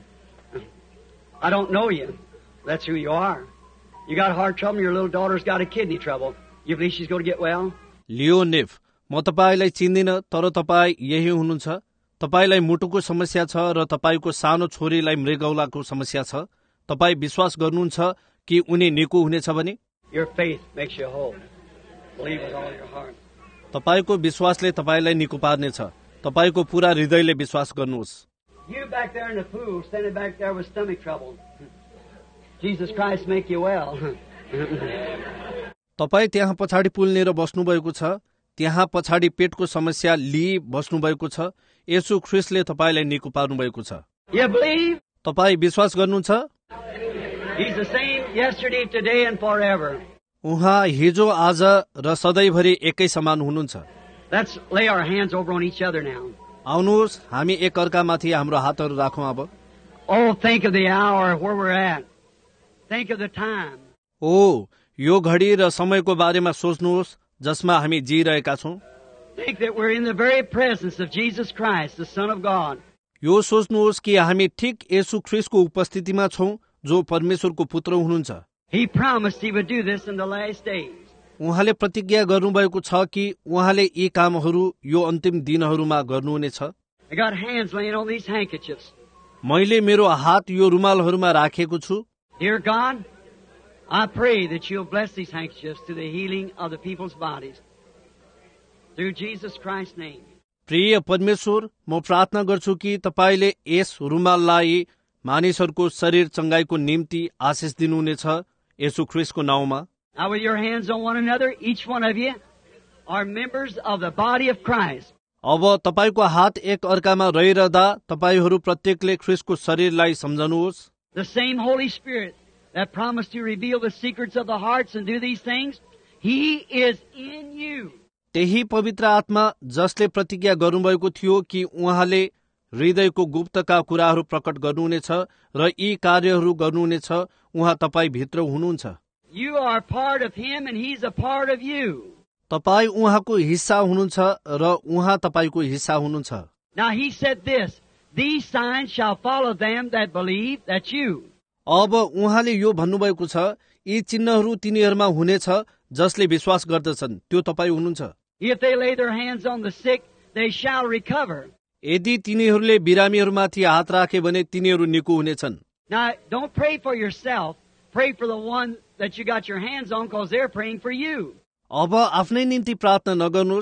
I don't know you. That's who you are. You got heart trouble, your little daughter's got a kidney trouble. You believe she's going to get well? लियो नेफ, म तपाईलाई चिन्दिन, तर तपाईँ यही हुनुहुन्छ। तपाईलाई मुटुको समस्या छ र तपाईको सानो छोरीलाई मृगौलाको समस्या छ। तपाईँ विश्वास गर्नुहुन्छ कि उनी निको हुनेछ भने? Your faith makes you whole. Believe with all your heart. तपाईको विश्वासले तपाईलाई निको पार्नेछ। तपाईको पूरा हृदयले विश्वास गर्नुहोस्। You back there in the pool, standing back there with stomach trouble. Jesus Christ make you well. तपाईँ त्यहाँ पछाडि पुलनेर बस्नु भएको छ। त्यहाँ पछाडि पेटको समस्या लिई बस्नु भएको छ। येशू ख्रीष्टले तपाईलाई निको पार्नु भएको छ। You believe? तपाईँ विश्वास गर्नुहुन्छ? He's the same yesterday, today, and forever. उहाँ हिजो आज र सधैँभरि एकै समान हुनुहुन्छ। Let's lay our hands over on each other now. आउनुहोस् हामी एक अर्कामाथि हाम्रो हातहरू राखौँ अब। Oh, think of the hour where we're at. Think of the time. ओ यो घडी र समयको बारेमा सोच्नुहोस् जसमा हामी जिरहेका छौँ। Think that we're in the very presence of Jesus Christ, the Son of God. यो सोच्नुहोस् कि हामी ठिक येशू ख्रीष्टको उपस्थितिमा छौँ जो परमेश्वरको पुत्र हुनुहुन्छ। He promised he would do this in the last days. उहाँले प्रतिज्ञा गर्नुभएको छ कि उहाँले यी कामहरू यो अन्तिम दिनहरूमा गर्नुहुनेछ। I got hands laying on these handkerchiefs. मैले मेरो हात यो रुमालहरूमा राखेको छु। Dear God, I pray that you'll bless these handkerchiefs to the healing of the people's bodies. Through Jesus Christ's name. प्रिय परमेश्वर, म प्रार्थना गर्छु कि तपाईले यस रुमाललाई मानिसहरूको शरीर चंगाईको निम्ति आशिष दिनुहुनेछ येशू ख्रीष्टको नाउँमा। Now with your hands on one another, each one of you are members of the body of Christ. अब तपाईको हात एक अर्कामा रहिरहँदा तपाईहरू प्रत्येकले ख्रीष्टको शरीरलाई सम्झनुहोस्। The same Holy Spirit that promised to reveal the secrets of the hearts and do these things, He is in you. त्यही पवित्र आत्मा जसले प्रतिज्ञा गर्नुभएको थियो कि उहाँले हृदयको गुप्तका कुराहरू प्रकट गर्नुहुनेछ र यी कार्यहरू गर्नुहुनेछ, उहाँ तपाईँ भित्र हुनुहुन्छ। You are part of Him and He's a part of you. तपाईँ उहाँको हिस्सा हुनुहुन्छ र उहाँ तपाईको हिस्सा हुनुहुन्छ। Now He said this, these signs shall follow them that believe that you. अब उहाँले यो भन्नुभएको छ, यी चिन्हहरू तिनीहरूमा हुनेछ जसले विश्वास गर्दछन्, त्यो तपाईँ हुनुहुन्छ। If they lay their hands on the sick, they shall recover. यदि तिनीहरूले बिरामीहरूमाथि हात राखे भने तिनीहरू निको हुनेछन्। Now don't pray for yourself, pray for the one that you got your hands on because they're praying for you. अब आफ्नै निम्ति प्रार्थना नगर्नुहोस्,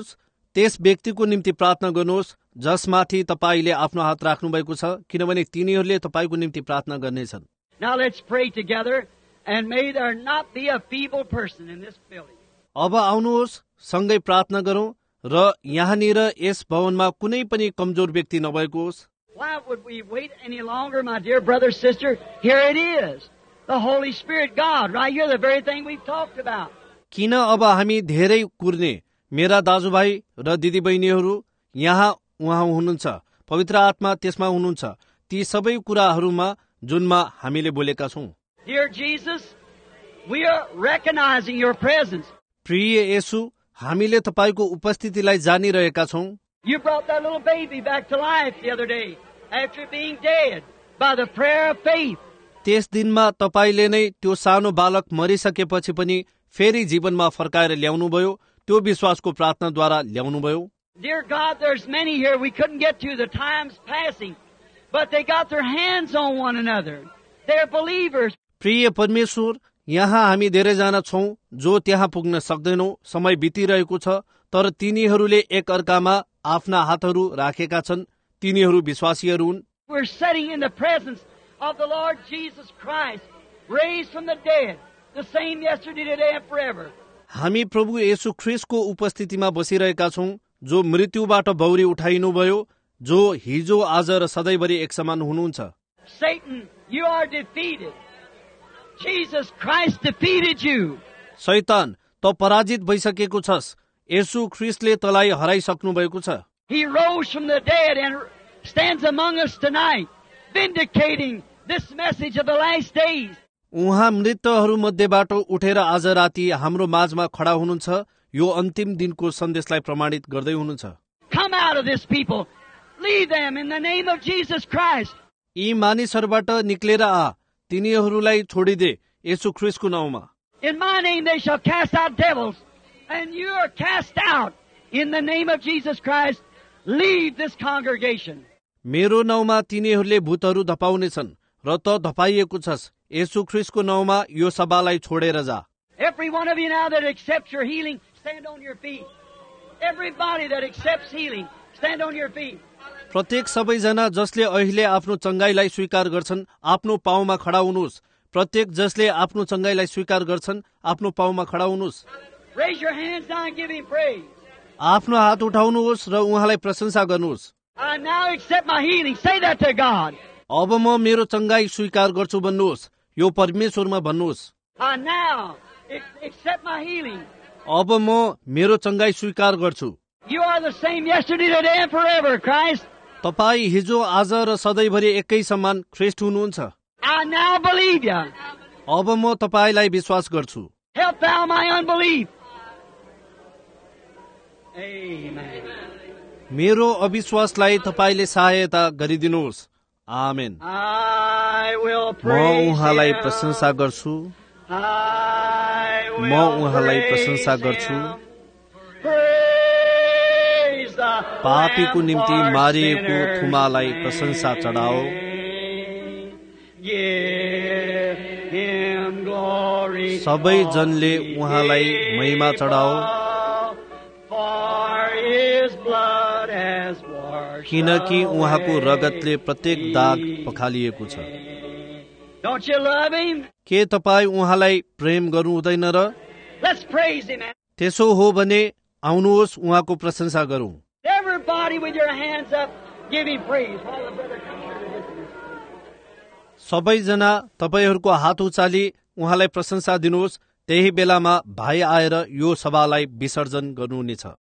त्यस व्यक्तिको निम्ति प्रार्थना गर्नुहोस् जसमाथि तपाईले आफ्नो हात राख्नु भएको छ, किनभने तिनीहरूले तपाईको निम्ति प्रार्थना गर्नेछन्। Now let's pray together, and may there not be a feeble person in this building. अब आउनुहोस् सँगै प्रार्थना गरौं र यहाँनिर यस भवनमा कुनै पनि कमजोर व्यक्ति नभएको होस्। Why would we wait any longer, my dear brother, sister? Here it is. The Holy Spirit, God, right here, the very thing we've talked about. किन अब हामी धेरै कुर्ने? मेरा दाजुभाइ र दिदीबहिनीहरू, यहाँ उहाँ हुनुहुन्छ, पवित्र आत्मा त्यसमा हुनुहुन्छ, ती सबै कुराहरूमा जुनमा हामीले बोलेका छौं। Dear Jesus, we are recognizing your presence. प्रिय येशू, हामीले तपाईको उपस्थितिलाई जानिरहेका छौं। You brought that little baby back to life the other day after being dead by the prayer of faith. त्यस दिनमा तपाईले नै त्यो सानो बालक मरिसकेपछि पनि फेरि जीवनमा फर्काएर ल्याउनुभयो, त्यो विश्वासको प्रार्थनाद्वारा ल्याउनुभयो। Dear God, there's many here we couldn't get to, the time's passing, but they got their hands on one another. They're believers. प्रिय परमेश्वर, यहाँ हामी धेरैजना छौं जो त्यहाँ पुग्न सक्दैनौ, समय बितिरहेको छ, तर तिनीहरूले एक अर्कामा आफ्ना हातहरू राखेका छन्, तिनीहरू विश्वासीहरू हुन्। We're sitting in the presence of the Lord Jesus Christ, raised from the dead, the same yesterday, today, and forever. हामी प्रभु येशू ख्रीष्टको उपस्थितिमा बसिरहेका छौं, जो मृत्युबाट बौरी उठाइनुभयो, जो हिजो आज र सधैँभरि एक समान हुनुहुन्छ। Satan, you are defeated. Jesus Christ defeated you. शैतान, त पराजित भइसकेको छस्, येशू ख्रीष्टले तलाई हराइसक्नु भएको छ। He rose from the dead and stands among us tonight, vindicating this message of the last days. उहाँ मृतहरू मध्येबाट उठेर आज राति हाम्रो माझमा खडा हुनुहुन्छ, यो अन्तिम दिनको सन्देशलाई प्रमाणित गर्दै हुनुहुन्छ। Come out of this people. Leave them in the name of Jesus Christ. यी मानिसहरूबाट निक्लेर आ, तिनीहरूलाई छोडिदे येशू ख्रीष्टको नाउँमा। In my name they shall cast out devils, and you are cast out in the name of Jesus Christ. Leave this congregation. मेरो नाउँमा तिनीहरूले भूतहरू धपाउनेछन् र त धपाइएको छस्, येशू ख्रीष्टको नाउँमा यो सभालाई छोडेर जा। Every one of you now that accepts your healing, stand on your feet. Everybody that accepts healing, stand on your feet. प्रत्येक सबैजना जसले अहिले आफ्नो चंगाईलाई स्वीकार गर्छन्, आफ्नो पाउमा खडा हुनुहोस्। प्रत्येक जसले आफ्नो चंगाईलाई स्वीकार गर्छन्, आफ्नो पाउमा खडा हुनुहोस्। Raise your hands now and give him praise. आफ्नो हात उठाउनुहोस् र उहाँलाई प्रशंसा गर्नुहोस्। I now accept my healing. Say that to God. अब म मेरो चंगाई स्वीकार गर्छु भन्नुहोस्, यो परमेश्वरमा भन्नुहोस्। I now accept my healing. अब म मेरो चंगाई स्वीकार गर्छु। You are the same yesterday, today, and forever, Christ. तपाई हिजो आज र सधैँभरि एकै समान ख्रीष्ट हुनुहुन्छ। I now believe you. अब म तपाईलाई विश्वास गर्छु। Help thou my unbelief. Amen. मेरो अविश्वासलाई तपाईले सहायता गरिदिनुहोस्। आमेन। I will म praise उहाँलाई him. प्रशंसा गर्छु। I म will उहाँलाई praise प्रशंसा गर्छु। him. Praise the पापीको Lamb निम्ति for मारिएको sinners' थुमालाई प्रशंसा चढाओ। Give him glory. सबै जनले उहाँलाई महिमा चढाओ, For his blood has washed किनकि उहाँको away. रगतले प्रत्येक दाग पखालिएको छ। Don't you love him? के तपाई उहाँलाई प्रेम गर्नु हुँदैन र? Let's praise him. त्यसो हो भने आउनुहोस् उहाँको प्रशंसा गरौं। Everybody with your hands up, give him praise. While the brother comes here to listen. सबैजना तपाईहरूको हात उचाली उहाँलाई प्रशंसा दिनुहोस्। त्यही बेलामा भाइ आएर यो सभालाई विसर्जन गर्नुहुनेछ।